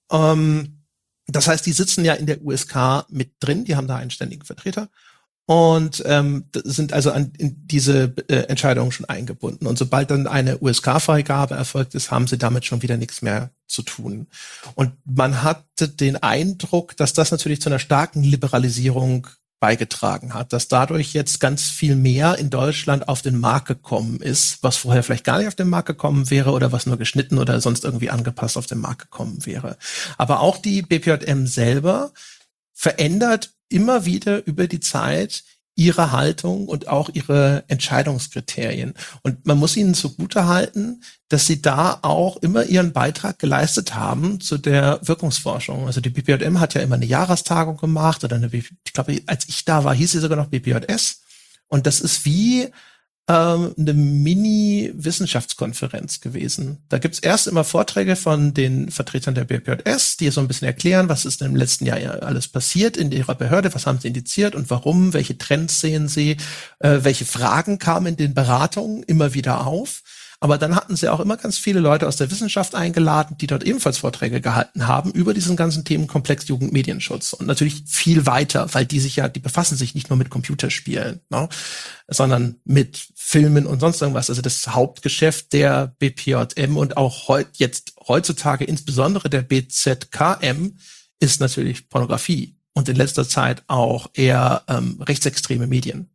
Speaker 1: Das heißt, die sitzen ja in der USK mit drin, die haben da einen ständigen Vertreter und sind also in diese Entscheidungen schon eingebunden. Und sobald dann eine USK-Freigabe erfolgt ist, haben sie damit schon wieder nichts mehr zu tun. Und man hatte den Eindruck, dass das natürlich zu einer starken Liberalisierung beigetragen hat, dass dadurch jetzt ganz viel mehr in Deutschland auf den Markt gekommen ist, was vorher vielleicht gar nicht auf den Markt gekommen wäre oder was nur geschnitten oder sonst irgendwie angepasst auf den Markt gekommen wäre. Aber auch die BPJM selber verändert immer wieder über die Zeit ihre Haltung und auch ihre Entscheidungskriterien. Und man muss ihnen zugutehalten, dass sie da auch immer ihren Beitrag geleistet haben zu der Wirkungsforschung. Also die BPJM hat ja immer eine Jahrestagung gemacht oder ich glaube, als ich da war, hieß sie sogar noch BPJS. Und das ist wie eine Mini-Wissenschaftskonferenz gewesen. Da gibt's erst immer Vorträge von den Vertretern der BPJS, die so ein bisschen erklären, was ist denn im letzten Jahr alles passiert in ihrer Behörde, was haben sie indiziert und warum, welche Trends sehen sie, welche Fragen kamen in den Beratungen immer wieder auf. Aber dann hatten sie auch immer ganz viele Leute aus der Wissenschaft eingeladen, die dort ebenfalls Vorträge gehalten haben über diesen ganzen Themenkomplex Jugendmedienschutz. Und natürlich viel weiter, weil die befassen sich nicht nur mit Computerspielen, ne, sondern mit Filmen und sonst irgendwas. Also das Hauptgeschäft der BPJM und auch heutzutage insbesondere der BZKM ist natürlich Pornografie. Und in letzter Zeit auch eher rechtsextreme Medien.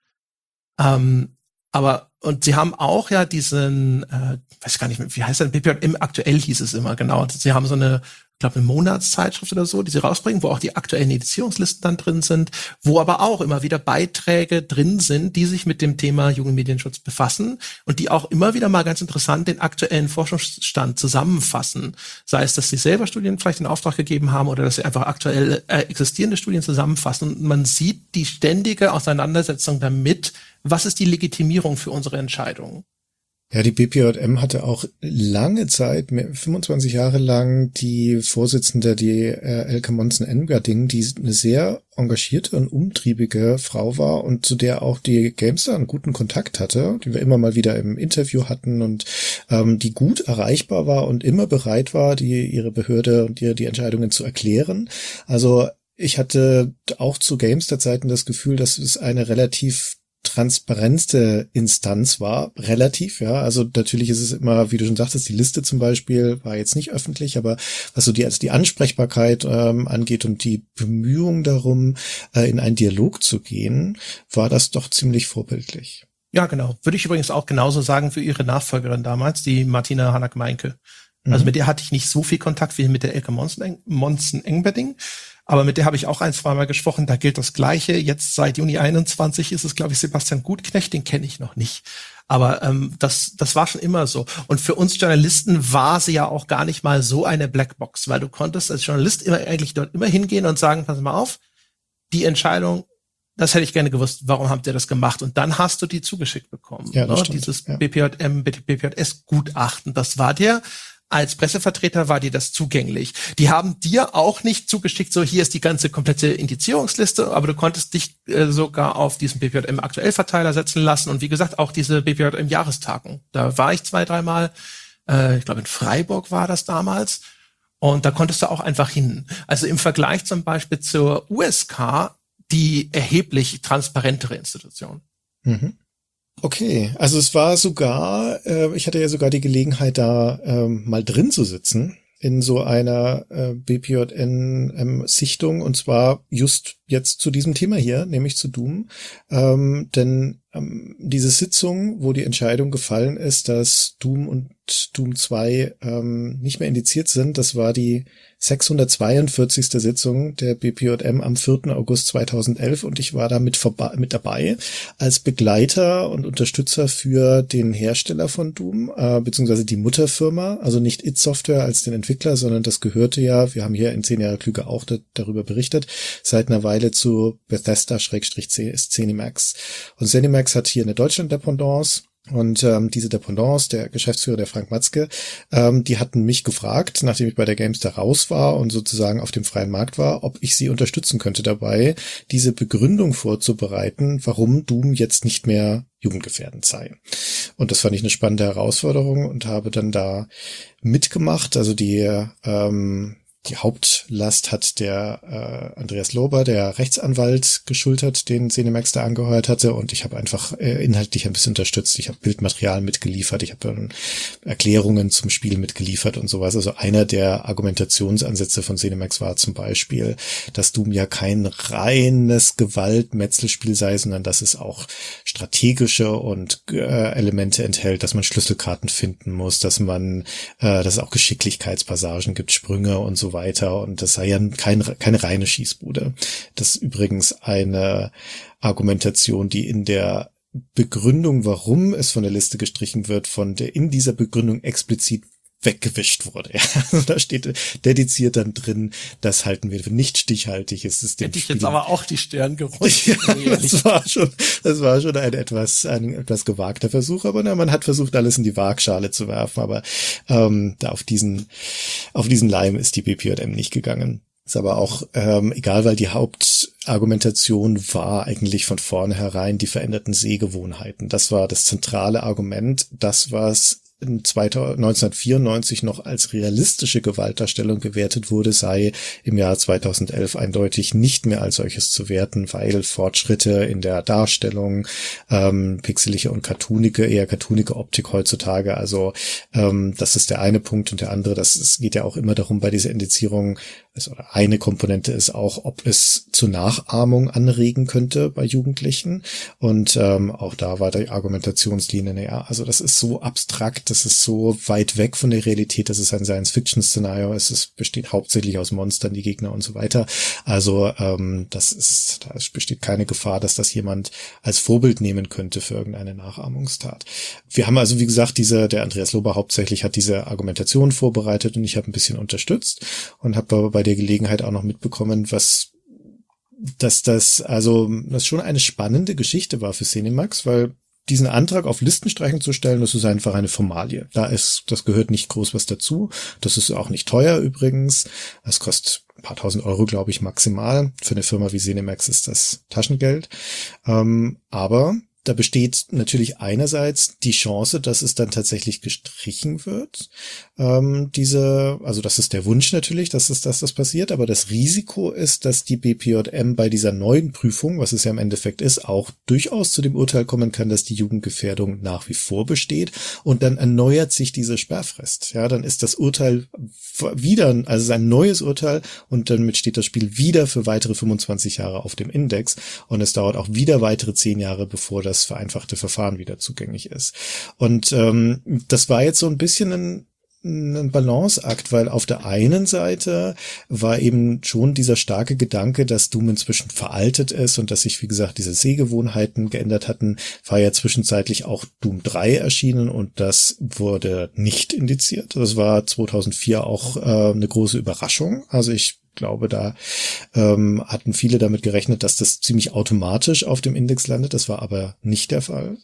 Speaker 1: Und sie haben auch ja diesen, weiß gar nicht mehr, wie heißt der, BPJM aktuell hieß es immer, genau. Sie haben so eine Monatszeitschrift oder so, die sie rausbringen, wo auch die aktuellen Editierungslisten dann drin sind, wo aber auch immer wieder Beiträge drin sind, die sich mit dem Thema Jugendmedienschutz befassen und die auch immer wieder mal ganz interessant den aktuellen Forschungsstand zusammenfassen. Sei es, dass sie selber Studien vielleicht in Auftrag gegeben haben oder dass sie einfach aktuell existierende Studien zusammenfassen. Und man sieht die ständige Auseinandersetzung damit, was ist die Legitimierung für unsere Entscheidungen.
Speaker 2: Ja, die BPJM hatte auch lange Zeit, 25 Jahre lang, die Vorsitzende, die Elke Monsen-Engading, die eine sehr engagierte und umtriebige Frau war und zu der auch die Gamestar einen guten Kontakt hatte, die wir immer mal wieder im Interview hatten und die gut erreichbar war und immer bereit war, ihre Behörde und die Entscheidungen zu erklären. Also ich hatte auch zu Gamestar-Zeiten das Gefühl, dass es eine relativ transparenteste Instanz war, relativ, ja, also natürlich ist es immer, wie du schon sagtest, die Liste zum Beispiel war jetzt nicht öffentlich, aber was so die Ansprechbarkeit angeht und die Bemühung darum, in einen Dialog zu gehen, war das doch ziemlich vorbildlich.
Speaker 1: Ja, genau. Würde ich übrigens auch genauso sagen für ihre Nachfolgerin damals, die Martina Hanak-Meinke. Also mit der hatte ich nicht so viel Kontakt wie mit der Elke Monsen-Engberding. Aber mit der habe ich auch ein, zweimal gesprochen, da gilt das Gleiche. Jetzt seit Juni 21 ist es, glaube ich, Sebastian Gutknecht, den kenne ich noch nicht. Aber das war schon immer so. Und für uns Journalisten war sie ja auch gar nicht mal so eine Blackbox, weil du konntest als Journalist eigentlich dort immer hingehen und sagen, pass mal auf, die Entscheidung, das hätte ich gerne gewusst, warum habt ihr das gemacht? Und dann hast du die zugeschickt bekommen.
Speaker 2: Ja, das
Speaker 1: stimmt, dieses ja. BPJM, BPJS-Gutachten, das war dir. Als Pressevertreter war dir das zugänglich. Die haben dir auch nicht zugeschickt, so hier ist die ganze komplette Indizierungsliste, aber du konntest dich sogar auf diesen BPJM-Aktuell-Verteiler setzen lassen und wie gesagt auch diese BPJM-Jahrestagung. Da war ich 2-3 Mal, ich glaube in Freiburg war das damals und da konntest du auch einfach hin. Also im Vergleich zum Beispiel zur USK die erheblich transparentere Institution.
Speaker 2: Mhm. Okay, also es war sogar, ich hatte ja sogar die Gelegenheit, da mal drin zu sitzen in so einer BPJN-Sichtung und zwar just jetzt zu diesem Thema hier, nämlich zu Doom. Denn diese Sitzung, wo die Entscheidung gefallen ist, dass Doom und Doom 2 nicht mehr indiziert sind, das war die 642. Sitzung der BPJM am 4. August 2011 und ich war da mit dabei als Begleiter und Unterstützer für den Hersteller von Doom, beziehungsweise die Mutterfirma, also nicht id Software als den Entwickler, sondern das gehörte ja, wir haben hier in 10 Jahre Klüger auch darüber berichtet, seit einer Weile zu Bethesda-ZeniMax. Und ZeniMax hat hier eine Deutschland-Dependance. Und diese Dependance, der Geschäftsführer, der Frank Matzke, die hatten mich gefragt, nachdem ich bei der Gamestar raus war und sozusagen auf dem freien Markt war, ob ich sie unterstützen könnte dabei, diese Begründung vorzubereiten, warum Doom jetzt nicht mehr jugendgefährdend sei. Und das fand ich eine spannende Herausforderung und habe dann da mitgemacht. Also die Hauptlast hat der Andreas Lober, der Rechtsanwalt, geschultert, den ZeniMax da angeheuert hatte. Und ich habe einfach inhaltlich ein bisschen unterstützt. Ich habe Bildmaterial mitgeliefert, ich habe Erklärungen zum Spiel mitgeliefert und sowas. Also einer der Argumentationsansätze von ZeniMax war zum Beispiel, dass Doom ja kein reines Gewaltmetzelspiel sei, sondern dass es auch strategische und Elemente enthält, dass man Schlüsselkarten finden muss, dass es auch Geschicklichkeitspassagen gibt, Sprünge und so weiter, und das sei ja keine reine Schießbude. Das ist übrigens eine Argumentation, die in der Begründung, warum es von der Liste gestrichen wird, in dieser Begründung explizit weggewischt wurde. Ja, also da steht dediziert dann drin, das halten wir für nicht stichhaltig. Es ist dem
Speaker 1: Hätte ich jetzt aber auch die Stirn gerollt.
Speaker 2: Ja, das war schon ein etwas gewagter Versuch, aber man hat versucht, alles in die Waagschale zu werfen, aber da auf diesen Leim ist die BPJM nicht gegangen. Ist aber auch egal, weil die Hauptargumentation war eigentlich von vornherein die veränderten Sehgewohnheiten. Das war das zentrale Argument. Das, was 1994 noch als realistische Gewaltdarstellung gewertet wurde, sei im Jahr 2011 eindeutig nicht mehr als solches zu werten, weil Fortschritte in der Darstellung, pixelige und eher cartoonige Optik heutzutage, also das ist der eine Punkt, und der andere, es geht ja auch immer darum bei dieser Indizierung, oder eine Komponente ist auch, ob es zur Nachahmung anregen könnte bei Jugendlichen, und auch da war die Argumentationslinie, naja, also das ist so abstrakt, das ist so weit weg von der Realität, das ist ein Science-Fiction-Szenario, besteht hauptsächlich aus Monstern, die Gegner und so weiter. Also da besteht keine Gefahr, dass das jemand als Vorbild nehmen könnte für irgendeine Nachahmungstat. Wir haben also, wie gesagt, der Andreas Lober hauptsächlich hat diese Argumentation vorbereitet und ich habe ein bisschen unterstützt und habe bei der Gelegenheit auch noch mitbekommen, dass das schon eine spannende Geschichte war für ZeniMax, weil diesen Antrag auf Listenstreichung zu stellen, das ist einfach eine Formalie. Das gehört nicht groß was dazu. Das ist auch nicht teuer übrigens. Das kostet ein paar tausend Euro, glaube ich, maximal. Für eine Firma wie ZeniMax ist das Taschengeld. Aber da besteht natürlich einerseits die Chance, dass es dann tatsächlich gestrichen wird. Das ist der Wunsch natürlich, dass das passiert, aber das Risiko ist, dass die BPJM bei dieser neuen Prüfung, was es ja im Endeffekt ist, auch durchaus zu dem Urteil kommen kann, dass die Jugendgefährdung nach wie vor besteht, und dann erneuert sich diese Sperrfrist. Ja, dann ist das Urteil wieder, also ein neues Urteil, und damit steht das Spiel wieder für weitere 25 Jahre auf dem Index, und es dauert auch wieder weitere 10 Jahre, bevor das vereinfachte Verfahren wieder zugänglich ist. Und das war jetzt so ein bisschen ein Balanceakt, weil auf der einen Seite war eben schon dieser starke Gedanke, dass Doom inzwischen veraltet ist und dass sich, wie gesagt, diese Sehgewohnheiten geändert hatten, war ja zwischenzeitlich auch Doom 3 erschienen, und das wurde nicht indiziert. Das war 2004 auch eine große Überraschung. Also ich glaube, da hatten viele damit gerechnet, dass das ziemlich automatisch auf dem Index landet. Das war aber nicht der Fall.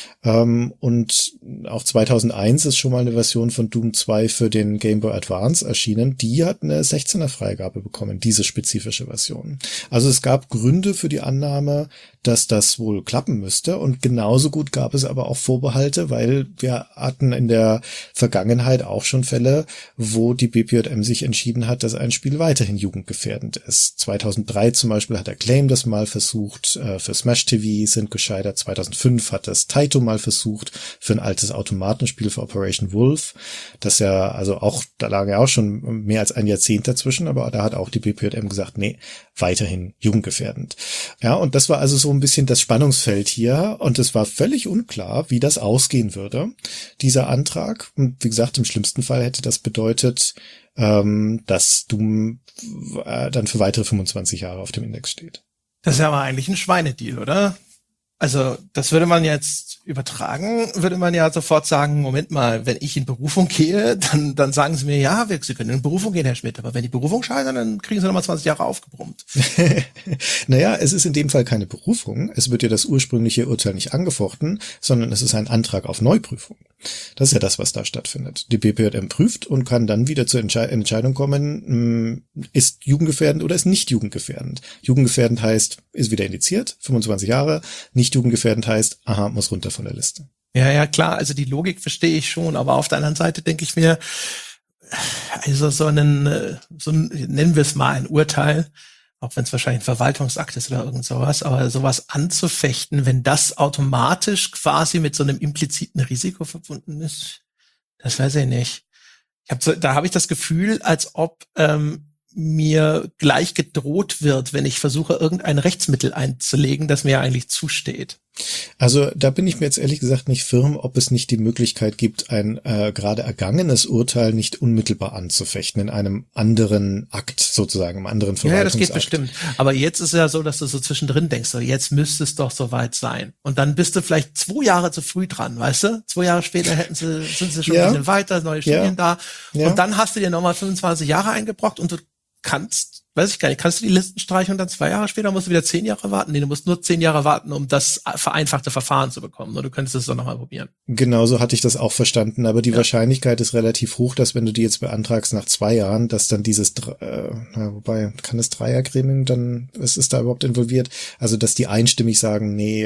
Speaker 2: Und auch 2001 ist schon mal eine Version von Doom 2 für den Game Boy Advance erschienen. Die hat eine 16er Freigabe bekommen, diese spezifische Version. Also es gab Gründe für die Annahme, dass das wohl klappen müsste, und genauso gut gab es aber auch Vorbehalte, weil wir hatten in der Vergangenheit auch schon Fälle, wo die BPJM sich entschieden hat, dass ein Spiel weiterhin jugendgefährdend ist. 2003 zum Beispiel hat Acclaim das mal versucht, für Smash TV sind gescheitert. 2005 hat das Taito mal versucht, für ein altes Automatenspiel für Operation Wolf. Das ja, also auch, da lag ja auch schon mehr als ein Jahrzehnt dazwischen, aber da hat auch die BPJM gesagt, nee, weiterhin jugendgefährdend. Ja, und das war also so ein bisschen das Spannungsfeld hier und es war völlig unklar, wie das ausgehen würde, dieser Antrag. Und wie gesagt, im schlimmsten Fall hätte das bedeutet, dass Doom dann für weitere 25 Jahre auf dem Index steht.
Speaker 1: Das ist ja aber eigentlich ein Schweinedeal, oder? Also das würde man jetzt übertragen, würde man ja sofort sagen, Moment mal, wenn ich in Berufung gehe, dann sagen sie mir, ja, Sie können in Berufung gehen, Herr Schmidt, aber wenn die Berufung scheitert, dann kriegen Sie nochmal 20 Jahre aufgebrummt.
Speaker 2: Naja, es ist in dem Fall keine Berufung. Es wird ja das ursprüngliche Urteil nicht angefochten, sondern es ist ein Antrag auf Neuprüfung. Das ist ja das, was da stattfindet. Die BPJM prüft und kann dann wieder zur Entscheidung kommen, ist jugendgefährdend oder ist nicht jugendgefährdend. Jugendgefährdend heißt, ist wieder indiziert, 25 Jahre. Nicht jugendgefährdend heißt, aha, muss runter von der Liste.
Speaker 1: Ja, klar, also die Logik verstehe ich schon, aber auf der anderen Seite denke ich mir, also so ein, nennen wir es mal ein Urteil, auch wenn es wahrscheinlich ein Verwaltungsakt ist oder irgend sowas, aber sowas anzufechten, wenn das automatisch quasi mit so einem impliziten Risiko verbunden ist, das weiß ich nicht. Da habe ich das Gefühl, als ob mir gleich gedroht wird, wenn ich versuche, irgendein Rechtsmittel einzulegen, das mir eigentlich zusteht.
Speaker 2: Also da bin ich mir jetzt ehrlich gesagt nicht firm, ob es nicht die Möglichkeit gibt, ein gerade ergangenes Urteil nicht unmittelbar anzufechten in einem anderen Akt sozusagen, im anderen Verwaltungsakt.
Speaker 1: Ja, das geht bestimmt. Aber jetzt ist ja so, dass du so zwischendrin denkst, so jetzt müsste es doch soweit sein. Und dann bist du vielleicht 2 Jahre zu früh dran, weißt du? 2 Jahre später sind sie schon ein bisschen weiter, neue Studien da. Ja. Und dann hast du dir nochmal 25 Jahre eingebrockt und du kannst du die Listenstreichung dann 2 Jahre später, musst du wieder 10 Jahre warten? Nee, du musst nur 10 Jahre warten, um das vereinfachte Verfahren zu bekommen. Oder du könntest es doch nochmal probieren.
Speaker 2: Genauso hatte ich das auch verstanden, aber die Wahrscheinlichkeit ist relativ hoch, dass wenn du die jetzt beantragst nach 2 Jahren, dass dann dieses, wobei, kann das Dreiergremium dann, was ist da überhaupt involviert? Also, dass die einstimmig sagen, nee,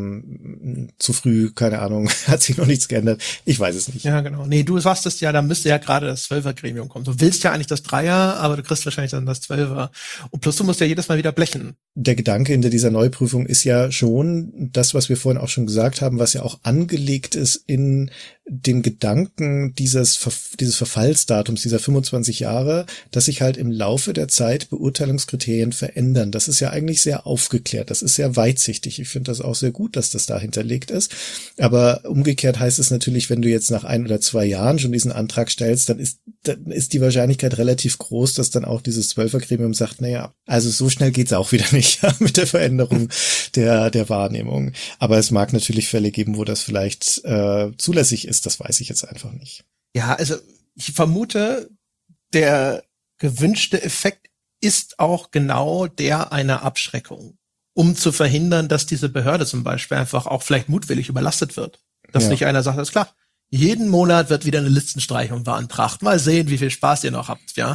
Speaker 2: zu früh, keine Ahnung, hat sich noch nichts geändert. Ich weiß es nicht.
Speaker 1: Ja, genau. Nee, du sagtest ja, da müsste ja gerade das 12er-Gremium kommen. Du willst ja eigentlich das Dreier, aber du kriegst wahrscheinlich dann das 12er. Und plus du musst ja jedes Mal wieder blechen.
Speaker 2: Der Gedanke hinter dieser Neuprüfung ist ja schon das, was wir vorhin auch schon gesagt haben, was ja auch angelegt ist in den Gedanken dieses Verfallsdatums, dieser 25 Jahre, dass sich halt im Laufe der Zeit Beurteilungskriterien verändern. Das ist ja eigentlich sehr aufgeklärt. Das ist sehr weitsichtig. Ich finde das auch sehr gut, dass das da hinterlegt ist. Aber umgekehrt heißt es natürlich, wenn du jetzt nach 1 oder 2 Jahren schon diesen Antrag stellst, dann ist die Wahrscheinlichkeit relativ groß, dass dann auch dieses 12er-Gremium sagt, naja, also so schnell geht's auch wieder nicht mit der Veränderung der Wahrnehmung. Aber es mag natürlich Fälle geben, wo das vielleicht zulässig ist. Das weiß ich jetzt einfach nicht.
Speaker 1: Ja, also ich vermute, der gewünschte Effekt ist auch genau der einer Abschreckung, um zu verhindern, dass diese Behörde zum Beispiel einfach auch vielleicht mutwillig überlastet wird. Dass nicht einer sagt, alles klar, jeden Monat wird wieder eine Listenstreichung beantragt. Mal sehen, wie viel Spaß ihr noch habt, ja.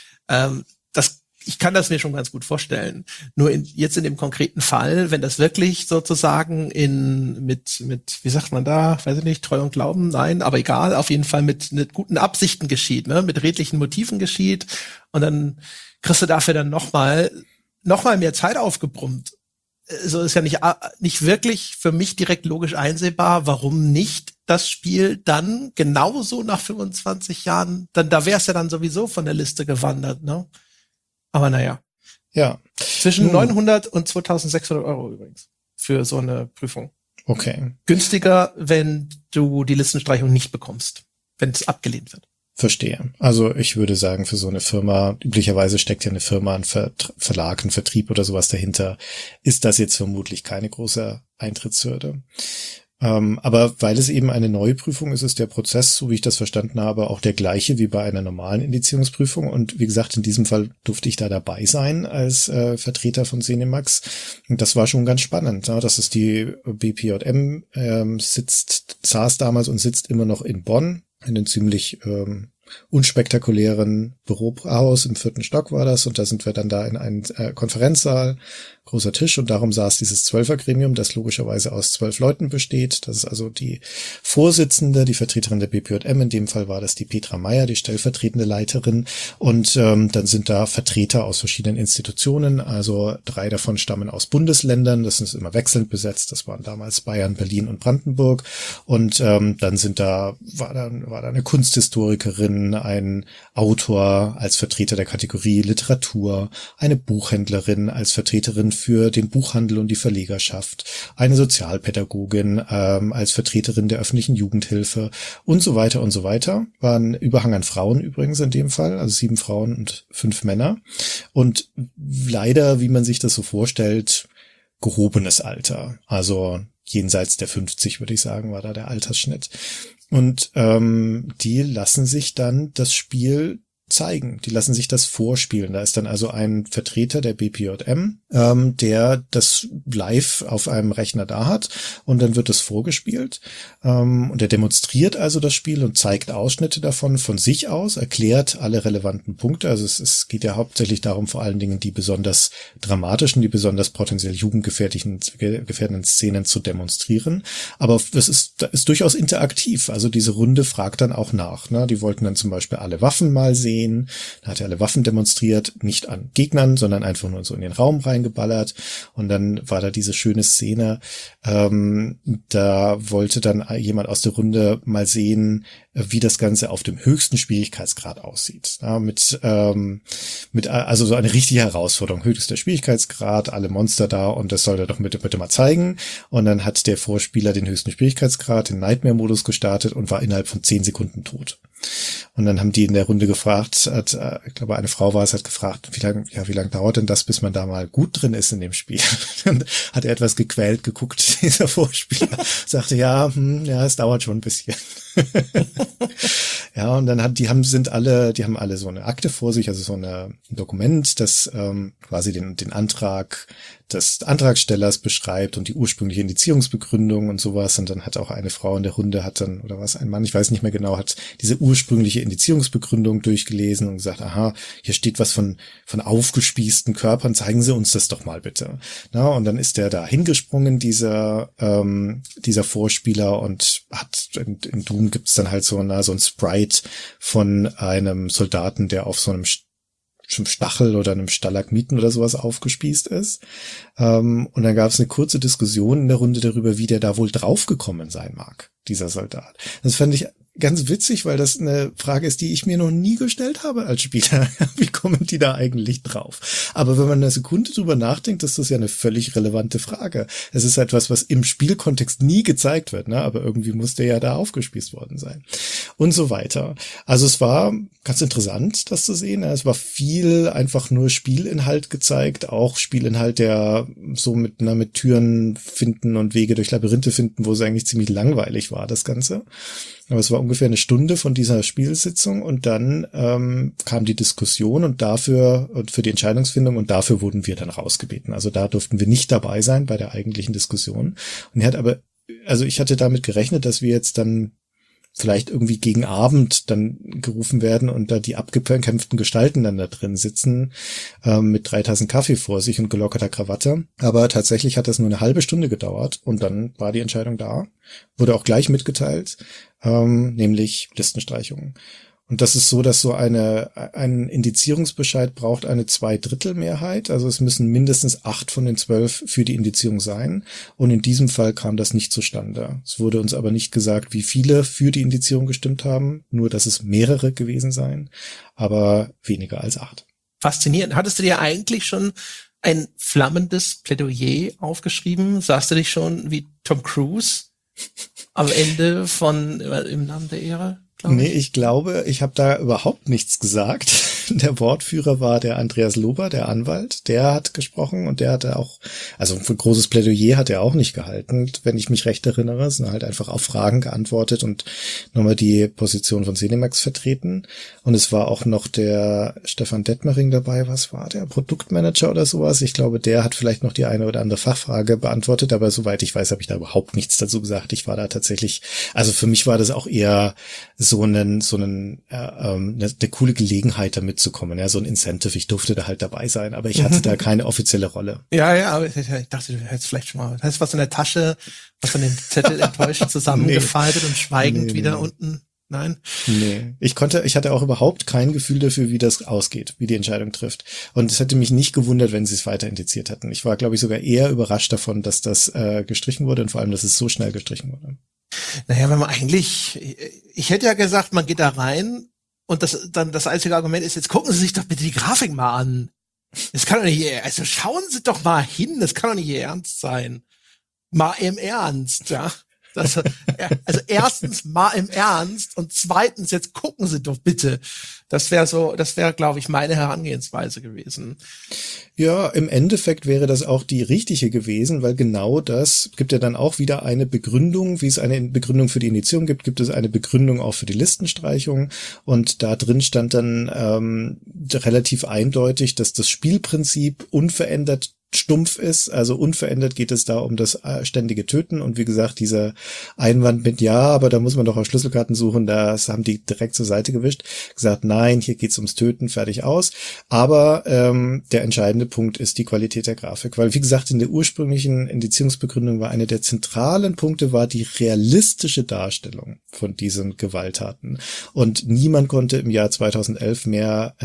Speaker 1: Ich kann das mir schon ganz gut vorstellen. Nur jetzt in dem konkreten Fall, wenn das wirklich sozusagen mit, wie sagt man da, weiß ich nicht, Treu und Glauben, nein, aber egal, auf jeden Fall mit guten Absichten geschieht, ne, mit redlichen Motiven geschieht, und dann kriegst du dafür dann noch mal mehr Zeit aufgebrummt. So ist ja nicht wirklich für mich direkt logisch einsehbar, warum nicht das Spiel dann genauso nach 25 Jahren, da wäre es ja dann sowieso von der Liste gewandert, ne? Aber naja.
Speaker 2: Ja.
Speaker 1: Zwischen 900 und 2.600 Euro übrigens für so eine Prüfung.
Speaker 2: Okay.
Speaker 1: Günstiger, wenn du die Listenstreichung nicht bekommst, wenn es abgelehnt wird.
Speaker 2: Verstehe. Also ich würde sagen, für so eine Firma, üblicherweise steckt ja eine Firma, ein Verlag, ein Vertrieb oder sowas dahinter, ist das jetzt vermutlich keine große Eintrittshürde. Aber weil es eben eine neue Prüfung ist, ist der Prozess, so wie ich das verstanden habe, auch der gleiche wie bei einer normalen Indizierungsprüfung. Und wie gesagt, in diesem Fall durfte ich da dabei sein als Vertreter von Cinemax. Und das war schon ganz spannend. Ja, das ist die BPJM, saß damals und sitzt immer noch in Bonn, in den ziemlich unspektakulären Bürohaus im 4. Stock war das, und da sind wir dann da in einen Konferenzsaal, großer Tisch, und darum saß dieses 12er-Gremium, das logischerweise aus 12 Leuten besteht. Das ist also die Vorsitzende, die Vertreterin der BPJM, in dem Fall war das die Petra Meyer, die stellvertretende Leiterin, und dann sind da Vertreter aus verschiedenen Institutionen, also 3 davon stammen aus Bundesländern, das ist immer wechselnd besetzt, das waren damals Bayern, Berlin und Brandenburg, und dann war da eine Kunsthistorikerin, ein Autor als Vertreter der Kategorie Literatur, eine Buchhändlerin als Vertreterin für den Buchhandel und die Verlegerschaft, eine Sozialpädagogin als Vertreterin der öffentlichen Jugendhilfe und so weiter und so weiter. War ein Überhang an Frauen übrigens in dem Fall, also 7 Frauen und 5 Männer. Und leider, wie man sich das so vorstellt, gehobenes Alter. Also jenseits der 50, würde ich sagen, war da der Altersschnitt. Und die lassen sich dann das Spiel zeigen. Die lassen sich das vorspielen. Da ist dann also ein Vertreter der BPJM, der das live auf einem Rechner da hat, und dann wird das vorgespielt. Und er demonstriert also das Spiel und zeigt Ausschnitte davon von sich aus, erklärt alle relevanten Punkte. Also es geht ja hauptsächlich darum, vor allen Dingen die besonders dramatischen, die besonders potenziell jugendgefährdenden Szenen zu demonstrieren. Aber das ist durchaus interaktiv. Also diese Runde fragt dann auch nach. Ne? Die wollten dann zum Beispiel alle Waffen mal sehen. Da hat er alle Waffen demonstriert, nicht an Gegnern, sondern einfach nur so in den Raum reingeballert. Und dann war da diese schöne Szene, da wollte dann jemand aus der Runde mal sehen, wie das Ganze auf dem höchsten Schwierigkeitsgrad aussieht. Ja, also so eine richtige Herausforderung, höchster Schwierigkeitsgrad, alle Monster da, und das soll er doch bitte mal zeigen. Und dann hat der Vorspieler den höchsten Schwierigkeitsgrad, den Nightmare-Modus gestartet und war innerhalb von 10 Sekunden tot. Und dann haben die in der Runde gefragt, ich glaube eine Frau war es, hat gefragt, wie lang dauert denn das, bis man da mal gut drin ist in dem Spiel? Dann hat er etwas gequält geguckt, dieser Vorspieler, sagte, ja, es dauert schon ein bisschen. Ja, und dann haben alle so eine Akte vor sich, also so ein Dokument, das quasi den Antrag des Antragstellers beschreibt und die ursprüngliche Indizierungsbegründung und sowas. Und dann hat auch eine Frau in der Runde oder was, ein Mann, ich weiß nicht mehr genau, hat diese ursprüngliche Indizierungsbegründung durchgelesen und gesagt, aha, hier steht was von aufgespießten Körpern, zeigen Sie uns das doch mal bitte. Na, und dann ist der da hingesprungen, dieser Vorspieler, und hat in Doom gibt's dann halt so ein Sprite von einem Soldaten, der auf so einem Stachel oder einem Stalagmiten oder sowas aufgespießt ist. Und dann gab es eine kurze Diskussion in der Runde darüber, wie der da wohl draufgekommen sein mag, dieser Soldat. Das fand ich ganz witzig, weil das eine Frage ist, die ich mir noch nie gestellt habe als Spieler. Wie kommen die da eigentlich drauf? Aber wenn man eine Sekunde drüber nachdenkt, ist das ja eine völlig relevante Frage. Es ist etwas, was im Spielkontext nie gezeigt wird, ne? Aber irgendwie muss der ja da aufgespießt worden sein. Und so weiter. Also es war ganz interessant, das zu sehen. Es war viel einfach nur Spielinhalt gezeigt, auch Spielinhalt, der so mit Türen finden und Wege durch Labyrinthe finden, wo es eigentlich ziemlich langweilig war, das Ganze. Aber es war ungefähr eine Stunde von dieser Spielsitzung, und dann kam die Diskussion und für die Entscheidungsfindung, und dafür wurden wir dann rausgebeten. Also da durften wir nicht dabei sein bei der eigentlichen Diskussion. Und ich hatte damit gerechnet, dass wir jetzt dann vielleicht irgendwie gegen Abend dann gerufen werden und da die abgekämpften Gestalten dann da drin sitzen, mit 3 Tassen Kaffee vor sich und gelockerter Krawatte. Aber tatsächlich hat das nur eine halbe Stunde gedauert, und dann war die Entscheidung da, wurde auch gleich mitgeteilt, nämlich Listenstreichungen. Und das ist so, dass so ein Indizierungsbescheid braucht eine 2/3 Also es müssen mindestens 8 von den 12 für die Indizierung sein. Und in diesem Fall kam das nicht zustande. Es wurde uns aber nicht gesagt, wie viele für die Indizierung gestimmt haben. Nur, dass es mehrere gewesen seien, aber weniger als 8.
Speaker 1: Faszinierend. Hattest du dir eigentlich schon ein flammendes Plädoyer aufgeschrieben? Sahst du dich schon wie Tom Cruise am Ende von Im Namen der Ehre?
Speaker 2: Nee, ich glaube, ich habe da überhaupt nichts gesagt. Der Wortführer war der Andreas Lober, der Anwalt. Der hat gesprochen, und der hatte auch, also ein großes Plädoyer hat er auch nicht gehalten, wenn ich mich recht erinnere, sondern halt einfach auf Fragen geantwortet und nochmal die Position von Cinemax vertreten. Und es war auch noch der Stefan Detmering dabei, was war der? Produktmanager oder sowas. Ich glaube, der hat vielleicht noch die eine oder andere Fachfrage beantwortet, aber soweit ich weiß, habe ich da überhaupt nichts dazu gesagt. Ich war da tatsächlich, also für mich war das auch eher eine coole Gelegenheit, da mitzukommen, ja, so ein Incentive. Ich durfte da halt dabei sein, aber ich hatte da keine offizielle Rolle.
Speaker 1: Ja, aber ich dachte, du hättest vielleicht schon mal, hast was in der Tasche, was an den Zettel enttäuscht zusammengefaltet und schweigend wieder unten. Nein?
Speaker 2: Nee. Ich hatte auch überhaupt kein Gefühl dafür, wie das ausgeht, wie die Entscheidung trifft. Und es hätte mich nicht gewundert, wenn sie es weiter indiziert hätten. Ich war, glaube ich, sogar eher überrascht davon, dass das gestrichen wurde und vor allem, dass es so schnell gestrichen wurde.
Speaker 1: Naja, wenn man ich hätte ja gesagt, man geht da rein und das einzige Argument ist, jetzt gucken Sie sich doch bitte die Grafik mal an. Das kann doch nicht, also schauen Sie doch mal hin, das kann doch nicht Ihr Ernst sein. Mal im Ernst, ja. Also erstens mal im Ernst und zweitens, jetzt gucken Sie doch bitte. Das wäre, glaube ich, meine Herangehensweise gewesen.
Speaker 2: Ja, im Endeffekt wäre das auch die richtige gewesen, weil genau das gibt ja dann auch wieder eine Begründung, wie es eine Begründung für die Indizierung gibt es eine Begründung auch für die Listenstreichung und da drin stand dann relativ eindeutig, dass das Spielprinzip unverändert stumpf ist, also unverändert geht es da um das ständige Töten und wie gesagt, dieser Einwand mit ja, aber da muss man doch auf Schlüsselkarten suchen, das haben die direkt zur Seite gewischt, gesagt, nein, hier geht's ums Töten, fertig aus, aber der entscheidende Punkt ist die Qualität der Grafik, weil wie gesagt, in der ursprünglichen Indizierungsbegründung war eine der zentralen Punkte war die realistische Darstellung von diesen Gewalttaten und niemand konnte im Jahr 2011 mehr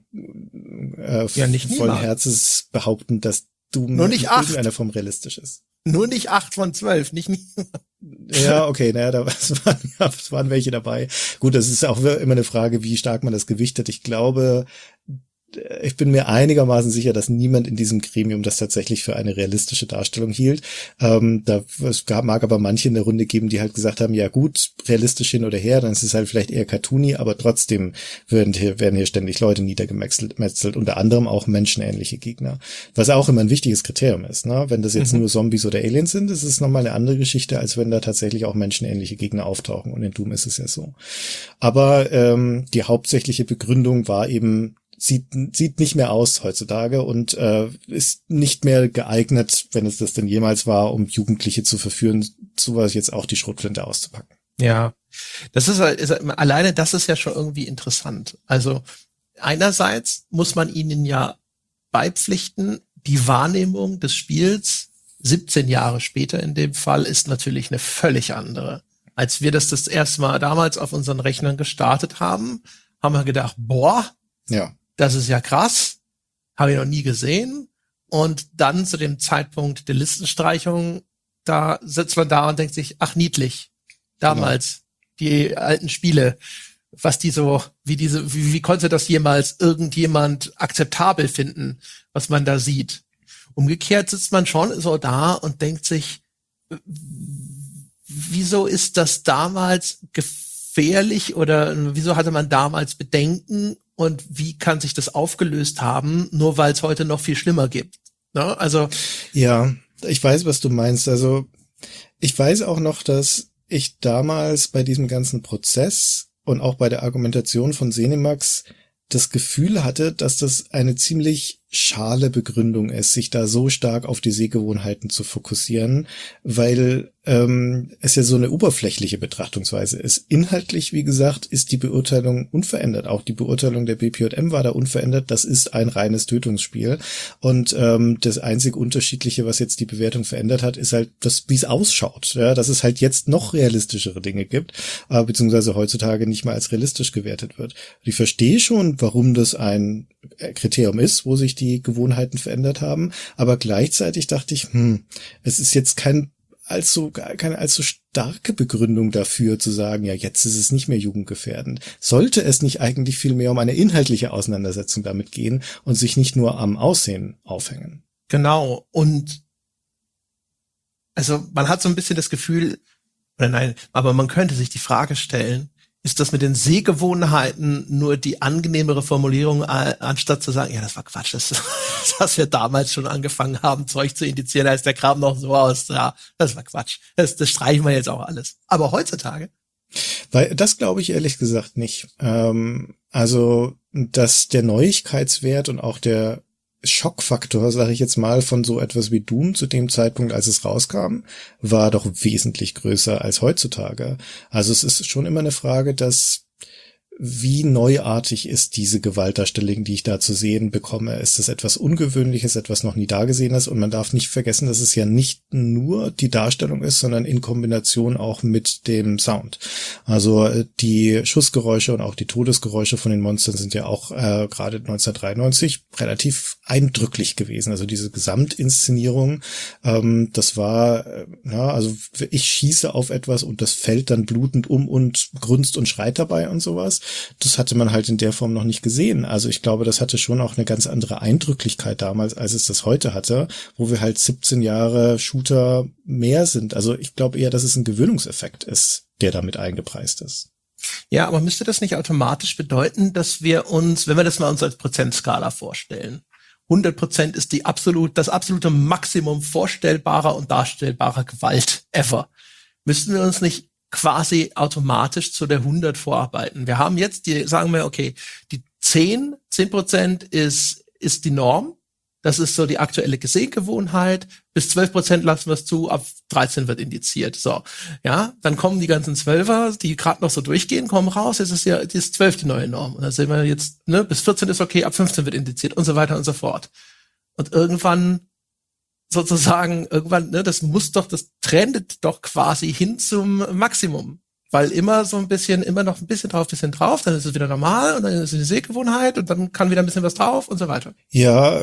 Speaker 2: vollen Herzens behaupten, dass
Speaker 1: nur nicht
Speaker 2: irgendeiner Form realistisch ist.
Speaker 1: Nur nicht 8 von 12, nicht.
Speaker 2: Ja, okay, naja, es waren welche dabei. Gut, das ist auch immer eine Frage, wie stark man das gewichtet. Ich glaube, ich bin mir einigermaßen sicher, dass niemand in diesem Gremium das tatsächlich für eine realistische Darstellung hielt. Es mag aber manche in der Runde geben, die halt gesagt haben, ja gut, realistisch hin oder her, dann ist es halt vielleicht eher cartoony, aber trotzdem werden hier ständig Leute niedergemetzelt, unter anderem auch menschenähnliche Gegner. Was auch immer ein wichtiges Kriterium ist, ne? Wenn das jetzt nur Zombies oder Aliens sind, ist es nochmal eine andere Geschichte, als wenn da tatsächlich auch menschenähnliche Gegner auftauchen. Und in Doom ist es ja so. Aber die hauptsächliche Begründung war eben, sieht nicht mehr aus heutzutage und ist nicht mehr geeignet, wenn es das denn jemals war, um Jugendliche zu verführen, sowas jetzt auch die Schrotflinte auszupacken.
Speaker 1: Ja, das ist alleine das ist ja schon irgendwie interessant. Also einerseits muss man ihnen ja beipflichten, die Wahrnehmung des Spiels 17 Jahre später in dem Fall ist natürlich eine völlig andere. Als wir das erste Mal damals auf unseren Rechnern gestartet haben, haben wir gedacht, boah,
Speaker 2: ja.
Speaker 1: Das ist ja krass, habe ich noch nie gesehen. Und dann zu dem Zeitpunkt der Listenstreichung, da sitzt man da und denkt sich, ach niedlich, damals, die alten Spiele, was die so, wie konnte das jemals irgendjemand akzeptabel finden, was man da sieht. Umgekehrt sitzt man schon so da und denkt sich, wieso ist das damals gefährlich oder wieso hatte man damals Bedenken? Und wie kann sich das aufgelöst haben, nur weil es heute noch viel schlimmer gibt? Ne? Also
Speaker 2: ja, ich weiß, was du meinst. Also ich weiß auch noch, dass ich damals bei diesem ganzen Prozess und auch bei der Argumentation von Zenimax das Gefühl hatte, dass das eine ziemlich schale Begründung ist, sich da so stark auf die Sehgewohnheiten zu fokussieren, weil es ja so eine oberflächliche Betrachtungsweise ist. Inhaltlich, wie gesagt, ist die Beurteilung unverändert. Auch die Beurteilung der BPJM war da unverändert. Das ist ein reines Tötungsspiel. Und das einzig Unterschiedliche, was jetzt die Bewertung verändert hat, ist halt, wie es ausschaut. Ja, dass es halt jetzt noch realistischere Dinge gibt, beziehungsweise heutzutage nicht mal als realistisch gewertet wird. Ich verstehe schon, warum das ein Kriterium ist, wo sich die Gewohnheiten verändert haben. Aber gleichzeitig dachte ich, es ist jetzt keine allzu starke Begründung dafür zu sagen, ja, jetzt ist es nicht mehr jugendgefährdend. Sollte es nicht eigentlich viel mehr um eine inhaltliche Auseinandersetzung damit gehen und sich nicht nur am Aussehen aufhängen?
Speaker 1: Genau. Und also man hat so ein bisschen das Gefühl, oder nein, aber man könnte sich die Frage stellen, ist das mit den Sehgewohnheiten nur die angenehmere Formulierung, anstatt zu sagen, ja, das war Quatsch, das was wir damals schon angefangen haben, Zeug zu indizieren, da ist der Kram noch so aus, ja, das war Quatsch. Das streichen wir jetzt auch alles. Aber heutzutage?
Speaker 2: Weil das glaube ich ehrlich gesagt nicht. Also, dass der Neuigkeitswert und auch der Schockfaktor, sage ich jetzt mal, von so etwas wie Doom zu dem Zeitpunkt, als es rauskam, war doch wesentlich größer als heutzutage. Also es ist schon immer eine Frage, dass wie neuartig ist diese Gewaltdarstellung, die ich da zu sehen bekomme? Ist es etwas Ungewöhnliches, etwas noch nie Dagesehenes? Und man darf nicht vergessen, dass es ja nicht nur die Darstellung ist, sondern in Kombination auch mit dem Sound. Also die Schussgeräusche und auch die Todesgeräusche von den Monstern sind ja auch gerade 1993 relativ eindrücklich gewesen. Also diese Gesamtinszenierung, das war, also ich schieße auf etwas und das fällt dann blutend um und grunzt und schreit dabei und sowas. Das hatte man halt in der Form noch nicht gesehen. Also ich glaube, das hatte schon auch eine ganz andere Eindrücklichkeit damals, als es das heute hatte, wo wir halt 17 Jahre Shooter mehr sind. Also ich glaube eher, dass es ein Gewöhnungseffekt ist, der damit eingepreist ist.
Speaker 1: Ja, aber müsste das nicht automatisch bedeuten, dass wir uns, wenn wir das mal uns als Prozentskala vorstellen, 100% ist das absolute Maximum vorstellbarer und darstellbarer Gewalt ever. Müssten wir uns nicht quasi automatisch zu der 100 vorarbeiten? Wir haben jetzt sagen wir, okay, die 10% ist die Norm. Das ist so die aktuelle Sehgewohnheit. Bis 12% lassen wir es zu, ab 13 wird indiziert. So, ja, dann kommen die ganzen 12er, die gerade noch so durchgehen, kommen raus. Jetzt ist ja die 12 die neue Norm. Und dann sehen wir jetzt, bis 14 ist okay, ab 15 wird indiziert und so weiter und so fort. Und irgendwann, das trendet doch quasi hin zum Maximum. Weil immer noch ein bisschen drauf, dann ist es wieder normal und dann ist es die Sehgewohnheit und dann kann wieder ein bisschen was drauf und so weiter.
Speaker 2: Ja,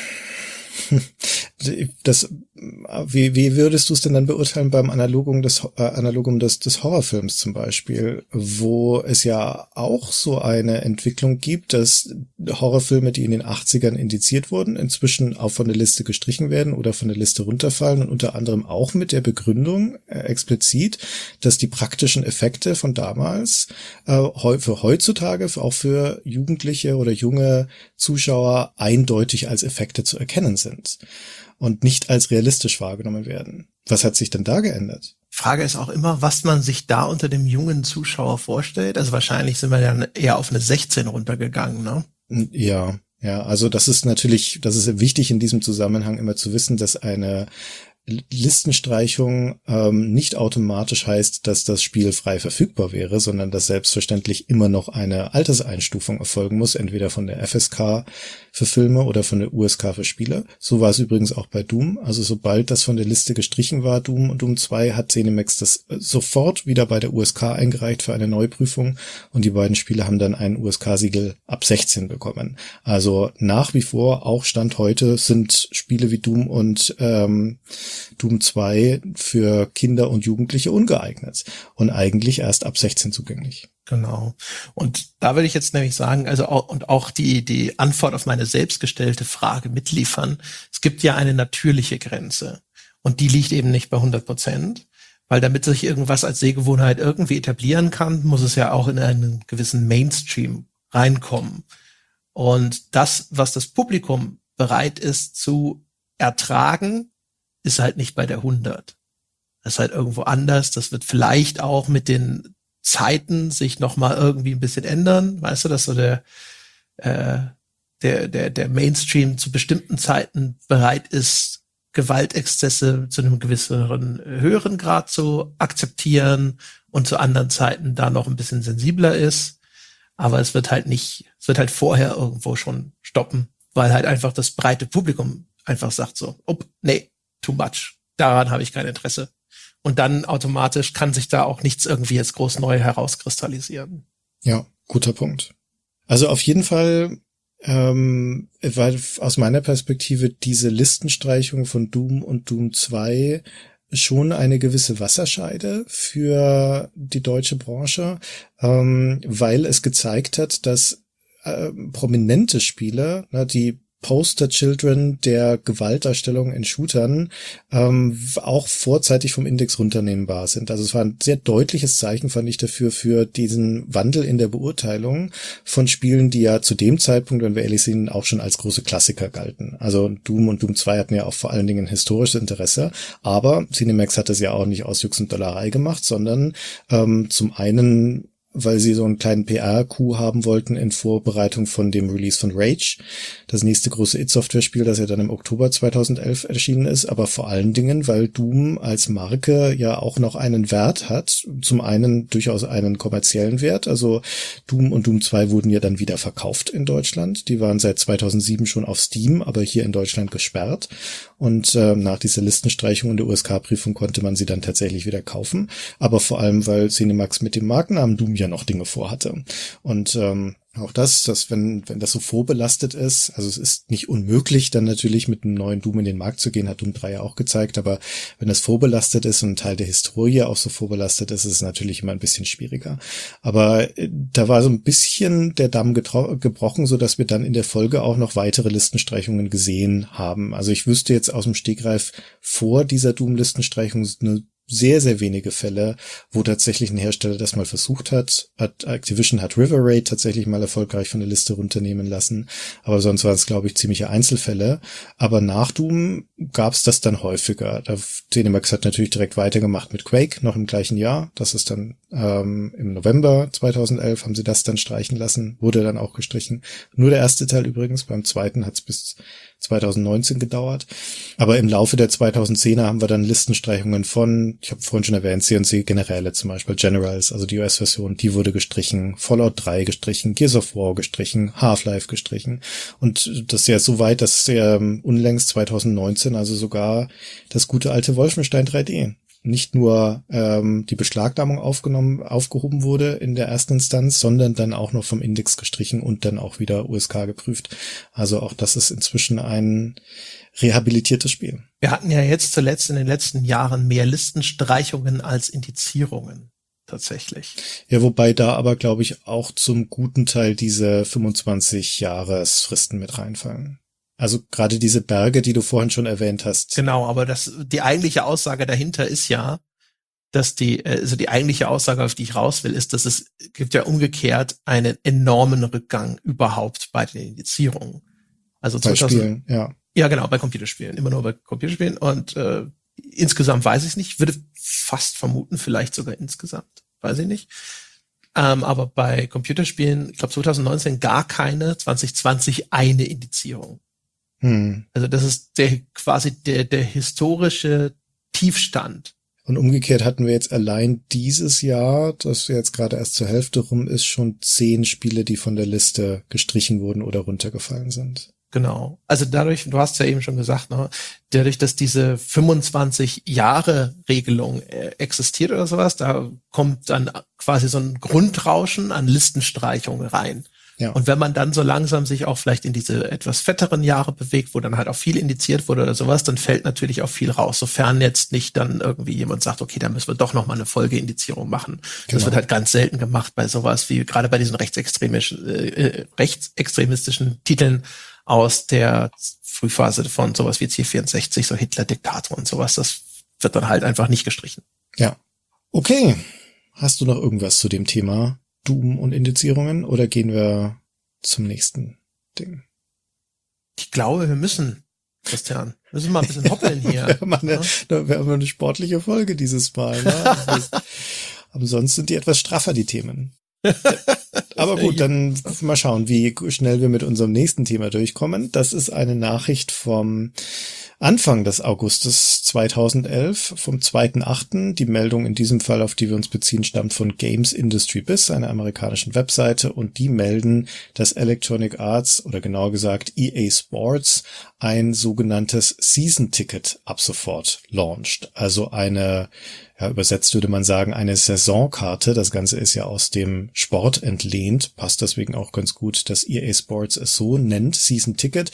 Speaker 2: wie würdest du es denn dann beurteilen beim Analogum des Horrorfilms zum Beispiel, wo es ja auch so eine Entwicklung gibt, dass Horrorfilme, die in den 80ern indiziert wurden, inzwischen auch von der Liste gestrichen werden oder von der Liste runterfallen und unter anderem auch mit der Begründung explizit, dass die praktischen Effekte von damals für heutzutage auch für Jugendliche oder junge Zuschauer eindeutig als Effekte zu erkennen sind und nicht als realistisch wahrgenommen werden. Was hat sich denn da geändert?
Speaker 1: Frage ist auch immer, was man sich da unter dem jungen Zuschauer vorstellt. Also wahrscheinlich sind wir dann eher auf eine 16 runtergegangen, ne?
Speaker 2: Ja, also das ist wichtig in diesem Zusammenhang immer zu wissen, dass eine Listenstreichung nicht automatisch heißt, dass das Spiel frei verfügbar wäre, sondern dass selbstverständlich immer noch eine Alterseinstufung erfolgen muss, entweder von der FSK für Filme oder von der USK für Spiele. So war es übrigens auch bei Doom. Also sobald das von der Liste gestrichen war, Doom und Doom 2, hat ZeniMax das sofort wieder bei der USK eingereicht für eine Neuprüfung und die beiden Spiele haben dann ein USK-Siegel ab 16 bekommen. Also nach wie vor, auch Stand heute, sind Spiele wie Doom und Doom 2 für Kinder und Jugendliche ungeeignet und eigentlich erst ab 16 zugänglich.
Speaker 1: Genau. Und da würde ich jetzt nämlich sagen, auch die Antwort auf meine selbstgestellte Frage mitliefern. Es gibt ja eine natürliche Grenze und die liegt eben nicht bei 100%, weil damit sich irgendwas als Sehgewohnheit irgendwie etablieren kann, muss es ja auch in einen gewissen Mainstream reinkommen. Und das, was das Publikum bereit ist zu ertragen, ist halt nicht bei der 100. Das ist halt irgendwo anders. Das wird vielleicht auch mit den Zeiten sich noch mal irgendwie ein bisschen ändern. Weißt du, dass so der Mainstream zu bestimmten Zeiten bereit ist, Gewaltexzesse zu einem gewissen höheren Grad zu akzeptieren und zu anderen Zeiten da noch ein bisschen sensibler ist. Aber es wird halt vorher irgendwo schon stoppen, weil halt einfach das breite Publikum einfach sagt so, nee, too much. Daran habe ich kein Interesse. Und dann automatisch kann sich da auch nichts irgendwie jetzt groß neu herauskristallisieren.
Speaker 2: Ja, guter Punkt. Also auf jeden Fall war aus meiner Perspektive diese Listenstreichung von Doom und Doom 2 schon eine gewisse Wasserscheide für die deutsche Branche, weil es gezeigt hat, dass prominente Spiele, die Poster-Children der Gewaltdarstellung in Shootern auch vorzeitig vom Index runternehmbar sind. Also es war ein sehr deutliches Zeichen, fand ich, dafür für diesen Wandel in der Beurteilung von Spielen, die ja zu dem Zeitpunkt, wenn wir ehrlich sind, auch schon als große Klassiker galten. Also Doom und Doom 2 hatten ja auch vor allen Dingen historisches Interesse, aber ZeniMax hat es ja auch nicht aus Jux und Dollerei gemacht, sondern zum einen weil sie so einen kleinen PR-Coup haben wollten in Vorbereitung von dem Release von Rage, das nächste große id-Software-Spiel, das ja dann im Oktober 2011 erschienen ist, aber vor allen Dingen, weil Doom als Marke ja auch noch einen Wert hat, zum einen durchaus einen kommerziellen Wert, also Doom und Doom 2 wurden ja dann wieder verkauft in Deutschland, die waren seit 2007 schon auf Steam, aber hier in Deutschland gesperrt und nach dieser Listenstreichung und der USK-Prüfung konnte man sie dann tatsächlich wieder kaufen, aber vor allem, weil Cinemax mit dem Markennamen Doom ja noch Dinge vorhatte. Und auch dass wenn das so vorbelastet ist, also es ist nicht unmöglich, dann natürlich mit einem neuen Doom in den Markt zu gehen, hat Doom 3 ja auch gezeigt, aber wenn das vorbelastet ist und ein Teil der Historie auch so vorbelastet ist, ist es natürlich immer ein bisschen schwieriger. Aber da war so ein bisschen der Damm gebrochen, so dass wir dann in der Folge auch noch weitere Listenstreichungen gesehen haben. Also ich wüsste jetzt aus dem Stegreif vor dieser Doom-Listenstreichung eine sehr, sehr wenige Fälle, wo tatsächlich ein Hersteller das mal versucht hat. Activision hat River Raid tatsächlich mal erfolgreich von der Liste runternehmen lassen, aber sonst waren es, glaube ich, ziemliche Einzelfälle. Aber nach Doom gab es das dann häufiger. ZeniMax hat natürlich direkt weitergemacht mit Quake, noch im gleichen Jahr. Das ist dann im November 2011 haben sie das dann streichen lassen, wurde dann auch gestrichen. Nur der erste Teil übrigens, beim zweiten hat es bis 2019 gedauert. Aber im Laufe der 2010er haben wir dann Listenstreichungen von, ich habe vorhin schon erwähnt, C&C Generäle zum Beispiel, Generals, also die US-Version, die wurde gestrichen, Fallout 3 gestrichen, Gears of War gestrichen, Half-Life gestrichen. Und das ist ja so weit, dass unlängst 2019 also sogar das gute alte Wolfenstein 3D nicht nur die Beschlagnahmung aufgehoben wurde in der ersten Instanz, sondern dann auch noch vom Index gestrichen und dann auch wieder USK geprüft. Also auch das ist inzwischen ein rehabilitiertes Spiel.
Speaker 1: Wir hatten ja jetzt zuletzt in den letzten Jahren mehr Listenstreichungen als Indizierungen. Tatsächlich.
Speaker 2: Ja, wobei da aber, glaube ich, auch zum guten Teil diese 25-Jahresfristen mit reinfallen. Also gerade diese Berge, die du vorhin schon erwähnt hast.
Speaker 1: Genau, aber die eigentliche Aussage dahinter ist ja, dass die eigentliche Aussage, auf die ich raus will, ist, dass es gibt ja umgekehrt einen enormen Rückgang überhaupt bei den Indizierungen. Also
Speaker 2: bei Spielen, ja.
Speaker 1: Ja, genau, bei Computerspielen, immer nur bei Computerspielen und insgesamt weiß ich es nicht, würde fast vermuten, vielleicht sogar insgesamt, weiß ich nicht. Aber bei Computerspielen, ich glaube 2019 gar keine, 2020 eine Indizierung. Also das ist quasi der historische Tiefstand.
Speaker 2: Und umgekehrt hatten wir jetzt allein dieses Jahr, das jetzt gerade erst zur Hälfte rum ist, schon 10 Spiele, die von der Liste gestrichen wurden oder runtergefallen sind.
Speaker 1: Genau. Also dadurch, du hast ja eben schon gesagt, ne, dadurch, dass diese 25-Jahre-Regelung existiert oder sowas, da kommt dann quasi so ein Grundrauschen an Listenstreichungen rein. Ja. Und wenn man dann so langsam sich auch vielleicht in diese etwas fetteren Jahre bewegt, wo dann halt auch viel indiziert wurde oder sowas, dann fällt natürlich auch viel raus, sofern jetzt nicht dann irgendwie jemand sagt, okay, da müssen wir doch noch mal eine Folgeindizierung machen. Genau. Das wird halt ganz selten gemacht bei sowas wie gerade bei diesen rechtsextremistischen Titeln aus der Frühphase von sowas wie C64, so Hitler-Diktator und sowas. Das wird dann halt einfach nicht gestrichen.
Speaker 2: Ja. Okay. Hast du noch irgendwas zu dem Thema Doom und Indizierungen oder gehen wir zum nächsten Ding?
Speaker 1: Ich glaube, wir müssen, Christian. Wir müssen mal ein bisschen hoppeln hier.
Speaker 2: Wir haben eine sportliche Folge dieses Mal. Ne? Aber sonst sind die etwas straffer, die Themen. Aber gut, dann mal schauen, wie schnell wir mit unserem nächsten Thema durchkommen. Das ist eine Nachricht vom Anfang des Augustes 2011, vom 2.8. Die Meldung in diesem Fall, auf die wir uns beziehen, stammt von Games Industry Biz, einer amerikanischen Webseite, und die melden, dass Electronic Arts, oder genauer gesagt EA Sports, ein sogenanntes Season Ticket ab sofort launcht. Also eine, ja, übersetzt würde man sagen, eine Saisonkarte. Das Ganze ist ja aus dem Sport entlehnt, passt deswegen auch ganz gut, dass EA Sports es so nennt, Season Ticket.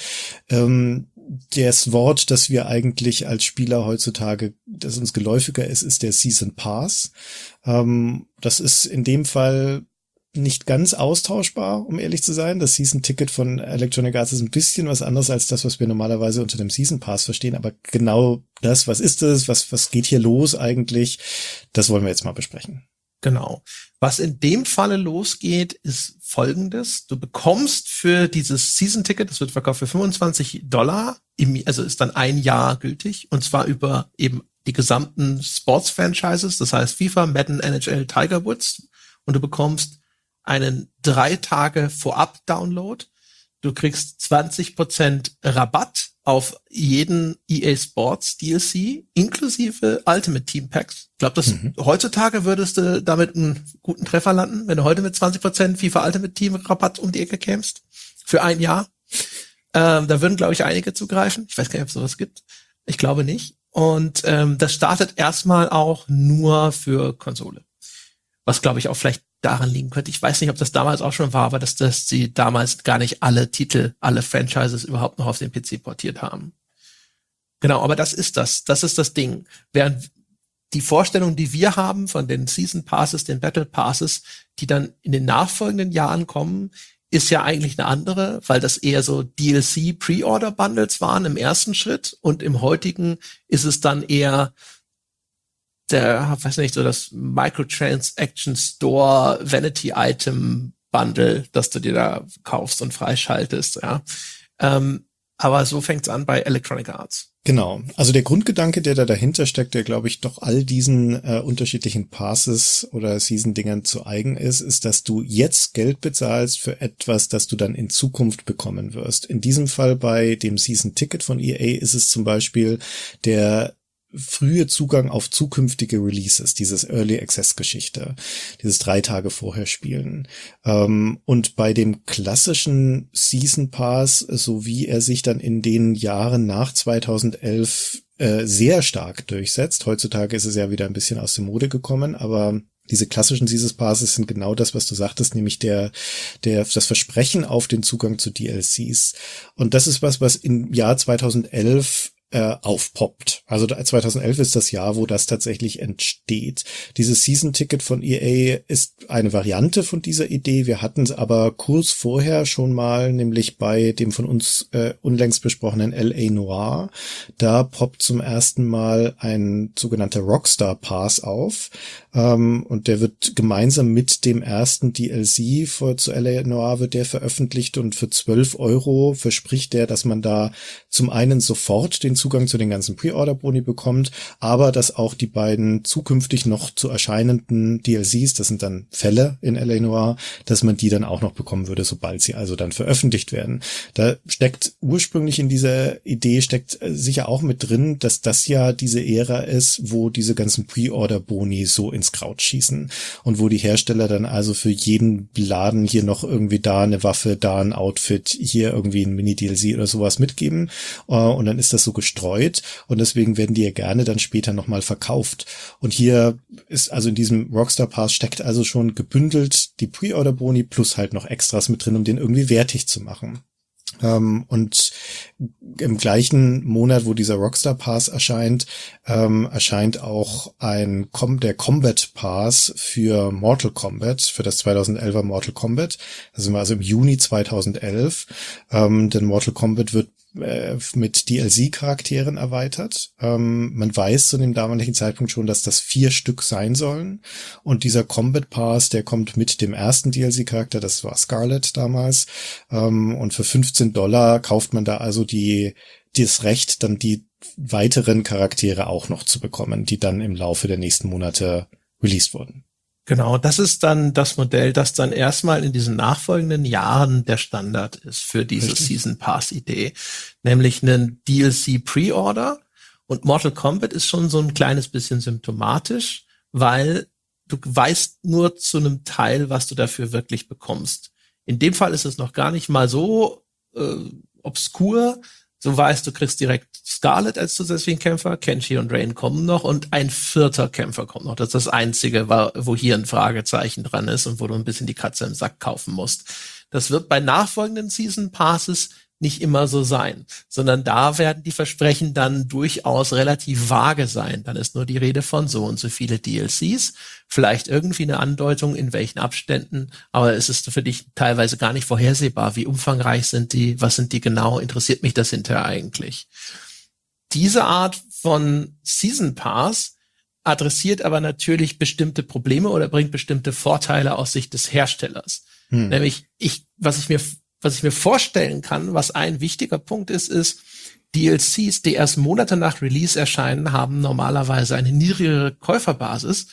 Speaker 2: Das Wort, das wir eigentlich als Spieler heutzutage, das uns geläufiger ist, ist der Season Pass. Das ist in dem Fall nicht ganz austauschbar, um ehrlich zu sein. Das Season Ticket von Electronic Arts ist ein bisschen was anderes als das, was wir normalerweise unter dem Season Pass verstehen. Aber genau das, was ist es, was geht hier los eigentlich, das wollen wir jetzt mal besprechen.
Speaker 1: Genau. Was in dem Falle losgeht, ist Folgendes. Du bekommst für dieses Season-Ticket, das wird verkauft für $25, also ist dann ein Jahr gültig, und zwar über eben die gesamten Sports-Franchises, das heißt FIFA, Madden, NHL, Tiger Woods und du bekommst einen 3 Tage Vorab-Download. Du kriegst 20% Rabatt auf jeden EA Sports DLC, inklusive Ultimate Team Packs. Ich glaube, heutzutage würdest du damit einen guten Treffer landen, wenn du heute mit 20% FIFA Ultimate Team Rabatt um die Ecke kämst. Für ein Jahr. Da würden, glaube ich, einige zugreifen. Ich weiß gar nicht, ob es sowas gibt. Ich glaube nicht. Und das startet erstmal auch nur für Konsole. Was, glaube ich, auch vielleicht daran liegen könnte. Ich weiß nicht, ob das damals auch schon war, aber dass sie damals gar nicht alle Titel, alle Franchises überhaupt noch auf den PC portiert haben. Genau, aber das ist das Ding. Während die Vorstellung, die wir haben von den Season Passes, den Battle Passes, die dann in den nachfolgenden Jahren kommen, ist ja eigentlich eine andere, weil das eher so DLC Pre-Order Bundles waren im ersten Schritt und im heutigen ist es dann eher das Microtransaction Store Vanity Item Bundle, das du dir da kaufst und freischaltest, ja. Aber so fängt's an bei Electronic Arts.
Speaker 2: Genau. Also der Grundgedanke, der da dahinter steckt, der, glaube ich, doch all diesen unterschiedlichen Passes oder Season-Dingern zu eigen ist, dass du jetzt Geld bezahlst für etwas, das du dann in Zukunft bekommen wirst. In diesem Fall bei dem Season-Ticket von EA ist es zum Beispiel der frühe Zugang auf zukünftige Releases, dieses Early Access Geschichte, dieses 3 Tage vorher spielen. Und bei dem klassischen Season Pass, so wie er sich dann in den Jahren nach 2011 sehr stark durchsetzt, heutzutage ist es ja wieder ein bisschen aus der Mode gekommen, aber diese klassischen Season Passes sind genau das, was du sagtest, nämlich das Versprechen auf den Zugang zu DLCs. Und das ist was im Jahr 2011 aufpoppt. Also 2011 ist das Jahr, wo das tatsächlich entsteht. Dieses Season-Ticket von EA ist eine Variante von dieser Idee. Wir hatten es aber kurz vorher schon mal, nämlich bei dem von uns unlängst besprochenen L.A. Noire. Da poppt zum ersten Mal ein sogenannter Rockstar Pass auf. Und der wird gemeinsam mit dem ersten DLC zu L.A. Noire wird der veröffentlicht und für 12 € verspricht der, dass man da zum einen sofort den Zugang zu den ganzen Pre-Order-Boni bekommt, aber dass auch die beiden zukünftig noch zu erscheinenden DLCs, das sind dann Fälle in L.A. Noire, dass man die dann auch noch bekommen würde, sobald sie also dann veröffentlicht werden. Da steckt ursprünglich in dieser Idee sicher auch mit drin, dass das ja diese Ära ist, wo diese ganzen Pre-Order-Boni so ins Kraut schießen und wo die Hersteller dann also für jeden Laden hier noch irgendwie da eine Waffe, da ein Outfit, hier irgendwie ein Mini-DLC oder sowas mitgeben und dann ist das so gestreut und deswegen werden die ja gerne dann später nochmal verkauft. Und hier ist also in diesem Rockstar Pass steckt also schon gebündelt die Pre-Order-Boni plus halt noch Extras mit drin, um den irgendwie wertig zu machen. Und im gleichen Monat, wo dieser Rockstar Pass erscheint, erscheint auch der Combat Pass für Mortal Kombat, für das 2011er Mortal Kombat. Da sind wir also im Juni 2011. Denn Mortal Kombat wird mit DLC-Charakteren erweitert. Man weiß zu dem damaligen Zeitpunkt schon, dass das 4 Stück sein sollen. Und dieser Combat Pass, der kommt mit dem ersten DLC-Charakter, das war Scarlet damals. Und für $15 kauft man da also das Recht, dann die weiteren Charaktere auch noch zu bekommen, die dann im Laufe der nächsten Monate released wurden.
Speaker 1: Genau, das ist dann das Modell, das dann erstmal in diesen nachfolgenden Jahren der Standard ist für diese Season Pass Idee, nämlich einen DLC Pre-Order. Und Mortal Kombat ist schon so ein kleines bisschen symptomatisch, weil du weißt nur zu einem Teil, was du dafür wirklich bekommst. In dem Fall ist es noch gar nicht mal so obskur. So weißt, du kriegst direkt Scarlet als zusätzlichen Kämpfer, Kenshi und Rain kommen noch und ein 4. Kämpfer kommt noch. Das ist das Einzige, wo hier ein Fragezeichen dran ist und wo du ein bisschen die Katze im Sack kaufen musst. Das wird bei nachfolgenden Season Passes nicht immer so sein, sondern da werden die Versprechen dann durchaus relativ vage sein. Dann ist nur die Rede von so und so viele DLCs, vielleicht irgendwie eine Andeutung, in welchen Abständen, aber es ist für dich teilweise gar nicht vorhersehbar, wie umfangreich sind die, was sind die genau, interessiert mich das hinterher eigentlich. Diese Art von Season Pass adressiert aber natürlich bestimmte Probleme oder bringt bestimmte Vorteile aus Sicht des Herstellers. Nämlich was ich mir vorstellen kann, was ein wichtiger Punkt ist DLCs, die erst Monate nach Release erscheinen, haben normalerweise eine niedrigere Käuferbasis,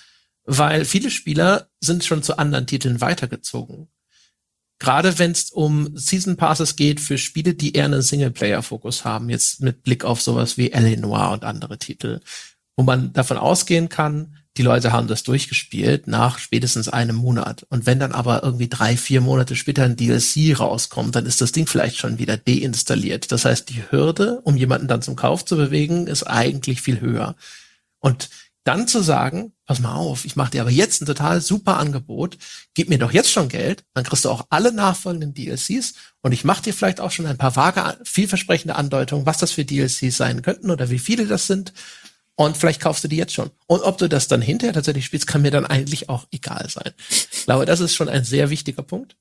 Speaker 1: weil viele Spieler sind schon zu anderen Titeln weitergezogen. Gerade wenn es um Season Passes geht für Spiele, die eher einen Singleplayer-Fokus haben, jetzt mit Blick auf sowas wie L.A. Noire und andere Titel, wo man davon ausgehen kann, die Leute haben das durchgespielt nach spätestens einem Monat. Und wenn dann aber irgendwie 3-4 Monate später ein DLC rauskommt, dann ist das Ding vielleicht schon wieder deinstalliert. Das heißt, die Hürde, um jemanden dann zum Kauf zu bewegen, ist eigentlich viel höher. Und dann zu sagen, pass mal auf, ich mache dir aber jetzt ein total super Angebot, gib mir doch jetzt schon Geld, dann kriegst du auch alle nachfolgenden DLCs und ich mache dir vielleicht auch schon ein paar vage, vielversprechende Andeutungen, was das für DLCs sein könnten oder wie viele das sind. Und vielleicht kaufst du die jetzt schon. Und ob du das dann hinterher tatsächlich spielst, kann mir dann eigentlich auch egal sein. Ich glaube, das ist schon ein sehr wichtiger Punkt.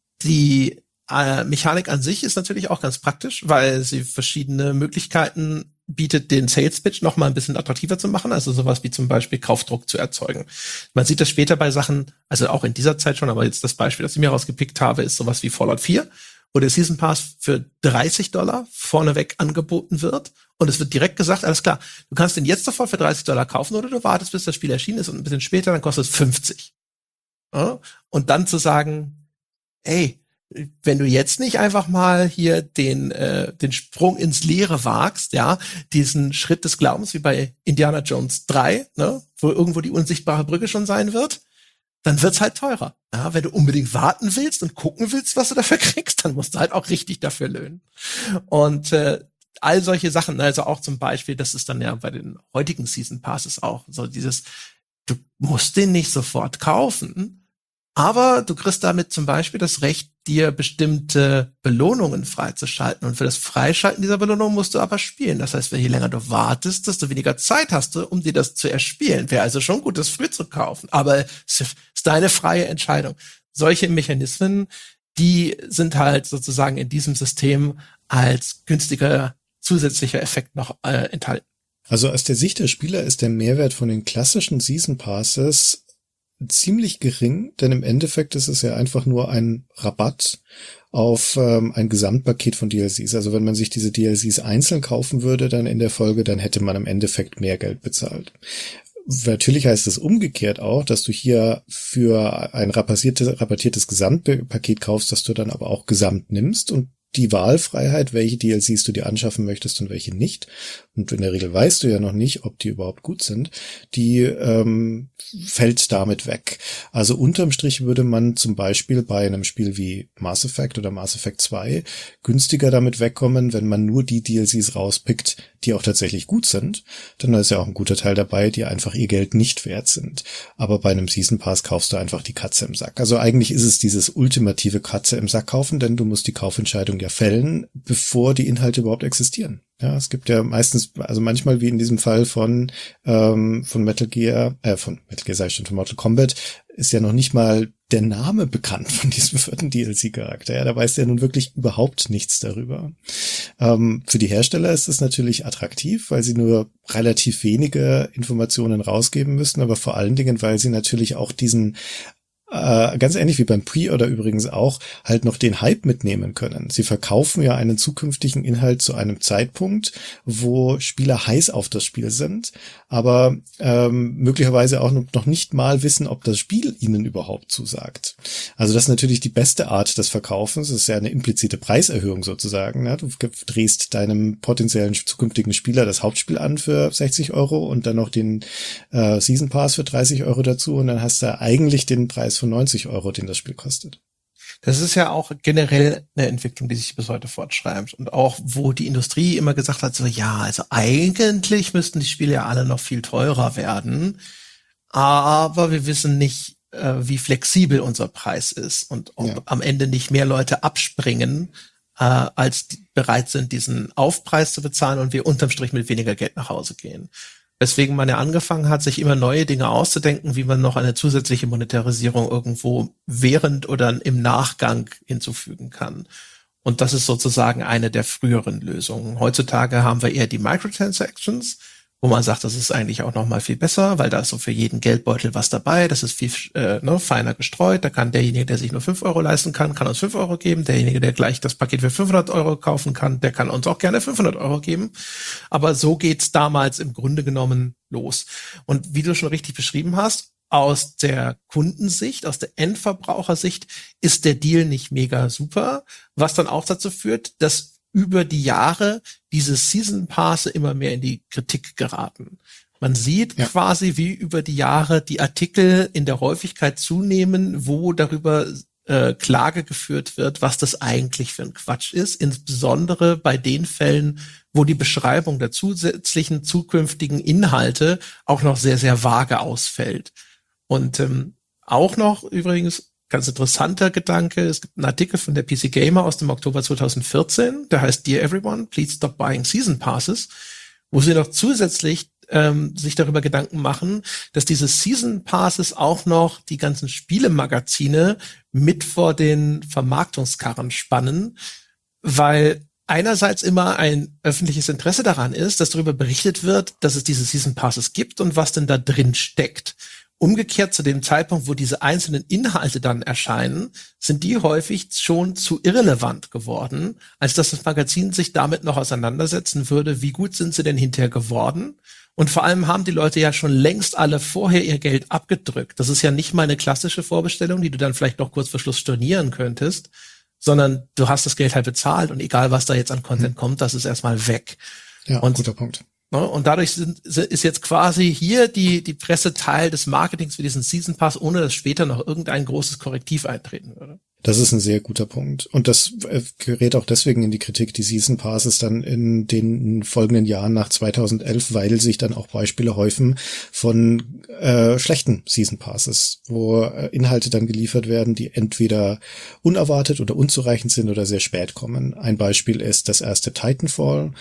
Speaker 1: Die Mechanik an sich ist natürlich auch ganz praktisch, weil sie verschiedene Möglichkeiten bietet, den Sales Pitch noch mal ein bisschen attraktiver zu machen. Also sowas wie zum Beispiel Kaufdruck zu erzeugen. Man sieht das später bei Sachen, also auch in dieser Zeit schon, aber jetzt das Beispiel, das ich mir rausgepickt habe, ist sowas wie Fallout 4, wo der Season Pass für $30 vorneweg angeboten wird. Und es wird direkt gesagt, alles klar, du kannst den jetzt sofort für $30 kaufen oder du wartest, bis das Spiel erschienen ist und ein bisschen später, dann kostet es 50. Ja? Und dann zu sagen, ey, wenn du jetzt nicht einfach mal hier den Sprung ins Leere wagst, ja, diesen Schritt des Glaubens wie bei Indiana Jones 3, ne, wo irgendwo die unsichtbare Brücke schon sein wird, dann wird's halt teurer. Ja, wenn du unbedingt warten willst und gucken willst, was du dafür kriegst, dann musst du halt auch richtig dafür löhnen. Und all solche Sachen, also auch zum Beispiel, das ist dann ja bei den heutigen Season Passes auch so dieses, du musst den nicht sofort kaufen, aber du kriegst damit zum Beispiel das Recht, dir bestimmte Belohnungen freizuschalten. Und für das Freischalten dieser Belohnung musst du aber spielen. Das heißt, je länger du wartest, desto weniger Zeit hast du, um dir das zu erspielen. Wäre also schon gut, das früh zu kaufen. Aber es ist deine freie Entscheidung. Solche Mechanismen, die sind halt sozusagen in diesem System als günstiger zusätzlicher Effekt noch enthalten.
Speaker 2: Also aus der Sicht der Spieler ist der Mehrwert von den klassischen Season Passes ziemlich gering, denn im Endeffekt ist es ja einfach nur ein Rabatt auf ein Gesamtpaket von DLCs. Also wenn man sich diese DLCs einzeln kaufen würde, dann in der Folge, dann hätte man im Endeffekt mehr Geld bezahlt. Natürlich heißt es umgekehrt auch, dass du hier für ein rabattiertes Gesamtpaket kaufst, dass du dann aber auch Gesamt nimmst und die Wahlfreiheit, welche DLCs du dir anschaffen möchtest und welche nicht. Und in der Regel weißt du ja noch nicht, ob die überhaupt gut sind. Die fällt damit weg. Also unterm Strich würde man zum Beispiel bei einem Spiel wie Mass Effect oder Mass Effect 2 günstiger damit wegkommen, wenn man nur die DLCs rauspickt, die auch tatsächlich gut sind. Dann ist ja auch ein guter Teil dabei, die einfach ihr Geld nicht wert sind. Aber bei einem Season Pass kaufst du einfach die Katze im Sack. Also eigentlich ist es dieses ultimative Katze im Sack kaufen, denn du musst die Kaufentscheidung ja fällen, bevor die Inhalte überhaupt existieren. Ja, es gibt ja meistens, also manchmal wie in diesem Fall von Metal Gear sag ich schon, von Mortal Kombat, ist ja noch nicht mal der Name bekannt von diesem 4. DLC-Charakter. Ja, da weiß der nun wirklich überhaupt nichts darüber. Für die Hersteller ist es natürlich attraktiv, weil sie nur relativ wenige Informationen rausgeben müssen, aber vor allen Dingen, weil sie natürlich auch diesen ganz ähnlich wie beim Pre-Order übrigens auch, halt noch den Hype mitnehmen können. Sie verkaufen ja einen zukünftigen Inhalt zu einem Zeitpunkt, wo Spieler heiß auf das Spiel sind, aber möglicherweise auch noch nicht mal wissen, ob das Spiel ihnen überhaupt zusagt. Also das ist natürlich die beste Art des Verkaufens. Das ist ja eine implizite Preiserhöhung sozusagen. Ne? Du drehst deinem potenziellen zukünftigen Spieler das Hauptspiel an für 60 € und dann noch den Season Pass für 30 € dazu und dann hast du eigentlich den Preis von 90 €, den das Spiel kostet.
Speaker 1: Das ist ja auch generell eine Entwicklung, die sich bis heute fortschreibt. Und auch, wo die Industrie immer gesagt hat, so, ja, also eigentlich müssten die Spiele ja alle noch viel teurer werden. Aber wir wissen nicht, wie flexibel unser Preis ist und ob am Ende nicht mehr Leute abspringen, als die bereit sind, diesen Aufpreis zu bezahlen und wir unterm Strich mit weniger Geld nach Hause gehen. Weswegen man ja angefangen hat, sich immer neue Dinge auszudenken, wie man noch eine zusätzliche Monetarisierung irgendwo während oder im Nachgang hinzufügen kann. Und das ist sozusagen eine der früheren Lösungen. Heutzutage haben wir eher die Microtransactions, wo man sagt, das ist eigentlich auch noch mal viel besser, weil da ist so für jeden Geldbeutel was dabei, das ist viel feiner gestreut, da kann derjenige, der sich nur 5 € leisten kann uns 5 € geben, derjenige, der gleich das Paket für 500 € kaufen kann, der kann uns auch gerne 500 € geben, aber so geht's damals im Grunde genommen los. Und wie du schon richtig beschrieben hast, aus der Kundensicht, aus der Endverbrauchersicht ist der Deal nicht mega super, was dann auch dazu führt, dass über die Jahre diese Season Passe immer mehr in die Kritik geraten. Man sieht quasi, wie über die Jahre die Artikel in der Häufigkeit zunehmen, wo darüber Klage geführt wird, was das eigentlich für ein Quatsch ist, insbesondere bei den Fällen, wo die Beschreibung der zusätzlichen zukünftigen Inhalte auch noch sehr, sehr vage ausfällt. Und auch noch übrigens, ganz interessanter Gedanke, es gibt einen Artikel von der PC Gamer aus dem Oktober 2014, der heißt Dear Everyone, please stop buying Season Passes, wo sie noch zusätzlich sich darüber Gedanken machen, dass diese Season Passes auch noch die ganzen Spielemagazine mit vor den Vermarktungskarren spannen, weil einerseits immer ein öffentliches Interesse daran ist, dass darüber berichtet wird, dass es diese Season Passes gibt und was denn da drin steckt. Umgekehrt zu dem Zeitpunkt, wo diese einzelnen Inhalte dann erscheinen, sind die häufig schon zu irrelevant geworden, als dass das Magazin sich damit noch auseinandersetzen würde, wie gut sind sie denn hinterher geworden. Und vor allem haben die Leute ja schon längst alle vorher ihr Geld abgedrückt. Das ist ja nicht mal eine klassische Vorbestellung, die du dann vielleicht noch kurz vor Schluss stornieren könntest, sondern du hast das Geld halt bezahlt und egal, was da jetzt an Content kommt, das ist erstmal weg.
Speaker 2: Ja,
Speaker 1: und
Speaker 2: guter Punkt.
Speaker 1: Und dadurch ist jetzt quasi hier die Presse Teil des Marketings für diesen Season Pass, ohne dass später noch irgendein großes Korrektiv eintreten würde.
Speaker 2: Das ist ein sehr guter Punkt. Und das gerät auch deswegen in die Kritik, die Season Passes dann in den folgenden Jahren nach 2011, weil sich dann auch Beispiele häufen von schlechten Season Passes, wo Inhalte dann geliefert werden, die entweder unerwartet oder unzureichend sind oder sehr spät kommen. Ein Beispiel ist das erste Titanfall.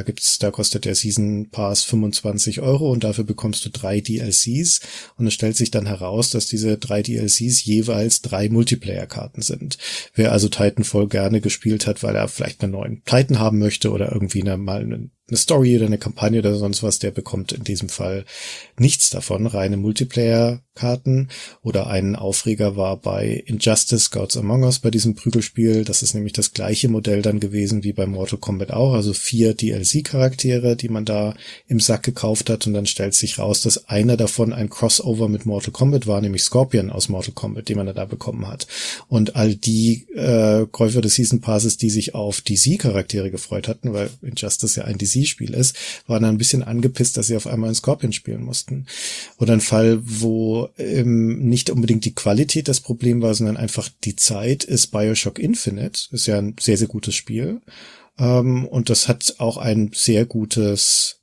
Speaker 2: Da kostet der Season Pass 25 € und dafür bekommst du 3 DLCs. Und es stellt sich dann heraus, dass diese 3 DLCs jeweils 3 Multiplayer-Karten sind. Wer also Titanfall gerne gespielt hat, weil er vielleicht einen neuen Titan haben möchte oder irgendwie mal eine Story oder eine Kampagne oder sonst was, der bekommt in diesem Fall nichts davon, reine Multiplayer-Karten. Oder ein Aufreger war bei Injustice Gods Among Us, bei diesem Prügelspiel. Das ist nämlich das gleiche Modell dann gewesen wie bei Mortal Kombat auch, also 4 DLC-Charaktere, die man da im Sack gekauft hat, und dann stellt sich raus, dass einer davon ein Crossover mit Mortal Kombat war, nämlich Scorpion aus Mortal Kombat, den man da bekommen hat. Und all die Käufer des Season Passes, die sich auf DC-Charaktere gefreut hatten, weil Injustice ja ein DC-Spiel ist, waren dann ein bisschen angepisst, dass sie auf einmal einen Scorpion spielen mussten. Oder ein Fall, wo nicht unbedingt die Qualität das Problem war, sondern einfach die Zeit, ist BioShock Infinite. Ist ja ein sehr, sehr gutes Spiel. Und das hat auch einen sehr guten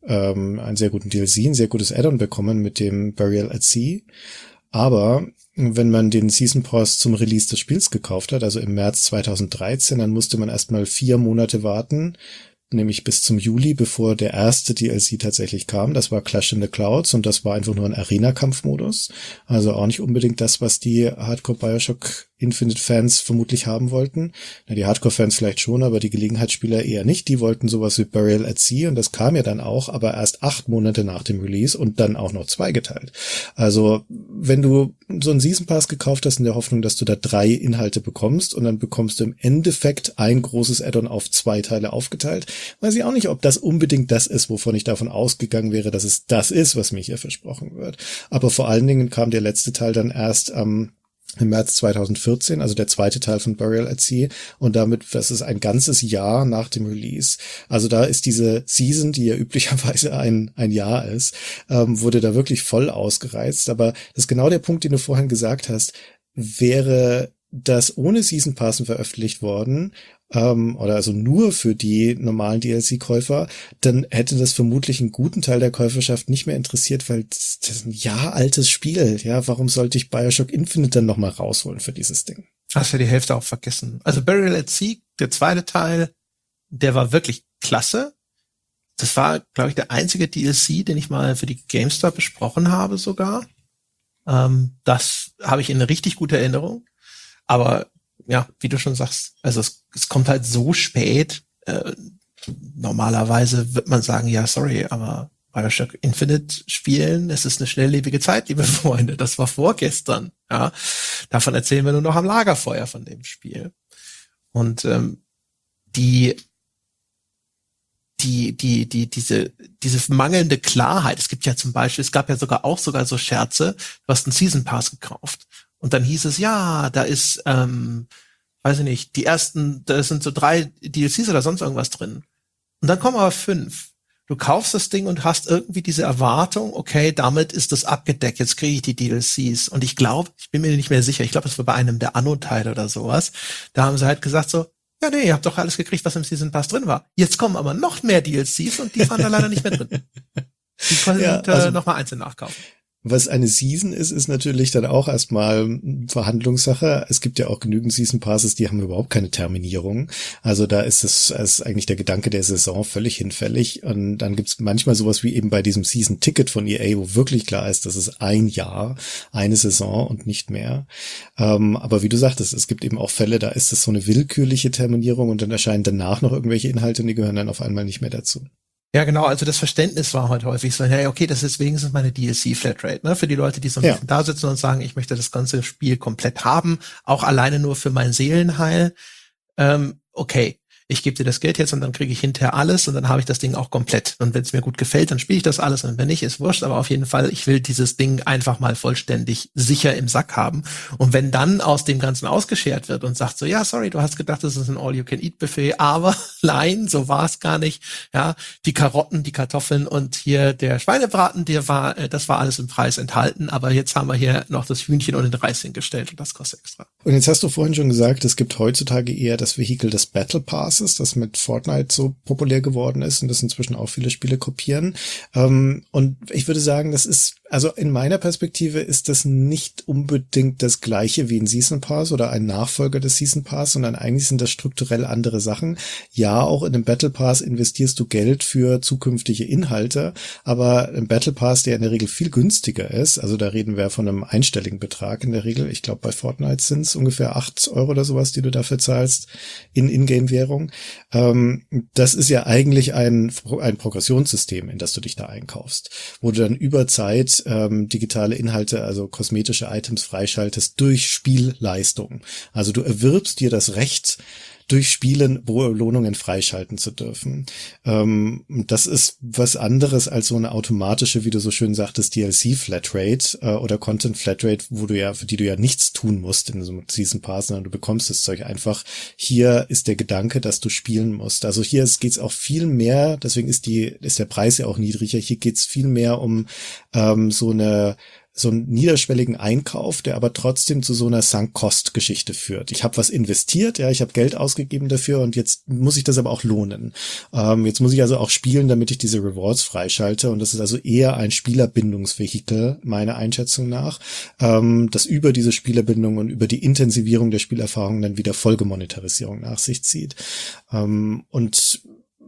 Speaker 2: DLC, ein sehr gutes Add-on bekommen mit dem Burial at Sea. Aber wenn man den Season Pass zum Release des Spiels gekauft hat, also im März 2013, dann musste man erstmal 4 Monate warten, nämlich bis zum Juli, bevor der erste DLC tatsächlich kam. Das war Clash in the Clouds und das war einfach nur ein Arena-Kampfmodus. Also auch nicht unbedingt das, was die Hardcore BioShock Infinite-Fans vermutlich haben wollten. Na, die Hardcore-Fans vielleicht schon, aber die Gelegenheitsspieler eher nicht. Die wollten sowas wie Burial at Sea und das kam ja dann auch, aber erst 8 Monate nach dem Release und dann auch noch zweigeteilt. Also wenn du so einen Season Pass gekauft hast in der Hoffnung, dass du da 3 Inhalte bekommst und dann bekommst du im Endeffekt ein großes Add-on auf 2 Teile aufgeteilt, weiß ich auch nicht, ob das unbedingt das ist, wovon ich davon ausgegangen wäre, dass es das ist, was mir hier versprochen wird. Aber vor allen Dingen kam der letzte Teil dann erst im März 2014, also der zweite Teil von Burial at Sea, und damit, das ist ein ganzes Jahr nach dem Release. Also da ist diese Season, die ja üblicherweise ein Jahr ist, wurde da wirklich voll ausgereizt. Aber das ist genau der Punkt, den du vorhin gesagt hast. Wäre das ohne Season Passen veröffentlicht worden, oder also nur für die normalen DLC-Käufer, dann hätte das vermutlich einen guten Teil der Käuferschaft nicht mehr interessiert, weil das ist ein Jahr altes Spiel. Ja, warum sollte ich BioShock Infinite dann nochmal rausholen für dieses Ding?
Speaker 1: Hast du die Hälfte auch vergessen. Also Burial at Sea, der zweite Teil, der war wirklich klasse. Das war, glaube ich, der einzige DLC, den ich mal für die GameStar besprochen habe sogar. Das habe ich in richtig guter Erinnerung. Aber ja, wie du schon sagst, also es kommt halt so spät. Normalerweise wird man sagen, ja, sorry, aber BioShock Infinite spielen, es ist eine schnelllebige Zeit, liebe Freunde. Das war vorgestern. Ja, davon erzählen wir nur noch am Lagerfeuer von dem Spiel. Und die diese mangelnde Klarheit. Es gibt ja zum Beispiel, es gab ja sogar so Scherze, du hast einen Season Pass gekauft und dann hieß es, ja, da ist, weiß ich nicht, da sind so 3 DLCs oder sonst irgendwas drin. Und dann kommen aber 5. Du kaufst das Ding und hast irgendwie diese Erwartung, okay, damit ist das abgedeckt, jetzt kriege ich die DLCs. Und ich glaube, ich bin mir nicht mehr sicher, ich glaube, es war bei einem der Anno-Teile oder sowas, da haben sie halt gesagt so, ja, nee, ihr habt doch alles gekriegt, was im Season Pass drin war. Jetzt kommen aber noch mehr DLCs und die waren da leider nicht mehr drin. Die konnten nochmal einzeln nachkaufen.
Speaker 2: Was eine Season ist natürlich dann auch erstmal Verhandlungssache. Es gibt ja auch genügend Season Passes, die haben überhaupt keine Terminierung. Also da ist eigentlich der Gedanke der Saison völlig hinfällig. Und dann gibt's manchmal sowas wie eben bei diesem Season Ticket von EA, wo wirklich klar ist, das ist ein Jahr, eine Saison und nicht mehr. Aber wie du sagtest, es gibt eben auch Fälle, da ist es so eine willkürliche Terminierung und dann erscheinen danach noch irgendwelche Inhalte und die gehören dann auf einmal nicht mehr dazu.
Speaker 1: Ja, genau, also das Verständnis war heute häufig so, ja, okay, das ist wenigstens meine DLC-Flatrate, ne, für die Leute, die so ein bisschen da sitzen und sagen, ich möchte das ganze Spiel komplett haben, auch alleine nur für mein Seelenheil, okay, ich gebe dir das Geld jetzt und dann kriege ich hinterher alles und dann habe ich das Ding auch komplett. Und wenn es mir gut gefällt, dann spiele ich das alles und wenn nicht, ist wurscht, aber auf jeden Fall, ich will dieses Ding einfach mal vollständig sicher im Sack haben. Und wenn dann aus dem Ganzen ausgeschert wird und sagt so, ja, sorry, du hast gedacht, das ist ein All-You-Can-Eat-Buffet, aber nein, so war es gar nicht. Ja, die Karotten, die Kartoffeln und hier der Schweinebraten, das war alles im Preis enthalten, aber jetzt haben wir hier noch das Hühnchen und den Reis hingestellt und das kostet extra.
Speaker 2: Und jetzt hast du vorhin schon gesagt, es gibt heutzutage eher das Vehikel des Battle Pass, das mit Fortnite so populär geworden ist und das inzwischen auch viele Spiele kopieren. Und ich würde sagen, das ist, also in meiner Perspektive ist das nicht unbedingt das Gleiche wie ein Season Pass oder ein Nachfolger des Season Pass, sondern eigentlich sind das strukturell andere Sachen. Ja, auch in dem Battle Pass investierst du Geld für zukünftige Inhalte, aber im Battle Pass, der in der Regel viel günstiger ist, also da reden wir von einem einstelligen Betrag in der Regel. Ich glaube, bei Fortnite sind es ungefähr 8 Euro oder sowas, die du dafür zahlst in Ingame-Währung. Das ist ja eigentlich ein Progressionssystem, in das du dich da einkaufst, wo du dann über Zeit digitale Inhalte, also kosmetische Items freischaltest durch Spielleistung. Also du erwirbst dir das Recht, durch Spielen Belohnungen freischalten zu dürfen. Das ist was anderes als so eine automatische, wie du so schön sagtest, DLC-Flatrate oder Content-Flatrate, für die du ja nichts tun musst in so einem Season Pass, sondern du bekommst das Zeug einfach. Hier ist der Gedanke, dass du spielen musst. Also hier geht's auch viel mehr, deswegen ist der Preis ja auch niedriger. Hier geht's viel mehr um so einen niederschwelligen Einkauf, der aber trotzdem zu so einer Sunk-Cost-Geschichte führt. Ich habe was investiert, ja, ich habe Geld ausgegeben dafür und jetzt muss ich das aber auch lohnen. Jetzt muss ich also auch spielen, damit ich diese Rewards freischalte und das ist also eher ein Spielerbindungsvehikel, meiner Einschätzung nach, das über diese Spielerbindung und über die Intensivierung der Spielerfahrung dann wieder Folgemonetarisierung nach sich zieht. Und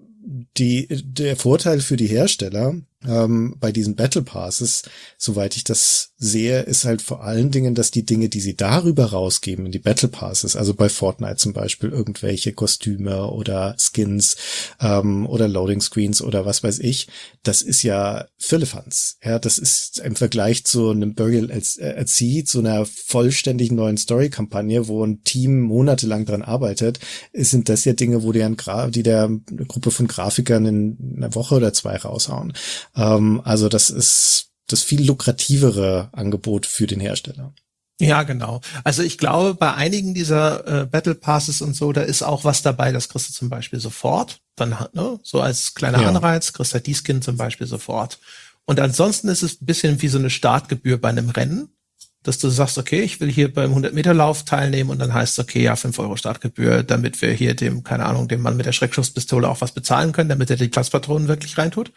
Speaker 2: der Vorteil für die Hersteller bei diesen Battle Passes, soweit ich das sehe, ist halt vor allen Dingen, dass die Dinge, die sie darüber rausgeben in die Battle Passes, also bei Fortnite zum Beispiel irgendwelche Kostüme oder Skins oder Loading Screens oder was weiß ich, das ist ja Firlefanz. Ja, das ist im Vergleich zu einem Burial at Sea, zu einer vollständig neuen Story-Kampagne, wo ein Team monatelang dran arbeitet, sind das ja Dinge, wo die der eine Gruppe von Grafikern in einer Woche oder 2 raushauen. Also das ist das viel lukrativere Angebot für den Hersteller.
Speaker 1: Ja, genau. Also ich glaube, bei einigen dieser Battle Passes und so, da ist auch was dabei, das kriegst du zum Beispiel sofort. Dann, ne, so als kleiner Anreiz, kriegst du die Skin zum Beispiel sofort. Und ansonsten ist es ein bisschen wie so eine Startgebühr bei einem Rennen, dass du sagst, okay, ich will hier beim 100-Meter-Lauf teilnehmen und dann heißt es, okay, ja, 5 Euro Startgebühr, damit wir hier dem Mann mit der Schreckschusspistole auch was bezahlen können, damit er die Platzpatronen wirklich reintut.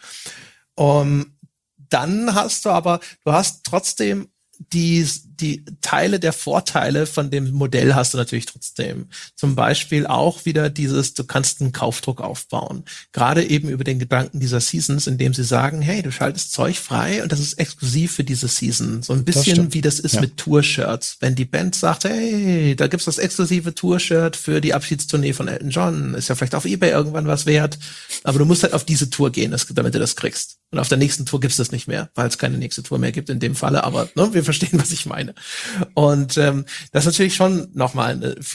Speaker 1: Dann hast du hast trotzdem die Teile der Vorteile von dem Modell hast du natürlich trotzdem. Zum Beispiel auch wieder du kannst einen Kaufdruck aufbauen. Gerade eben über den Gedanken dieser Seasons, indem sie sagen, hey, du schaltest Zeug frei und das ist exklusiv für diese Season. So ein bisschen wie das ist mit Tour-Shirts. Wenn die Band sagt, hey, da gibt's das exklusive Tour-Shirt für die Abschiedstournee von Elton John, ist ja vielleicht auf eBay irgendwann was wert, aber du musst halt auf diese Tour gehen, damit du das kriegst. Und auf der nächsten Tour gibt's das nicht mehr, weil es keine nächste Tour mehr gibt in dem Falle, aber wir verstehen, was ich meine. Und das ist natürlich schon nochmal für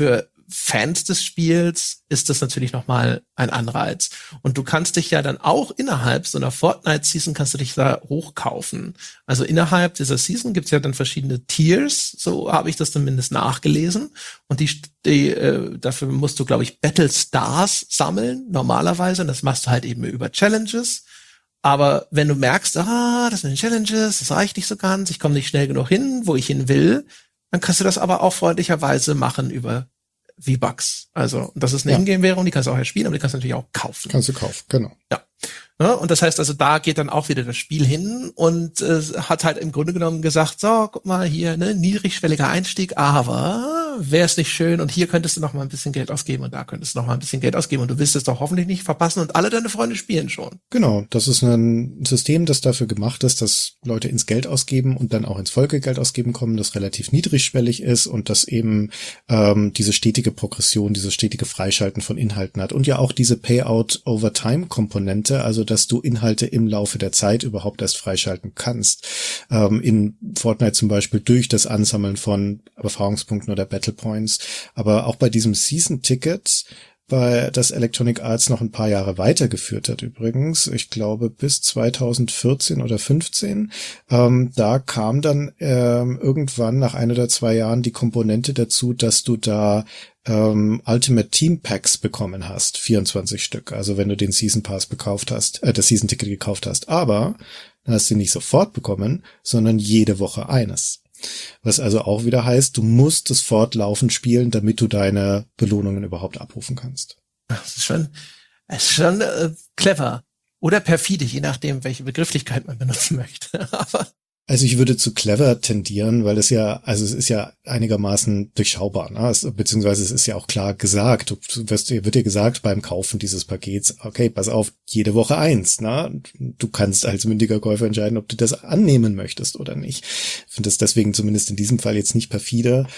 Speaker 1: Fans des Spiels ist das natürlich nochmal ein Anreiz. Und du kannst dich ja dann auch innerhalb so einer Fortnite-Season kannst du dich da hochkaufen. Also innerhalb dieser Season gibt's ja dann verschiedene Tiers, so habe ich das zumindest nachgelesen. Und dafür musst du, glaube ich, Battle Stars sammeln, normalerweise. Und das machst du halt eben über Challenges. Aber wenn du merkst, das sind Challenges, das reicht nicht so ganz, ich komme nicht schnell genug hin, wo ich hin will, dann kannst du das aber auch freundlicherweise machen über V-Bucks. Also, das ist eine Ingame-Währung, die kannst du auch erspielen, aber die kannst du natürlich auch kaufen.
Speaker 2: Kannst du kaufen, genau.
Speaker 1: Ja, und das heißt also, da geht dann auch wieder das Spiel hin und hat halt im Grunde genommen gesagt, so, guck mal hier, ne, niedrigschwelliger Einstieg, aber wäre es nicht schön und hier könntest du noch mal ein bisschen Geld ausgeben und da könntest du noch mal ein bisschen Geld ausgeben und du wirst es doch hoffentlich nicht verpassen und alle deine Freunde spielen schon.
Speaker 2: Genau, das ist ein System, das dafür gemacht ist, dass Leute ins Geld ausgeben und dann auch ins Folgegeld ausgeben kommen, das relativ niedrigschwellig ist und das eben diese stetige Progression, dieses stetige Freischalten von Inhalten hat und ja auch diese Payout-over-Time-Komponente, also dass du Inhalte im Laufe der Zeit überhaupt erst freischalten kannst. In Fortnite zum Beispiel durch das Ansammeln von Erfahrungspunkten oder Battle Points. Aber auch bei diesem Season-Ticket, bei das Electronic Arts noch ein paar Jahre weitergeführt hat übrigens, ich glaube bis 2014 oder 15, da kam dann irgendwann nach 1 oder 2 Jahren die Komponente dazu, dass du da Ultimate Team Packs bekommen hast, 24 Stück, also wenn du den Season Pass gekauft hast, das Season Ticket gekauft hast, aber dann hast du ihn nicht sofort bekommen, sondern jede Woche eines. Was also auch wieder heißt, du musst es fortlaufend spielen, damit du deine Belohnungen überhaupt abrufen kannst.
Speaker 1: Das ist schon clever. Oder perfide, je nachdem, welche Begrifflichkeit man benutzen möchte. Aber
Speaker 2: also ich würde zu clever tendieren, weil es ist ja einigermaßen durchschaubar, ne? Beziehungsweise es ist ja auch klar gesagt, wird dir gesagt beim Kaufen dieses Pakets, okay, pass auf, jede Woche eins, ne? Du kannst als mündiger Käufer entscheiden, ob du das annehmen möchtest oder nicht. Ich finde das deswegen zumindest in diesem Fall jetzt nicht perfide,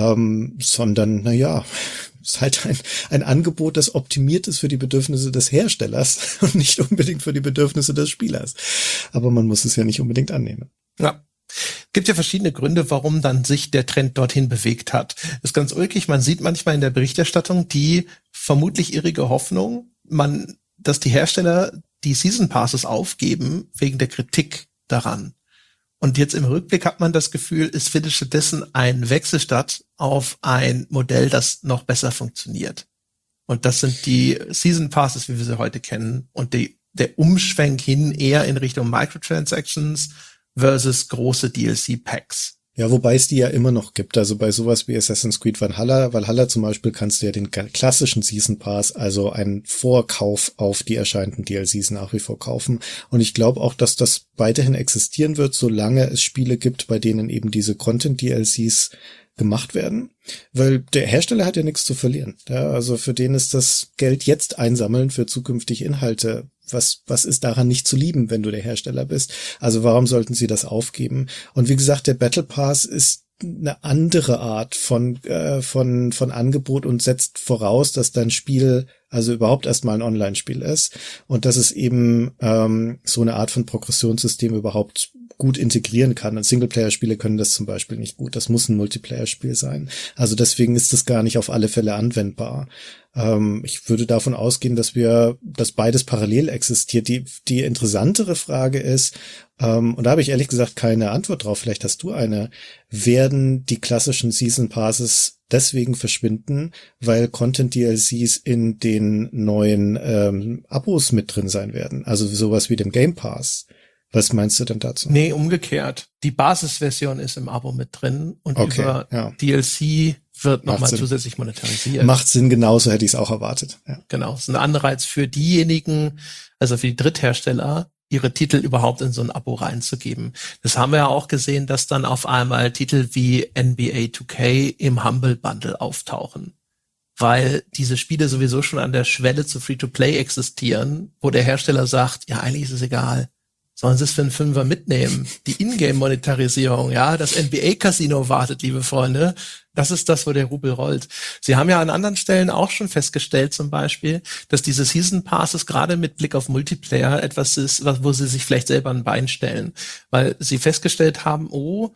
Speaker 2: sondern, ist halt ein Angebot, das optimiert ist für die Bedürfnisse des Herstellers und nicht unbedingt für die Bedürfnisse des Spielers. Aber man muss es ja nicht unbedingt annehmen.
Speaker 1: Ja. Gibt ja verschiedene Gründe, warum dann sich der Trend dorthin bewegt hat. Ist ganz ulkig. Man sieht manchmal in der Berichterstattung die vermutlich irrige Hoffnung, dass die Hersteller die Season Passes aufgeben wegen der Kritik daran. Und jetzt im Rückblick hat man das Gefühl, es findet stattdessen ein Wechsel statt auf ein Modell, das noch besser funktioniert. Und das sind die Season Passes, wie wir sie heute kennen, und der Umschwenk hin eher in Richtung Microtransactions versus große DLC-Packs.
Speaker 2: Ja, wobei es die ja immer noch gibt. Also bei sowas wie Assassin's Creed Valhalla zum Beispiel kannst du ja den klassischen Season Pass, also einen Vorkauf auf die erscheinenden DLCs nach wie vor kaufen. Und ich glaube auch, dass das weiterhin existieren wird, solange es Spiele gibt, bei denen eben diese Content-DLCs gemacht werden, weil der Hersteller hat ja nichts zu verlieren. Ja, also für den ist das Geld jetzt einsammeln für zukünftige Inhalte. Was ist daran nicht zu lieben, wenn du der Hersteller bist? Also warum sollten sie das aufgeben? Und wie gesagt, der Battle Pass ist eine andere Art von Angebot und setzt voraus, dass dein Spiel also überhaupt erstmal ein Online-Spiel ist und dass es eben so eine Art von Progressionssystem überhaupt gut integrieren kann. Und Singleplayer-Spiele können das zum Beispiel nicht gut. Das muss ein Multiplayer-Spiel sein. Also deswegen ist das gar nicht auf alle Fälle anwendbar. Ich würde davon ausgehen, dass beides parallel existiert. Die interessantere Frage ist, und da habe ich ehrlich gesagt keine Antwort drauf, vielleicht hast du eine, werden die klassischen Season Passes deswegen verschwinden, weil Content-DLCs in den neuen Abos mit drin sein werden? Also sowas wie dem Game Pass. Was meinst du denn dazu?
Speaker 1: Nee, umgekehrt. Die Basisversion ist im Abo mit drin und über DLC wird nochmal zusätzlich monetarisiert.
Speaker 2: Macht Sinn, genauso hätte ich es auch erwartet. Ja.
Speaker 1: Genau, es ist ein Anreiz für diejenigen, also für die Dritthersteller, ihre Titel überhaupt in so ein Abo reinzugeben. Das haben wir ja auch gesehen, dass dann auf einmal Titel wie NBA 2K im Humble Bundle auftauchen. Weil diese Spiele sowieso schon an der Schwelle zu Free-to-Play existieren, wo der Hersteller sagt, ja, eigentlich ist es egal. Sollen sie es für einen Fünfer mitnehmen? Die Ingame-Monetarisierung, ja, das NBA-Casino wartet, liebe Freunde. Das ist das, wo der Rubel rollt. Sie haben ja an anderen Stellen auch schon festgestellt, zum Beispiel, dass diese Season Passes gerade mit Blick auf Multiplayer etwas ist, wo sie sich vielleicht selber ein Bein stellen. Weil sie festgestellt haben,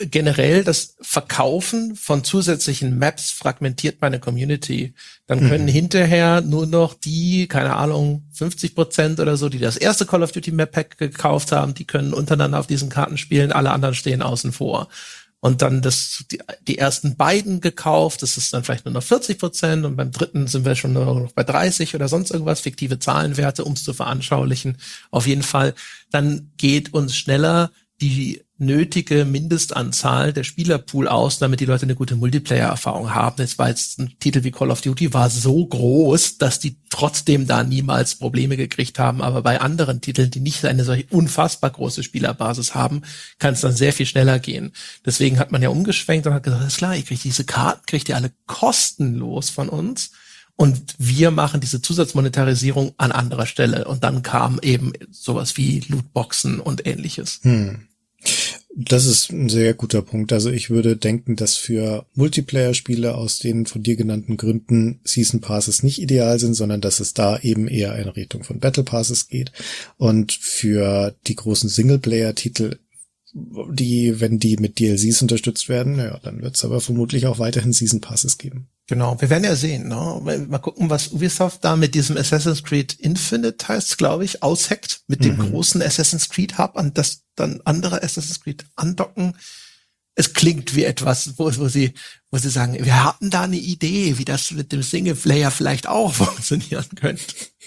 Speaker 1: generell das Verkaufen von zusätzlichen Maps fragmentiert meine Community. Dann können hinterher nur noch die, keine Ahnung, 50% oder so, die das erste Call of Duty Map Pack gekauft haben, die können untereinander auf diesen Karten spielen, alle anderen stehen außen vor. Und dann die ersten beiden gekauft, das ist dann vielleicht nur noch 40% und beim dritten sind wir schon nur noch bei 30 oder sonst irgendwas, fiktive Zahlenwerte, um es zu veranschaulichen. Auf jeden Fall, dann geht uns schneller die nötige Mindestanzahl der Spielerpool aus, damit die Leute eine gute Multiplayer-Erfahrung haben. Jetzt war jetzt ein Titel wie Call of Duty war so groß, dass die trotzdem da niemals Probleme gekriegt haben. Aber bei anderen Titeln, die nicht eine solche unfassbar große Spielerbasis haben, kann es dann sehr viel schneller gehen. Deswegen hat man ja umgeschwenkt und hat gesagt, alles klar, ihr kriegt diese Karten, kriegt ihr alle kostenlos von uns. Und wir machen diese Zusatzmonetarisierung an anderer Stelle. Und dann kam eben sowas wie Lootboxen und Ähnliches.
Speaker 2: Das ist ein sehr guter Punkt. Also ich würde denken, dass für Multiplayer-Spiele aus den von dir genannten Gründen Season Passes nicht ideal sind, sondern dass es da eben eher in Richtung von Battle Passes geht. Und für die großen Singleplayer-Titel, wenn die mit DLCs unterstützt werden, ja, dann wird es aber vermutlich auch weiterhin Season Passes geben.
Speaker 1: Genau, wir werden ja sehen, ne? Mal gucken, was Ubisoft da mit diesem Assassin's Creed Infinite heißt, glaube ich, ausheckt, mit dem großen Assassin's Creed Hub, an das dann andere Assassin's Creed andocken. Es klingt wie etwas, wo sie sagen, wir hatten da eine Idee, wie das mit dem Singleplayer vielleicht auch funktionieren könnte.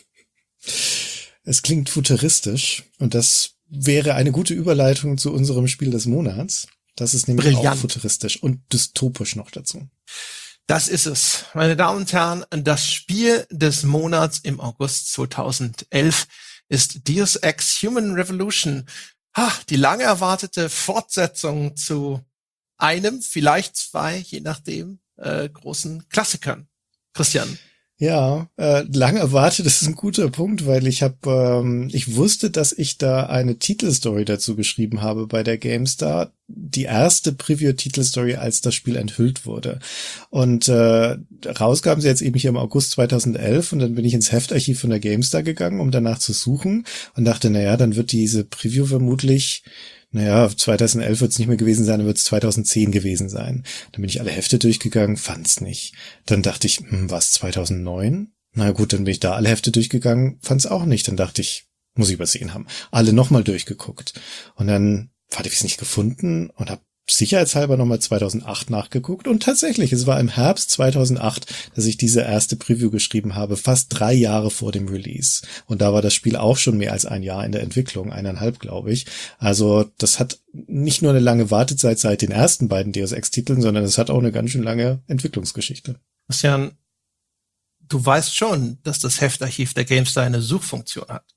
Speaker 2: Es klingt futuristisch und das wäre eine gute Überleitung zu unserem Spiel des Monats. Das ist nämlich auch futuristisch und dystopisch noch dazu.
Speaker 1: Das ist es. Meine Damen und Herren, das Spiel des Monats im August 2011 ist Deus Ex Human Revolution. Die lange erwartete Fortsetzung zu einem, vielleicht zwei, je nachdem, großen Klassikern. Christian.
Speaker 2: Ja, lang erwartet, das ist ein guter Punkt, weil ich wusste, dass ich da eine Titelstory dazu geschrieben habe bei der GameStar, die erste Preview-Titelstory, als das Spiel enthüllt wurde. Und rauskam sie jetzt eben hier im August 2011 und dann bin ich ins Heftarchiv von der GameStar gegangen, um danach zu suchen und dachte, dann wird diese Preview vermutlich 2011 wird es nicht mehr gewesen sein, dann wird es 2010 gewesen sein. Dann bin ich alle Hefte durchgegangen, fand's nicht. Dann dachte ich, war es 2009? Na gut, dann bin ich da alle Hefte durchgegangen, fand's auch nicht. Dann dachte ich, muss ich übersehen haben. Alle nochmal durchgeguckt. Und dann habe ich es nicht gefunden und habe sicherheitshalber nochmal 2008 nachgeguckt. Und tatsächlich, es war im Herbst 2008, dass ich diese erste Preview geschrieben habe, fast 3 Jahre vor dem Release. Und da war das Spiel auch schon mehr als ein Jahr in der Entwicklung, 1,5, glaube ich. Also das hat nicht nur eine lange Wartezeit seit den ersten beiden Deus Ex-Titeln, sondern es hat auch eine ganz schön lange Entwicklungsgeschichte.
Speaker 1: Christian, du weißt schon, dass das Heftarchiv der GameStar eine Suchfunktion hat.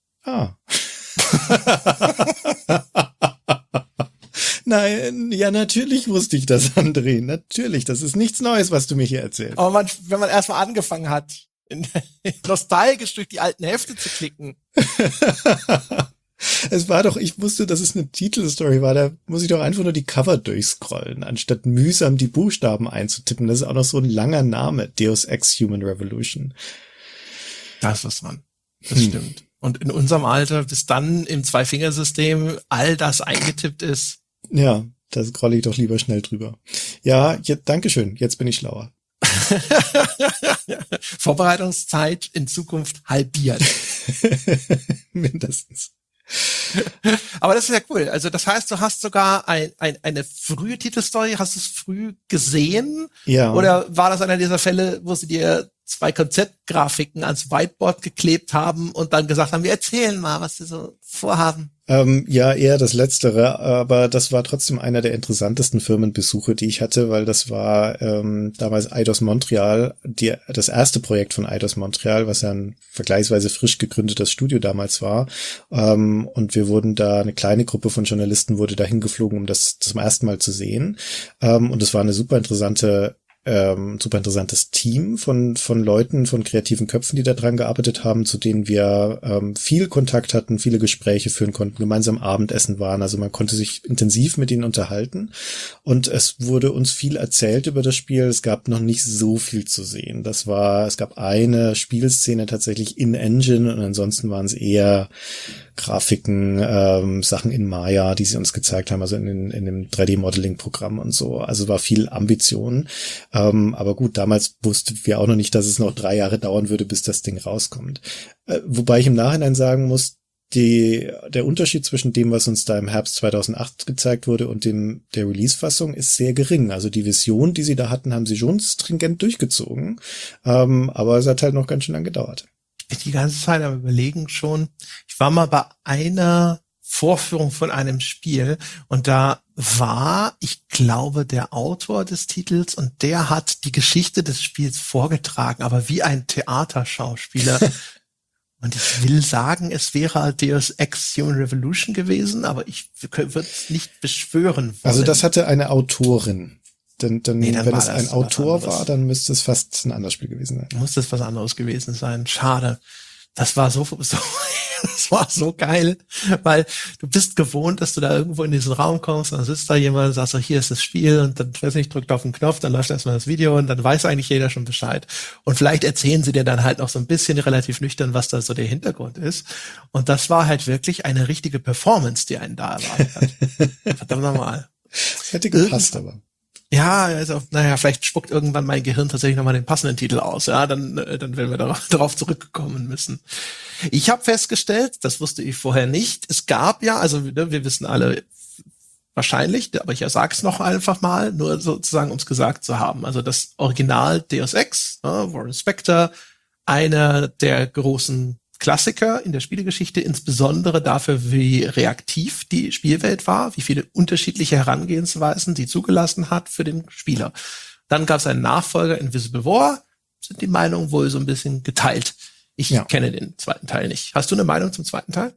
Speaker 2: Nein, ja, natürlich wusste ich das, André. Natürlich, das ist nichts Neues, was du mir hier erzählst.
Speaker 1: Aber wenn man erstmal angefangen hat, nostalgisch durch die alten Hefte zu klicken.
Speaker 2: Ich wusste, dass es eine Titelstory war, da muss ich doch einfach nur die Cover durchscrollen, anstatt mühsam die Buchstaben einzutippen. Das ist auch noch so ein langer Name, Deus Ex Human Revolution.
Speaker 1: Das ist dran. Das stimmt. Und in unserem Alter, bis dann im Zwei-Fingersystem all das eingetippt ist.
Speaker 2: Ja, da scrolle ich doch lieber schnell drüber. Ja, Dankeschön, jetzt bin ich schlauer.
Speaker 1: Vorbereitungszeit in Zukunft halbiert.
Speaker 2: Mindestens.
Speaker 1: Aber das ist ja cool. Also das heißt, du hast sogar eine frühe Titelstory, hast du es früh gesehen?
Speaker 2: Ja.
Speaker 1: Oder war das einer dieser Fälle, wo sie dir 2 Konzeptgrafiken ans Whiteboard geklebt haben und dann gesagt haben, wir erzählen mal, was sie so vorhaben?
Speaker 2: Ja, eher das Letztere, aber das war trotzdem einer der interessantesten Firmenbesuche, die ich hatte, weil das war damals Eidos Montreal, das erste Projekt von Eidos Montreal, was ja ein vergleichsweise frisch gegründetes Studio damals war. Und wir wurden da, eine kleine Gruppe von Journalisten wurde da hingeflogen, um das zum ersten Mal zu sehen. Und es war eine super interessantes Team von Leuten, von kreativen Köpfen, die da dran gearbeitet haben, zu denen wir viel Kontakt hatten, viele Gespräche führen konnten, gemeinsam Abendessen waren. Also man konnte sich intensiv mit ihnen unterhalten und es wurde uns viel erzählt über das Spiel. Es gab noch nicht so viel zu sehen. Es gab eine Spielszene tatsächlich in Engine und ansonsten waren es eher Grafiken, Sachen in Maya, die sie uns gezeigt haben, also in dem 3D-Modeling-Programm und so. Also war viel Ambition. Aber gut, damals wussten wir auch noch nicht, dass es noch 3 Jahre dauern würde, bis das Ding rauskommt. Wobei ich im Nachhinein sagen muss, der Unterschied zwischen dem, was uns da im Herbst 2008 gezeigt wurde und der Release-Fassung ist sehr gering. Also die Vision, die sie da hatten, haben sie schon stringent durchgezogen. Aber es hat halt noch ganz schön lang gedauert.
Speaker 1: Ich bin die ganze Zeit am Überlegen schon. Ich war mal bei einer Vorführung von einem Spiel und da war, ich glaube, der Autor des Titels und der hat die Geschichte des Spiels vorgetragen, aber wie ein Theaterschauspieler. Und ich will sagen, es wäre halt Deus Ex Human Revolution gewesen, aber ich würde es nicht beschwören wollen.
Speaker 2: Also das hatte eine Autorin. Denn
Speaker 1: Nee,
Speaker 2: wenn es ein Autor war, dann müsste es fast ein anderes Spiel gewesen sein.
Speaker 1: Muss das was anderes gewesen sein. Schade. Das war das war so geil, weil du bist gewohnt, dass du da irgendwo in diesen Raum kommst, und dann sitzt da jemand und sagt so, hier ist das Spiel, und dann, weiß nicht, drückt auf den Knopf, dann läuft erstmal das Video und dann weiß eigentlich jeder schon Bescheid. Und vielleicht erzählen sie dir dann halt noch so ein bisschen relativ nüchtern, was da so der Hintergrund ist. Und das war halt wirklich eine richtige Performance, die einen da erwartet hat. Verdammt nochmal.
Speaker 2: Hätte gepasst, aber.
Speaker 1: Ja, also, vielleicht spuckt irgendwann mein Gehirn tatsächlich nochmal den passenden Titel aus. Ja, dann werden wir darauf zurückkommen müssen. Ich habe festgestellt, das wusste ich vorher nicht, es gab ja, also wir wissen alle wahrscheinlich, aber ich sage es noch einfach mal, nur sozusagen, um es gesagt zu haben. Also das Original Deus Ex, Warren Spector, einer der großen Klassiker in der Spielegeschichte, insbesondere dafür, wie reaktiv die Spielwelt war, wie viele unterschiedliche Herangehensweisen sie zugelassen hat für den Spieler. Dann gab es einen Nachfolger, Invisible War, sind die Meinungen wohl so ein bisschen geteilt. Ich kenne den zweiten Teil nicht. Hast du eine Meinung zum zweiten Teil?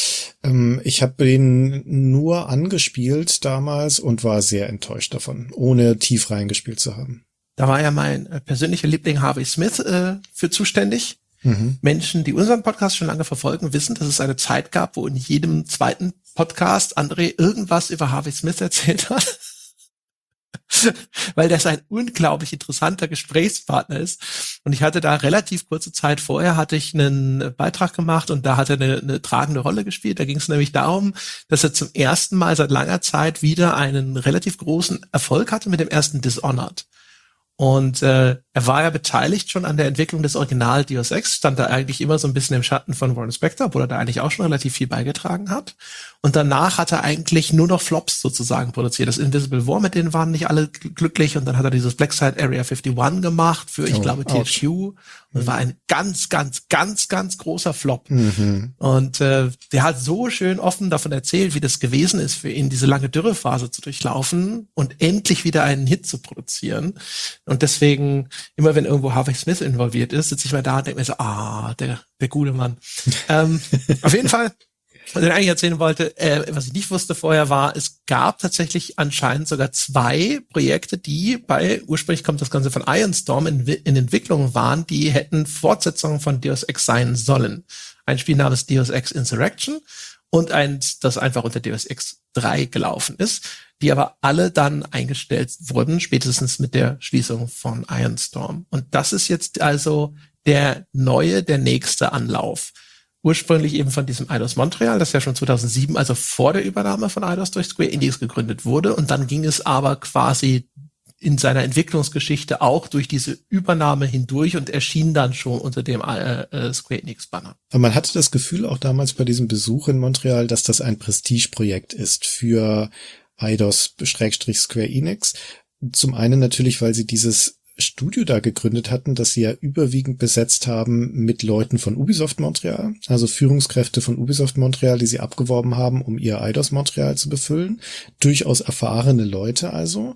Speaker 2: Ich habe den nur angespielt damals und war sehr enttäuscht davon, ohne tief reingespielt zu haben.
Speaker 1: Da war ja mein persönlicher Liebling Harvey Smith für zuständig. Menschen, die unseren Podcast schon lange verfolgen, wissen, dass es eine Zeit gab, wo in jedem zweiten Podcast André irgendwas über Harvey Smith erzählt hat. Weil das ein unglaublich interessanter Gesprächspartner ist. Und ich hatte da relativ kurze Zeit vorher, hatte ich einen Beitrag gemacht und da hat er eine tragende Rolle gespielt. Da ging es nämlich darum, dass er zum ersten Mal seit langer Zeit wieder einen relativ großen Erfolg hatte mit dem ersten Dishonored. Und er war ja beteiligt schon an der Entwicklung des Original Deus Ex, stand da eigentlich immer so ein bisschen im Schatten von Warren Spector, obwohl er da eigentlich auch schon relativ viel beigetragen hat. Und danach hat er eigentlich nur noch Flops sozusagen produziert. Das Invisible War, mit denen waren nicht alle glücklich. Und dann hat er dieses Blackside Area 51 gemacht für, ich glaube, THQ. Und das war ein ganz, ganz, ganz, ganz großer Flop. Und der hat so schön offen davon erzählt, wie das gewesen ist, für ihn diese lange Dürrephase zu durchlaufen und endlich wieder einen Hit zu produzieren. Und deswegen, immer wenn irgendwo Harvey Smith involviert ist, sitze ich mal da und denke mir so, der gute Mann. Auf jeden Fall, was ich eigentlich erzählen wollte, was ich nicht wusste vorher war, es gab tatsächlich anscheinend sogar 2 Projekte, die ursprünglich kommt das Ganze von Ironstorm, in Entwicklung waren, die hätten Fortsetzungen von Deus Ex sein sollen. Ein Spiel namens Deus Ex Insurrection und eins, das einfach unter Deus Ex 3 gelaufen ist, die aber alle dann eingestellt wurden, spätestens mit der Schließung von Ironstorm. Und das ist jetzt also der nächste Anlauf. Ursprünglich eben von diesem Eidos Montreal, das ja schon 2007, also vor der Übernahme von Eidos durch Square Enix gegründet wurde. Und dann ging es aber quasi in seiner Entwicklungsgeschichte auch durch diese Übernahme hindurch und erschien dann schon unter dem Square Enix-Banner.
Speaker 2: Aber man hatte das Gefühl auch damals bei diesem Besuch in Montreal, dass das ein Prestigeprojekt ist für Eidos-Square Enix. Zum einen natürlich, weil sie dieses Studio da gegründet hatten, das sie ja überwiegend besetzt haben mit Leuten von Ubisoft Montreal, also Führungskräfte von Ubisoft Montreal, die sie abgeworben haben, um ihr Eidos Montreal zu befüllen. Durchaus erfahrene Leute also,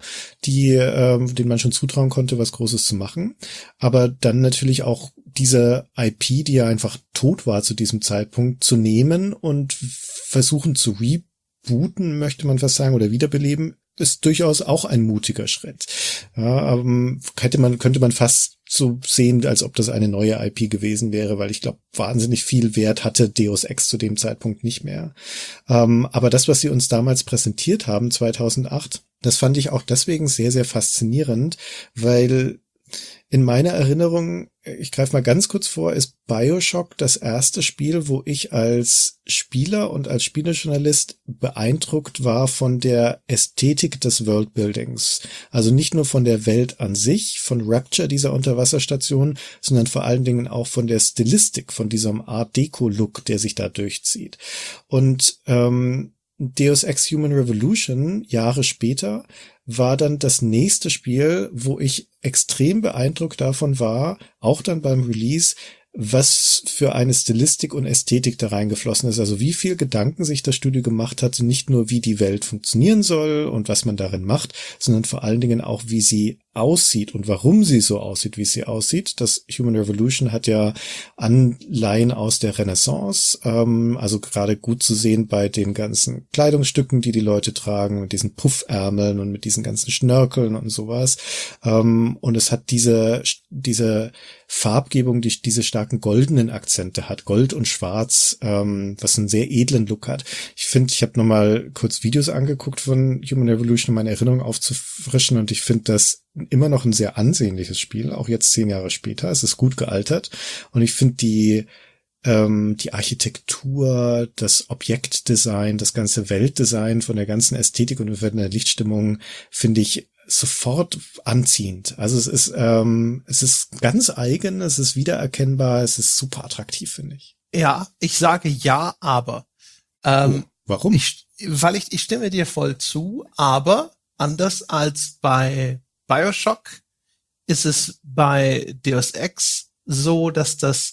Speaker 2: denen man schon zutrauen konnte, was Großes zu machen. Aber dann natürlich auch diese IP, die ja einfach tot war zu diesem Zeitpunkt, zu nehmen und versuchen zu rebooten, möchte man fast sagen, oder wiederbeleben, ist durchaus auch ein mutiger Schritt. Ja, könnte man fast so sehen, als ob das eine neue IP gewesen wäre, weil ich glaube, wahnsinnig viel Wert hatte Deus Ex zu dem Zeitpunkt nicht mehr. Aber das, was sie uns damals präsentiert haben, 2008, das fand ich auch deswegen sehr, sehr faszinierend, weil In meiner Erinnerung, ich greife mal ganz kurz vor, ist BioShock das erste Spiel, wo ich als Spieler und als Spielejournalist beeindruckt war von der Ästhetik des Worldbuildings. Also nicht nur von der Welt an sich, von Rapture dieser Unterwasserstation, sondern vor allen Dingen auch von der Stilistik, von diesem Art-Deco-Look, der sich da durchzieht. Und Deus Ex Human Revolution, Jahre später, war dann das nächste Spiel, wo ich extrem beeindruckt davon war, auch dann beim Release, was für eine Stilistik und Ästhetik da reingeflossen ist. Also wie viel Gedanken sich das Studio gemacht hat, nicht nur wie die Welt funktionieren soll und was man darin macht, sondern vor allen Dingen auch, wie sie aussieht und warum sie so aussieht, wie sie aussieht. Das Human Revolution hat ja Anleihen aus der Renaissance, also gerade gut zu sehen bei den ganzen Kleidungsstücken, die die Leute tragen, mit diesen Puffärmeln und mit diesen ganzen Schnörkeln und sowas. Und es hat diese Farbgebung, die diese starken goldenen Akzente hat, Gold und Schwarz, was einen sehr edlen Look hat. Ich finde, ich habe nochmal kurz Videos angeguckt von Human Revolution, um meine Erinnerung aufzufrischen, und ich finde das immer noch ein sehr ansehnliches Spiel, auch jetzt 10 Jahre später. Es ist gut gealtert und ich finde die Architektur, das Objektdesign, das ganze Weltdesign von der ganzen Ästhetik und von der Lichtstimmung finde ich sofort anziehend. Also es ist ganz eigen, es ist wiedererkennbar, es ist super attraktiv, finde ich.
Speaker 1: Ja, ich sage ja, aber.
Speaker 2: Warum?
Speaker 1: Ich stimme dir voll zu, aber anders als bei BioShock ist es bei Deus Ex so, dass das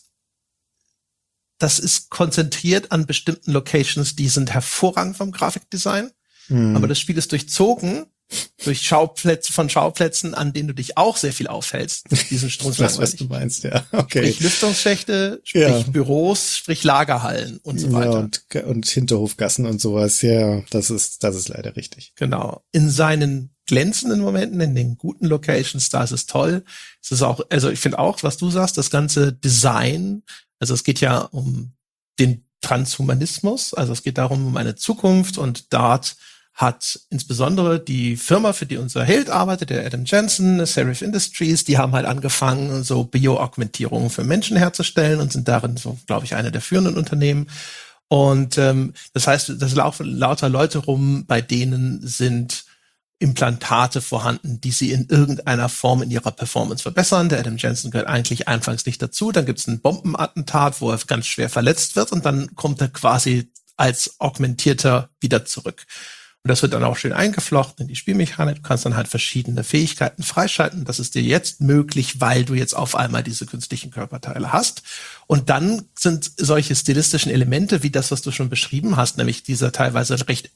Speaker 1: ist konzentriert an bestimmten Locations, die sind hervorragend vom Grafikdesign, aber das Spiel ist durchzogen durch Schauplätzen, an denen du dich auch sehr viel aufhältst. Diesen
Speaker 2: Das, was du meinst, ja. Okay.
Speaker 1: Sprich Lüftungsschächte, sprich Büros, sprich Lagerhallen und so weiter.
Speaker 2: Ja, und Hinterhofgassen und sowas. Ja, das ist leider richtig.
Speaker 1: Genau. In seinen glänzenden Momenten, in den guten Locations, da ist es toll. Es ist auch, also ich finde auch, was du sagst, das ganze Design, also es geht ja um den Transhumanismus, also es geht darum, um eine Zukunft, und dort hat insbesondere die Firma, für die unser Held arbeitet, der Adam Jensen, Serif Industries, die haben halt angefangen, so Bio-Augmentierungen für Menschen herzustellen und sind darin so, glaube ich, eine der führenden Unternehmen. Und das heißt, das laufen lauter Leute rum, bei denen sind Implantate vorhanden, die sie in irgendeiner Form in ihrer Performance verbessern. Der Adam Jensen gehört eigentlich anfangs nicht dazu. Dann gibt es ein Bombenattentat, wo er ganz schwer verletzt wird, und dann kommt er quasi als Augmentierter wieder zurück. Und das wird dann auch schön eingeflochten in die Spielmechanik. Du kannst dann halt verschiedene Fähigkeiten freischalten. Das ist dir jetzt möglich, weil du jetzt auf einmal diese künstlichen Körperteile hast. Und dann sind solche stilistischen Elemente, wie das, was du schon beschrieben hast, nämlich dieser teilweise recht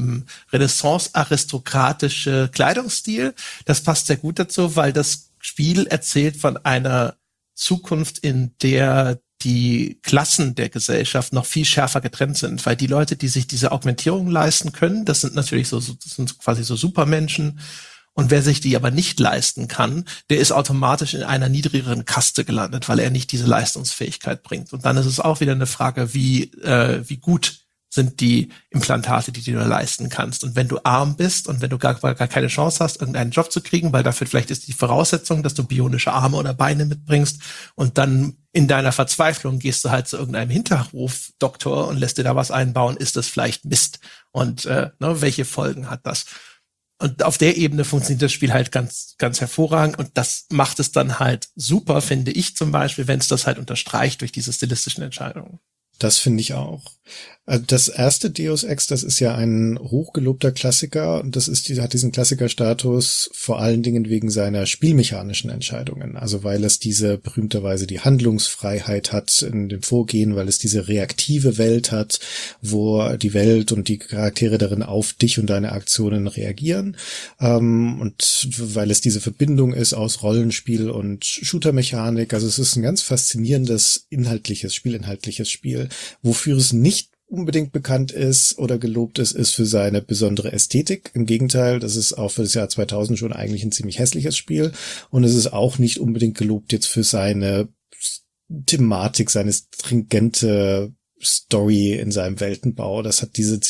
Speaker 1: renaissance-aristokratische Kleidungsstil, das passt sehr gut dazu, weil das Spiel erzählt von einer Zukunft, in der die Klassen der Gesellschaft noch viel schärfer getrennt sind, weil die Leute, die sich diese Augmentierung leisten können, das sind natürlich das sind quasi so Supermenschen, und wer sich die aber nicht leisten kann, der ist automatisch in einer niedrigeren Kaste gelandet, weil er nicht diese Leistungsfähigkeit bringt. Und dann ist es auch wieder eine Frage, wie gut sind die Implantate, die du dir leisten kannst. Und wenn du arm bist und wenn du gar keine Chance hast, irgendeinen Job zu kriegen, weil dafür vielleicht ist die Voraussetzung, dass du bionische Arme oder Beine mitbringst, und dann in deiner Verzweiflung gehst du halt zu irgendeinem Hinterhofdoktor und lässt dir da was einbauen, ist das vielleicht Mist. Und welche Folgen hat das? Und auf der Ebene funktioniert das Spiel halt ganz, ganz hervorragend, und das macht es dann halt super, finde ich zum Beispiel, wenn es das halt unterstreicht durch diese stilistischen Entscheidungen.
Speaker 2: Das finde ich auch. Das erste Deus Ex, das ist ja ein hochgelobter Klassiker, und das hat diesen Klassikerstatus vor allen Dingen wegen seiner spielmechanischen Entscheidungen. Also weil es diese berühmterweise die Handlungsfreiheit hat in dem Vorgehen, weil es diese reaktive Welt hat, wo die Welt und die Charaktere darin auf dich und deine Aktionen reagieren, und weil es diese Verbindung ist aus Rollenspiel und Shootermechanik. Also es ist ein ganz faszinierendes spielinhaltliches Spiel, wofür es nicht unbedingt bekannt ist oder gelobt ist für seine besondere Ästhetik. Im Gegenteil, das ist auch für das Jahr 2000 schon eigentlich ein ziemlich hässliches Spiel, und es ist auch nicht unbedingt gelobt jetzt für seine Thematik, seine stringente Story in seinem Weltenbau. Das hat diese ziemlich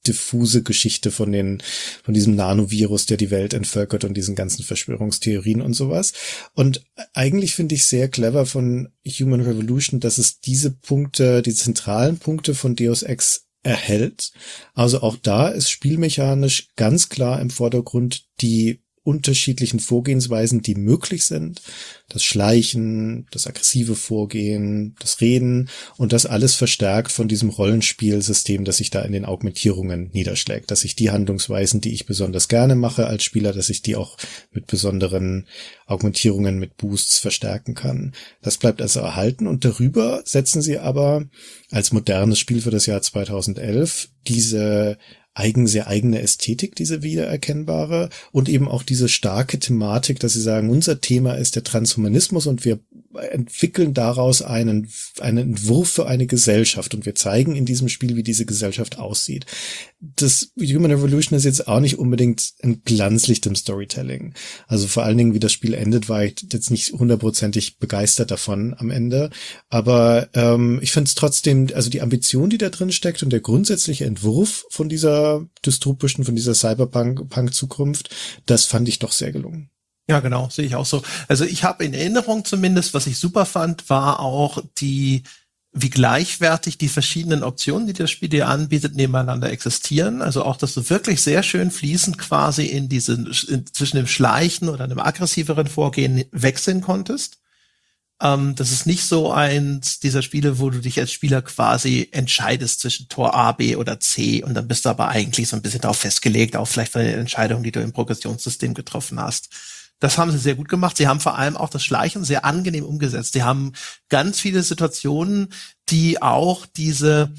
Speaker 2: diffuse Geschichte von diesem Nanovirus, der die Welt entvölkert und diesen ganzen Verschwörungstheorien und sowas. Und eigentlich finde ich sehr clever von Human Revolution, dass es diese Punkte, die zentralen Punkte von Deus Ex erhält. Also auch da ist spielmechanisch ganz klar im Vordergrund die unterschiedlichen Vorgehensweisen, die möglich sind. Das Schleichen, das aggressive Vorgehen, das Reden und das alles verstärkt von diesem Rollenspielsystem, das sich da in den Augmentierungen niederschlägt. Dass ich die Handlungsweisen, die ich besonders gerne mache als Spieler, dass ich die auch mit besonderen Augmentierungen, mit Boosts verstärken kann. Das bleibt also erhalten und darüber setzen sie aber als modernes Spiel für das Jahr 2011 diese sehr eigene Ästhetik, diese wiedererkennbare und eben auch diese starke Thematik, dass sie sagen, unser Thema ist der Transhumanismus und wir entwickeln daraus einen Entwurf für eine Gesellschaft und wir zeigen in diesem Spiel, wie diese Gesellschaft aussieht. Das Human Revolution ist jetzt auch nicht unbedingt ein Glanzlicht im Storytelling. Also vor allen Dingen, wie das Spiel endet, war ich jetzt nicht hundertprozentig begeistert davon am Ende. Aber ich finde es trotzdem, also die Ambition, die da drin steckt und der grundsätzliche Entwurf von dieser dystopischen, von dieser Cyberpunk-Zukunft, das fand ich doch sehr gelungen.
Speaker 1: Ja, genau, sehe ich auch so. Also ich habe in Erinnerung zumindest, was ich super fand, war auch wie gleichwertig die verschiedenen Optionen, die das Spiel dir anbietet, nebeneinander existieren. Also auch, dass du wirklich sehr schön fließend quasi zwischen dem Schleichen oder einem aggressiveren Vorgehen wechseln konntest. Das ist nicht so eins dieser Spiele, wo du dich als Spieler quasi entscheidest zwischen Tor A, B oder C und dann bist du aber eigentlich so ein bisschen darauf festgelegt, auch vielleicht von den Entscheidungen, die du im Progressionssystem getroffen hast. Das haben sie sehr gut gemacht. Sie haben vor allem auch das Schleichen sehr angenehm umgesetzt. Sie haben ganz viele Situationen, die auch diese,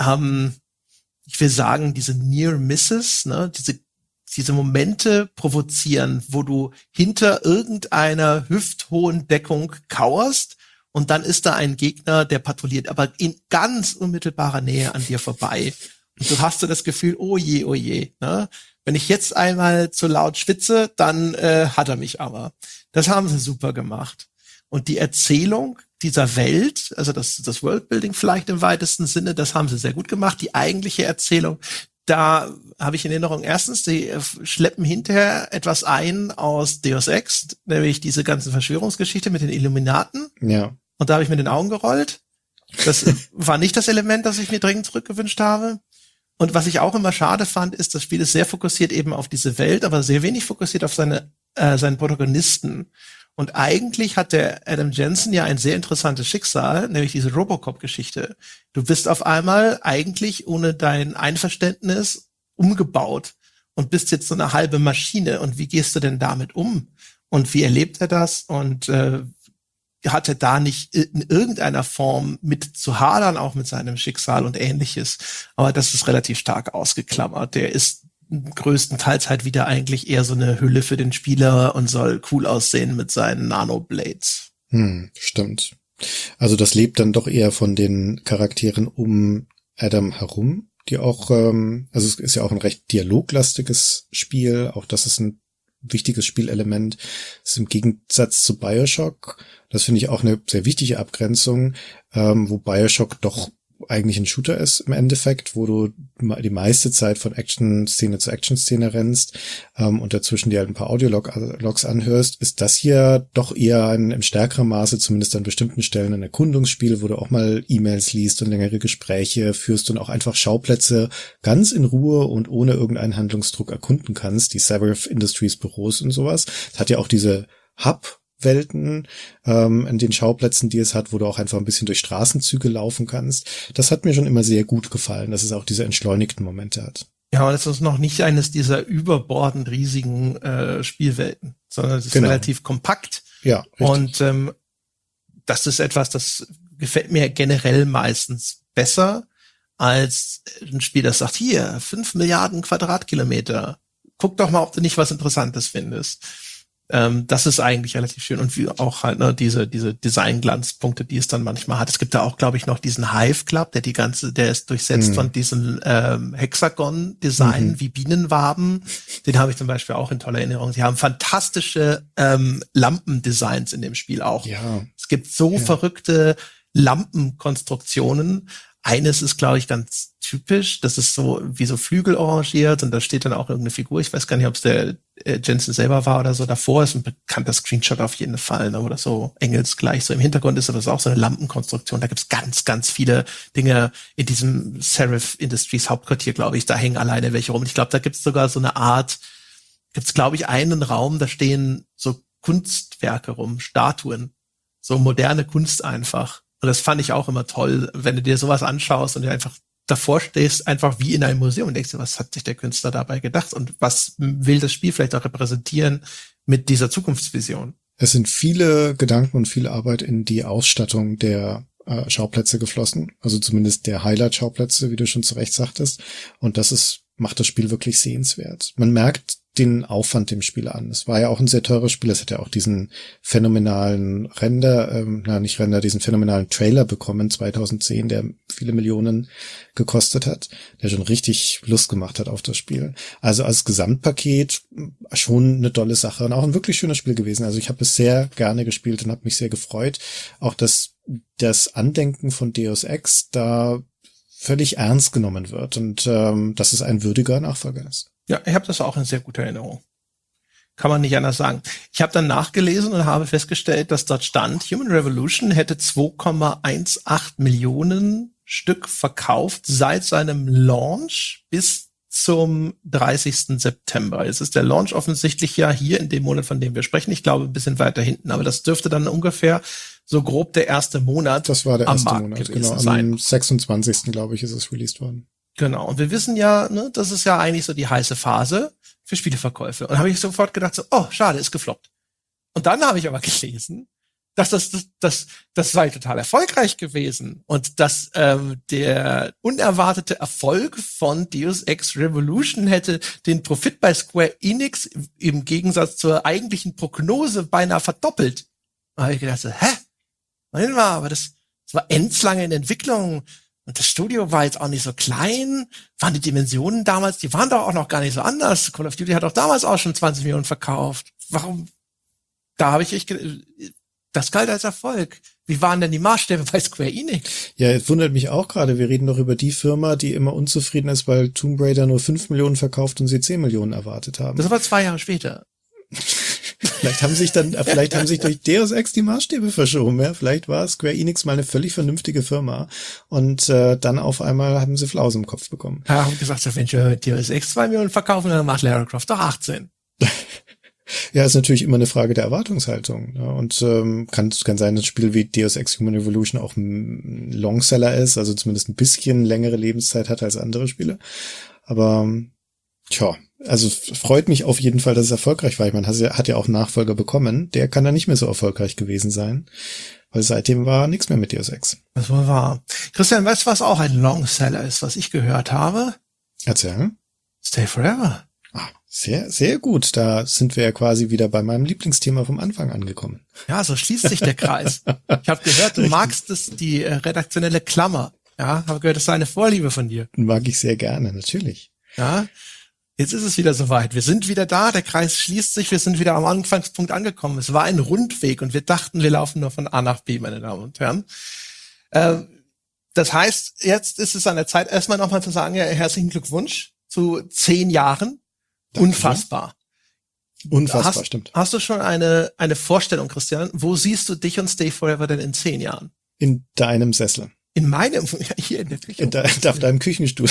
Speaker 1: ich will sagen, diese Near Misses, ne, diese Momente provozieren, wo du hinter irgendeiner hüfthohen Deckung kauerst und dann ist da ein Gegner, der patrouilliert, aber in ganz unmittelbarer Nähe an dir vorbei. Und du hast so das Gefühl, oh je, ne? Wenn ich jetzt einmal zu laut schwitze, dann hat er mich aber. Das haben sie super gemacht. Und die Erzählung dieser Welt, also das Worldbuilding vielleicht im weitesten Sinne, das haben sie sehr gut gemacht. Die eigentliche Erzählung, da habe ich in Erinnerung, erstens, die schleppen hinterher etwas ein aus Deus Ex, nämlich diese ganze Verschwörungsgeschichte mit den Illuminaten.
Speaker 2: Ja.
Speaker 1: Und da habe ich mir den Augen gerollt. Das war nicht das Element, das ich mir dringend zurückgewünscht habe. Und was ich auch immer schade fand, ist, das Spiel ist sehr fokussiert eben auf diese Welt, aber sehr wenig fokussiert auf seinen Protagonisten. Und eigentlich hat der Adam Jensen ja ein sehr interessantes Schicksal, nämlich diese Robocop-Geschichte. Du bist auf einmal eigentlich ohne dein Einverständnis umgebaut und bist jetzt so eine halbe Maschine. Und wie gehst du denn damit um? Und wie erlebt er das? Und hat er da nicht in irgendeiner Form mit zu hadern, auch mit seinem Schicksal und Ähnliches. Aber das ist relativ stark ausgeklammert. Der ist größtenteils halt wieder eigentlich eher so eine Hülle für den Spieler und soll cool aussehen mit seinen Nanoblades.
Speaker 2: Stimmt. Also das lebt dann doch eher von den Charakteren um Adam herum, die auch, also es ist ja auch ein recht dialoglastiges Spiel, auch das ist ein wichtiges Spielelement. Das ist im Gegensatz zu BioShock, das finde ich auch eine sehr wichtige Abgrenzung, wo BioShock doch eigentlich ein Shooter ist im Endeffekt, wo du die meiste Zeit von Action-Szene zu Action-Szene rennst und dazwischen dir halt ein paar Audiologs anhörst, ist das hier doch eher in stärkerem Maße, zumindest an bestimmten Stellen, ein Erkundungsspiel, wo du auch mal E-Mails liest und längere Gespräche führst und auch einfach Schauplätze ganz in Ruhe und ohne irgendeinen Handlungsdruck erkunden kannst, die Saberth Industries Büros und sowas. Es hat ja auch diese Hub-Welten in den Schauplätzen, die es hat, wo du auch einfach ein bisschen durch Straßenzüge laufen kannst. Das hat mir schon immer sehr gut gefallen, dass es auch diese entschleunigten Momente hat.
Speaker 1: Ja, und es ist noch nicht eines dieser überbordend riesigen Spielwelten, sondern es ist relativ kompakt.
Speaker 2: Ja,
Speaker 1: richtig. Und das ist etwas, das gefällt mir generell meistens besser als ein Spiel, das sagt, hier, 5 Milliarden Quadratkilometer. Guck doch mal, ob du nicht was Interessantes findest. Das ist eigentlich relativ schön und wie auch halt diese Designglanzpunkte, die es dann manchmal hat. Es gibt da auch, glaube ich, noch diesen Hive Club, der ist durchsetzt von diesem Hexagon-Design wie Bienenwaben. Den habe ich zum Beispiel auch in toller Erinnerung. Sie haben fantastische Lampendesigns in dem Spiel auch.
Speaker 2: Ja.
Speaker 1: Es gibt so verrückte Lampenkonstruktionen, eines ist, glaube ich, ganz typisch. Das ist so wie so Flügel arrangiert und da steht dann auch irgendeine Figur. Ich weiß gar nicht, ob es der Jensen selber war oder so. Davor ist ein bekannter Screenshot auf jeden Fall, ne? Oder so engelsgleich. So im Hintergrund ist aber so auch so eine Lampenkonstruktion. Da gibt's ganz, ganz viele Dinge in diesem Serif Industries Hauptquartier, glaube ich. Da hängen alleine welche rum. Und ich glaube, da gibt's sogar so eine Art, glaube ich, einen Raum, da stehen so Kunstwerke rum, Statuen. So moderne Kunst einfach. Und das fand ich auch immer toll, wenn du dir sowas anschaust und du einfach davor stehst, einfach wie in einem Museum und denkst dir, was hat sich der Künstler dabei gedacht und was will das Spiel vielleicht auch repräsentieren mit dieser Zukunftsvision?
Speaker 2: Es sind viele Gedanken und viel Arbeit in die Ausstattung der Schauplätze geflossen, also zumindest der Highlight-Schauplätze, wie du schon zu Recht sagtest. Und macht das Spiel wirklich sehenswert. Man merkt den Aufwand dem Spiel an. Es war ja auch ein sehr teures Spiel. Es hat ja auch diesen phänomenalen diesen phänomenalen Trailer bekommen 2010, der viele Millionen gekostet hat, der schon richtig Lust gemacht hat auf das Spiel. Also als Gesamtpaket schon eine tolle Sache und auch ein wirklich schönes Spiel gewesen. Also ich habe es sehr gerne gespielt und habe mich sehr gefreut. Auch dass das Andenken von Deus Ex da völlig ernst genommen wird und dass es ein würdiger Nachfolger ist.
Speaker 1: Ja, ich habe das auch in sehr guter Erinnerung. Kann man nicht anders sagen. Ich habe dann nachgelesen und habe festgestellt, dass dort stand, Human Revolution hätte 2,18 Millionen Stück verkauft seit seinem Launch bis zum 30. September. Jetzt ist der Launch offensichtlich ja hier in dem Monat, von dem wir sprechen. Ich glaube, ein bisschen weiter hinten, aber das dürfte dann ungefähr so grob der erste Monat
Speaker 2: das war der erste
Speaker 1: am Markt
Speaker 2: Monat,
Speaker 1: gewesen
Speaker 2: genau.
Speaker 1: sein.
Speaker 2: Am 26. glaube ich, ist es released worden.
Speaker 1: Genau. Und wir wissen ja, ne, das ist ja eigentlich so die heiße Phase für Spieleverkäufe. Und habe ich sofort gedacht so, oh, schade, ist gefloppt. Und dann habe ich aber gelesen, dass das sei total erfolgreich gewesen und dass der unerwartete Erfolg von Deus Ex Revolution hätte den Profit bei Square Enix im Gegensatz zur eigentlichen Prognose beinahe verdoppelt. Da habe ich gedacht so, Moment mal, aber das war endlange in Entwicklung. Und das Studio war jetzt auch nicht so klein. Waren die Dimensionen damals, die waren doch auch noch gar nicht so anders. Call of Duty hat auch damals auch schon 20 Millionen verkauft. Warum? Da habe ich das galt als Erfolg. Wie waren denn die Maßstäbe bei Square Enix?
Speaker 2: Ja, es wundert mich auch gerade. Wir reden doch über die Firma, die immer unzufrieden ist, weil Tomb Raider nur 5 Millionen verkauft und sie 10 Millionen erwartet haben.
Speaker 1: Das war 2 Jahre später.
Speaker 2: Vielleicht haben sich durch Deus Ex die Maßstäbe verschoben, ja. Vielleicht war Square Enix mal eine völlig vernünftige Firma und dann auf einmal haben sie Flausen im Kopf bekommen.
Speaker 1: Ja, haben gesagt, wenn wir Deus Ex 2 Millionen verkaufen, dann macht Lara Croft doch 18.
Speaker 2: Ja, ist natürlich immer eine Frage der Erwartungshaltung. Ja, und kann sein, dass ein Spiel wie Deus Ex Human Revolution auch ein Longseller ist, also zumindest ein bisschen längere Lebenszeit hat als andere Spiele. Aber also freut mich auf jeden Fall, dass es erfolgreich war. Ich meine, hat ja auch einen Nachfolger bekommen. Der kann dann nicht mehr so erfolgreich gewesen sein, weil seitdem war nichts mehr mit Deus Ex.
Speaker 1: Das wohl wahr. Christian, weißt du, was auch ein Longseller ist, was ich gehört habe?
Speaker 2: Erzähl.
Speaker 1: Stay Forever.
Speaker 2: Ah, sehr, sehr gut. Da sind wir ja quasi wieder bei meinem Lieblingsthema vom Anfang angekommen.
Speaker 1: Ja, so schließt sich der Kreis. Ich habe gehört, du magst die redaktionelle Klammer. Ja, habe gehört, das sei eine Vorliebe von dir.
Speaker 2: Mag ich sehr gerne, natürlich.
Speaker 1: Ja, jetzt ist es wieder soweit. Wir sind wieder da, der Kreis schließt sich, wir sind wieder am Anfangspunkt angekommen. Es war ein Rundweg und wir dachten, wir laufen nur von A nach B, meine Damen und Herren. Das heißt, jetzt ist es an der Zeit, erstmal nochmal zu sagen, ja, herzlichen Glückwunsch zu 10 Jahren. Danke. Unfassbar.
Speaker 2: Unfassbar, stimmt.
Speaker 1: Hast du schon eine Vorstellung, Christian? Wo siehst du dich und Stay Forever denn in 10 Jahren?
Speaker 2: In deinem Sessel.
Speaker 1: In meinem? Hier in der Küche.
Speaker 2: Auf deinem Küchenstuhl.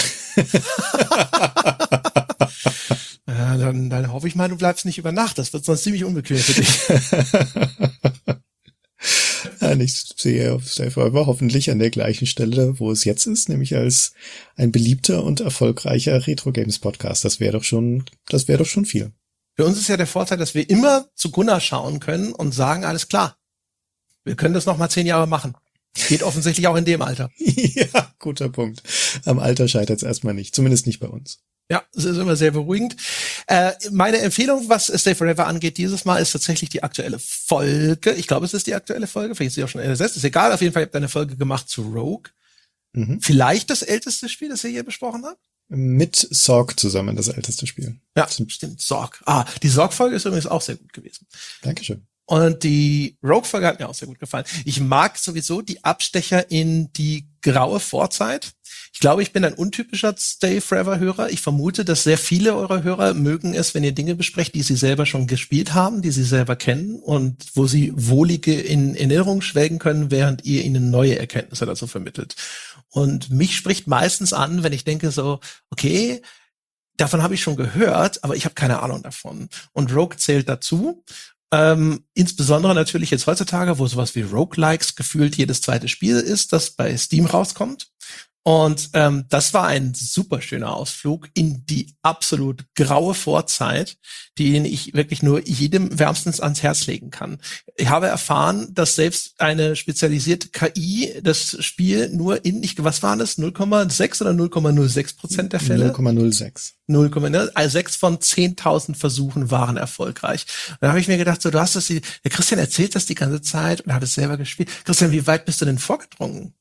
Speaker 1: Ja, dann hoffe ich mal, du bleibst nicht über Nacht. Das wird sonst ziemlich unbequem für dich.
Speaker 2: Ja, ich sehe auf Stay Forever hoffentlich an der gleichen Stelle, wo es jetzt ist, nämlich als ein beliebter und erfolgreicher Retro-Games-Podcast. Das wäre doch schon viel.
Speaker 1: Für uns ist ja der Vorteil, dass wir immer zu Gunnar schauen können und sagen, alles klar, wir können das noch mal 10 Jahre machen. Geht offensichtlich auch in dem Alter.
Speaker 2: Ja, guter Punkt. Am Alter scheitert es erstmal nicht, zumindest nicht bei uns.
Speaker 1: Ja, das ist immer sehr beruhigend. Meine Empfehlung, was Stay Forever angeht, dieses Mal ist tatsächlich die aktuelle Folge. Ich glaube, es ist die aktuelle Folge. Vielleicht ist sie auch schon ersetzt. Ist egal. Auf jeden Fall habt ihr eine Folge gemacht zu Rogue. Mhm. Vielleicht das älteste Spiel, das ihr hier besprochen habt?
Speaker 2: Mit Sorg zusammen, das älteste Spiel.
Speaker 1: Ja, stimmt. Sorg. Die Sorg-Folge ist übrigens auch sehr gut gewesen.
Speaker 2: Dankeschön.
Speaker 1: Und die Rogue-Folge hat mir auch sehr gut gefallen. Ich mag sowieso die Abstecher in die graue Vorzeit. Ich glaube, ich bin ein untypischer Stay Forever Hörer. Ich vermute, dass sehr viele eurer Hörer mögen es, wenn ihr Dinge besprecht, die sie selber schon gespielt haben, die sie selber kennen und wo sie wohlige in Erinnerung schwelgen können, während ihr ihnen neue Erkenntnisse dazu vermittelt. Und mich spricht meistens an, wenn ich denke so, okay, davon habe ich schon gehört, aber ich habe keine Ahnung davon. Und Rogue zählt dazu. Insbesondere natürlich jetzt heutzutage, wo sowas wie Roguelikes gefühlt jedes zweite Spiel ist, das bei Steam rauskommt. Und das war ein super schöner Ausflug in die absolut graue Vorzeit, den ich wirklich nur jedem wärmstens ans Herz legen kann. Ich habe erfahren, dass selbst eine spezialisierte KI das Spiel nur in, was waren das, 0,6 oder 0,06% der Fälle?
Speaker 2: 0,06.
Speaker 1: 0,6 von 10.000 Versuchen waren erfolgreich. Und da habe ich mir gedacht, so, du hast das, der Christian erzählt das die ganze Zeit und hat es selber gespielt. Christian, wie weit bist du denn vorgedrungen?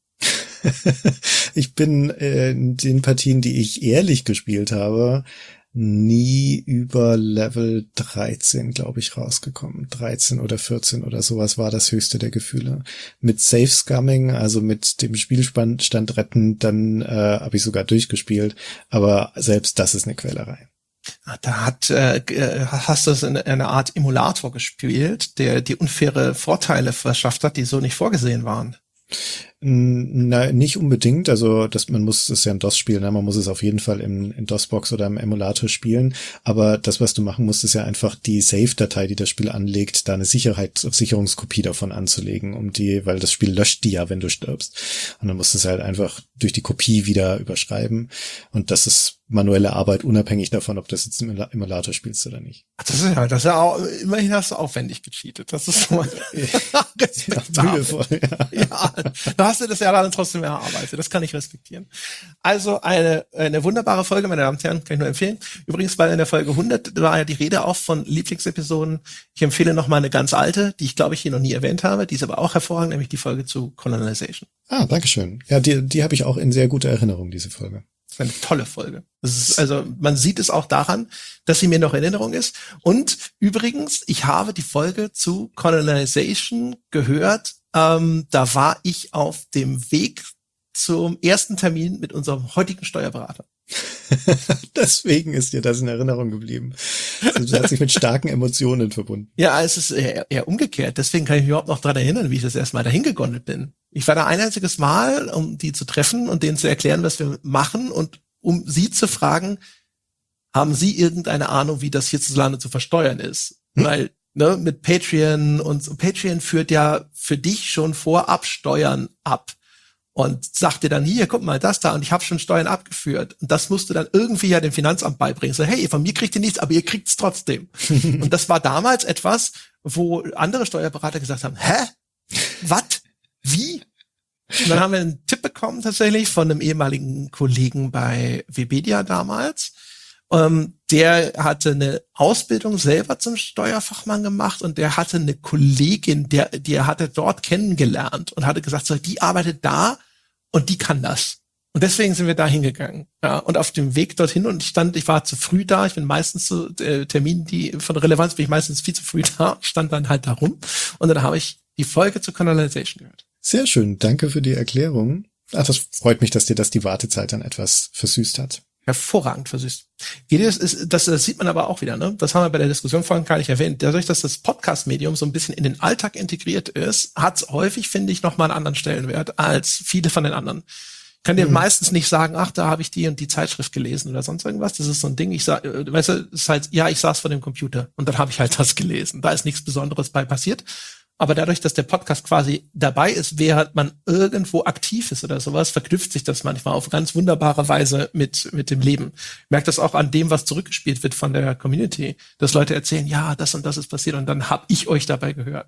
Speaker 2: Ich bin in den Partien, die ich ehrlich gespielt habe, nie über Level 13, glaube ich, rausgekommen. 13 oder 14 oder sowas war das höchste der Gefühle. Mit Safe Scumming, also mit dem Spielstand retten, dann habe ich sogar durchgespielt. Aber selbst das ist eine Quälerei.
Speaker 1: Da hast du es in einer Art Emulator gespielt, der die unfaire Vorteile verschafft hat, die so nicht vorgesehen waren.
Speaker 2: Na, nicht unbedingt. Also man muss es ja in DOS spielen, ne? Man muss es auf jeden Fall in DOS-Box oder im Emulator spielen. Aber das, was du machen musst, ist ja einfach die Save-Datei, die das Spiel anlegt, da eine Sicherungskopie davon anzulegen, weil das Spiel löscht die ja, wenn du stirbst. Und dann musst du es halt einfach durch die Kopie wieder überschreiben. Und das ist manuelle Arbeit, unabhängig davon, ob du das jetzt im Emulator spielst oder nicht.
Speaker 1: Das ist ja auch, immerhin hast du aufwendig gecheatet. Das ist so
Speaker 2: mühevoll,
Speaker 1: ja, da hast du das ja dann trotzdem erarbeitet. Das kann ich respektieren. Also eine wunderbare Folge, meine Damen und Herren, kann ich nur empfehlen. Übrigens, weil in der Folge 100 war ja die Rede auch von Lieblingsepisoden. Ich empfehle noch mal eine ganz alte, die ich glaube ich hier noch nie erwähnt habe. Die ist aber auch hervorragend, nämlich die Folge zu Colonization.
Speaker 2: Ah, dankeschön. Ja, die habe ich auch in sehr guter Erinnerung, diese Folge.
Speaker 1: Das ist eine tolle Folge. Das ist, also man sieht es auch daran, dass sie mir noch in Erinnerung ist. Und übrigens, ich habe die Folge zu Colonization gehört. Da war ich auf dem Weg zum ersten Termin mit unserem heutigen Steuerberater.
Speaker 2: Deswegen ist dir das in Erinnerung geblieben. Also, das hat sich mit starken Emotionen verbunden.
Speaker 1: Ja, es ist eher umgekehrt. Deswegen kann ich mich überhaupt noch dran erinnern, wie ich das erste Mal dahin gegondelt bin. Ich war da ein einziges Mal, um die zu treffen und denen zu erklären, was wir machen und um sie zu fragen, haben sie irgendeine Ahnung, wie das hierzulande zu versteuern ist? Weil, mit Patreon und Patreon führt ja für dich schon vorab Steuern ab und sagt dir dann, hier, guck mal, das da und ich habe schon Steuern abgeführt. Und das musst du dann irgendwie ja dem Finanzamt beibringen. So, hey, von mir kriegt ihr nichts, aber ihr kriegt's trotzdem. Und das war damals etwas, wo andere Steuerberater gesagt haben, hä? Was? Wie? Und dann haben wir einen Tipp bekommen tatsächlich von einem ehemaligen Kollegen bei Webedia damals. Der hatte eine Ausbildung selber zum Steuerfachmann gemacht und der hatte eine Kollegin, die er hatte dort kennengelernt und hatte gesagt, so, die arbeitet da und die kann das. Und deswegen sind wir da hingegangen. Ja, und auf dem Weg dorthin und ich war zu früh da. Ich bin meistens zu Terminen, die von Relevanz bin ich meistens viel zu früh da, stand dann halt da rum. Und dann habe ich die Folge zur Colonization gehört.
Speaker 2: Sehr schön, danke für die Erklärung. Ach, das freut mich, dass dir das die Wartezeit dann etwas versüßt hat.
Speaker 1: Hervorragend versüßt. Das sieht man aber auch wieder, ne? Das haben wir bei der Diskussion vorhin gar nicht erwähnt. Dadurch, dass das Podcast-Medium so ein bisschen in den Alltag integriert ist, hat es häufig, finde ich, nochmal einen anderen Stellenwert als viele von den anderen. Ich kann dir meistens nicht sagen, ach, da habe ich die und die Zeitschrift gelesen oder sonst irgendwas. Das ist so ein Ding, ich ist halt, ja, ich saß vor dem Computer und dann habe ich halt das gelesen. Da ist nichts Besonderes bei passiert. Aber dadurch, dass der Podcast quasi dabei ist, während man irgendwo aktiv ist oder sowas, verknüpft sich das manchmal auf ganz wunderbare Weise mit dem Leben. Ich merke das auch an dem, was zurückgespielt wird von der Community, dass Leute erzählen, ja, das und das ist passiert und dann habe ich euch dabei gehört.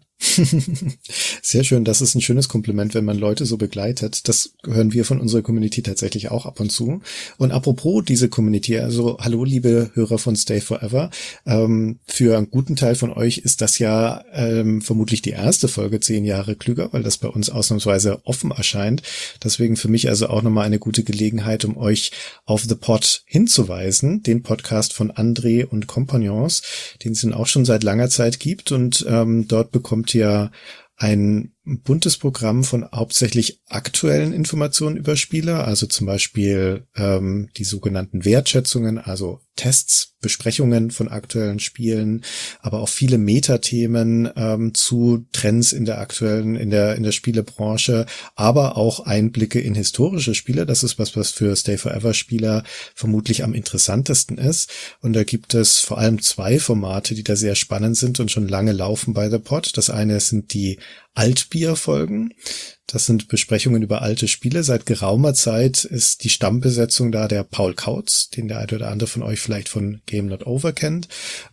Speaker 2: Sehr schön, das ist ein schönes Kompliment, wenn man Leute so begleitet. Das hören wir von unserer Community tatsächlich auch ab und zu. Und apropos diese Community, also hallo liebe Hörer von Stay Forever, für einen guten Teil von euch ist das ja vermutlich die erste Folge 10 Jahre klüger, weil das bei uns ausnahmsweise offen erscheint. Deswegen für mich also auch nochmal eine gute Gelegenheit, um euch auf The Pod hinzuweisen, den Podcast von André und Compagnons, den es dann auch schon seit langer Zeit gibt und dort bekommt ihr ein ein buntes Programm von hauptsächlich aktuellen Informationen über Spiele, also zum Beispiel die sogenannten Wertschätzungen, also Tests, Besprechungen von aktuellen Spielen, aber auch viele Metathemen zu Trends in der aktuellen, in der Spielebranche, aber auch Einblicke in historische Spiele. Das ist was für Stay Forever Spieler vermutlich am interessantesten ist. Und da gibt es vor allem 2 Formate, die da sehr spannend sind und schon lange laufen bei The Pod. Das eine sind die Altbier-Folgen. Das sind Besprechungen über alte Spiele. Seit geraumer Zeit ist die Stammbesetzung da der Paul Kautz, den der eine oder andere von euch vielleicht von Game Not Over kennt,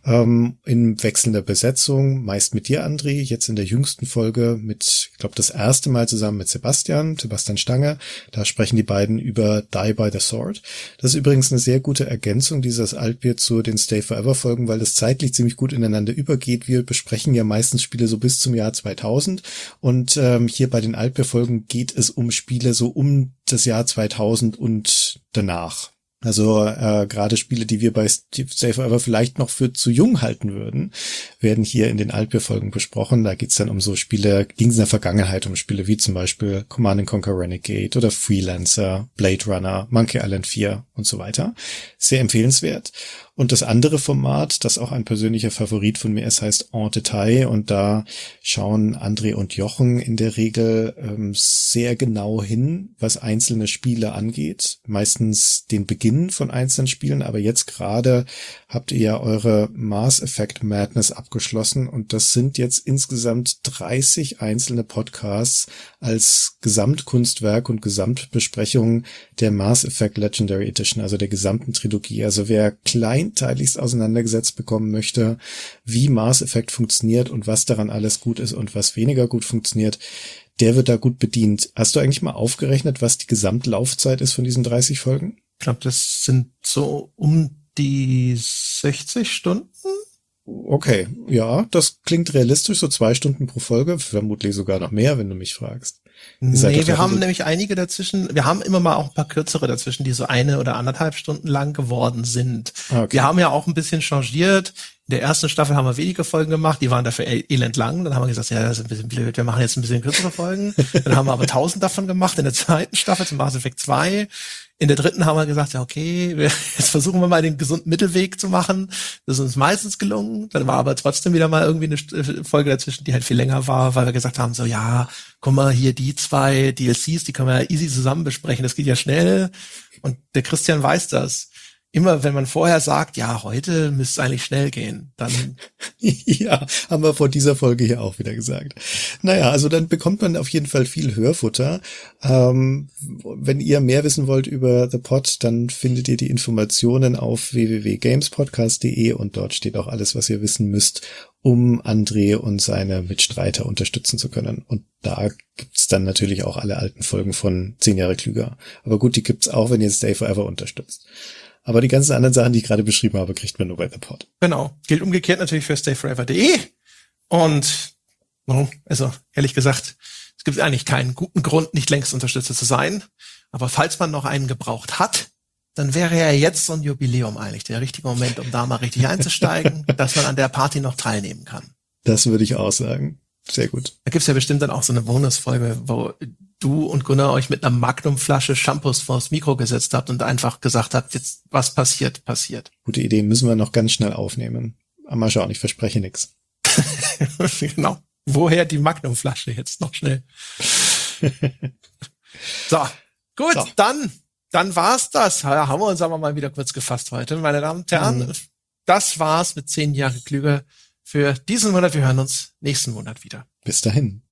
Speaker 2: in wechselnder Besetzung, meist mit dir, André, jetzt in der jüngsten Folge mit, ich glaube, das erste Mal zusammen mit Sebastian Stange. Da sprechen die beiden über Die by the Sword. Das ist übrigens eine sehr gute Ergänzung, dieses Altbier zu den Stay Forever Folgen, weil das zeitlich ziemlich gut ineinander übergeht. Wir besprechen ja meistens Spiele so bis zum Jahr 2000 und hier bei den Altbier-Folgen geht es um Spiele so um das Jahr 2000 und danach. Also gerade Spiele, die wir bei Stay Forever vielleicht noch für zu jung halten würden, werden hier in den Altbier-Folgen besprochen. Da geht's dann um so Spiele, ging es in der Vergangenheit um Spiele wie zum Beispiel Command & Conquer Renegade oder Freelancer, Blade Runner, Monkey Island 4 und so weiter. Sehr empfehlenswert. Und das andere Format, das auch ein persönlicher Favorit von mir ist, heißt En Detail. Und da schauen André und Jochen in der Regel sehr genau hin, was einzelne Spiele angeht. Meistens den Beginn von einzelnen Spielen. Aber jetzt gerade habt ihr ja eure Mass Effect Madness abgeschlossen. Und das sind jetzt insgesamt 30 einzelne Podcasts als Gesamtkunstwerk und Gesamtbesprechung der Mass Effect Legendary Edition, also der gesamten Trilogie. Also wer kleinteiligst auseinandergesetzt bekommen möchte, wie Mass Effect funktioniert und was daran alles gut ist und was weniger gut funktioniert, der wird da gut bedient. Hast du eigentlich mal aufgerechnet, was die Gesamtlaufzeit ist von diesen 30 Folgen?
Speaker 1: Ich glaube, das sind so um die 60 Stunden.
Speaker 2: Okay, ja, das klingt realistisch, so 2 Stunden pro Folge, vermutlich sogar noch mehr, wenn du mich fragst.
Speaker 1: Nee, wir haben nämlich einige dazwischen, wir haben immer mal auch ein paar kürzere dazwischen, die so 1 oder 1,5 Stunden lang geworden sind. Okay. Wir haben ja auch ein bisschen changiert. In der ersten Staffel haben wir wenige Folgen gemacht, die waren dafür elend lang. Dann haben wir gesagt, ja, das ist ein bisschen blöd, wir machen jetzt ein bisschen kürzere Folgen. Dann haben wir aber 1000 davon gemacht in der zweiten Staffel zum Mass Effect 2. In der dritten haben wir gesagt, ja okay, jetzt versuchen wir mal den gesunden Mittelweg zu machen. Das ist uns meistens gelungen. Dann war aber trotzdem wieder mal irgendwie eine Folge dazwischen, die halt viel länger war, weil wir gesagt haben, so ja, guck mal, hier die 2 DLCs, die können wir ja easy zusammen besprechen. Das geht ja schnell. Und der Christian weiß das. Immer wenn man vorher sagt, ja, heute müsste es eigentlich schnell gehen, dann...
Speaker 2: Ja, haben wir vor dieser Folge hier auch wieder gesagt. Naja, also dann bekommt man auf jeden Fall viel Hörfutter. Wenn ihr mehr wissen wollt über The Pod, dann findet ihr die Informationen auf www.gamespodcast.de und dort steht auch alles, was ihr wissen müsst, um André und seine Mitstreiter unterstützen zu können. Und da gibt's dann natürlich auch alle alten Folgen von 10 Jahre klüger. Aber gut, die gibt's auch, wenn ihr Stay Forever unterstützt. Aber die ganzen anderen Sachen, die ich gerade beschrieben habe, kriegt man nur bei The Pod.
Speaker 1: Genau. Gilt umgekehrt natürlich für stayforever.de. Und, also, ehrlich gesagt, es gibt eigentlich keinen guten Grund, nicht längst Unterstützer zu sein. Aber falls man noch einen gebraucht hat, dann wäre ja jetzt so ein Jubiläum eigentlich der richtige Moment, um da mal richtig einzusteigen, dass man an der Party noch teilnehmen kann.
Speaker 2: Das würde ich auch sagen. Sehr gut.
Speaker 1: Da gibt's ja bestimmt dann auch so eine Bonusfolge, wo du und Gunnar euch mit einer Magnum-Flasche Shampoos vors Mikro gesetzt habt und einfach gesagt habt, jetzt was passiert.
Speaker 2: Gute Idee, müssen wir noch ganz schnell aufnehmen. Aber mal schauen, ich verspreche nichts.
Speaker 1: Genau. Woher die Magnum-Flasche jetzt noch schnell? So, gut, so. Dann war's das. Ja, haben wir uns aber mal wieder kurz gefasst heute, meine Damen und Herren. Das war's mit 10 Jahre klüger für diesen Monat. Wir hören uns nächsten Monat wieder.
Speaker 2: Bis dahin.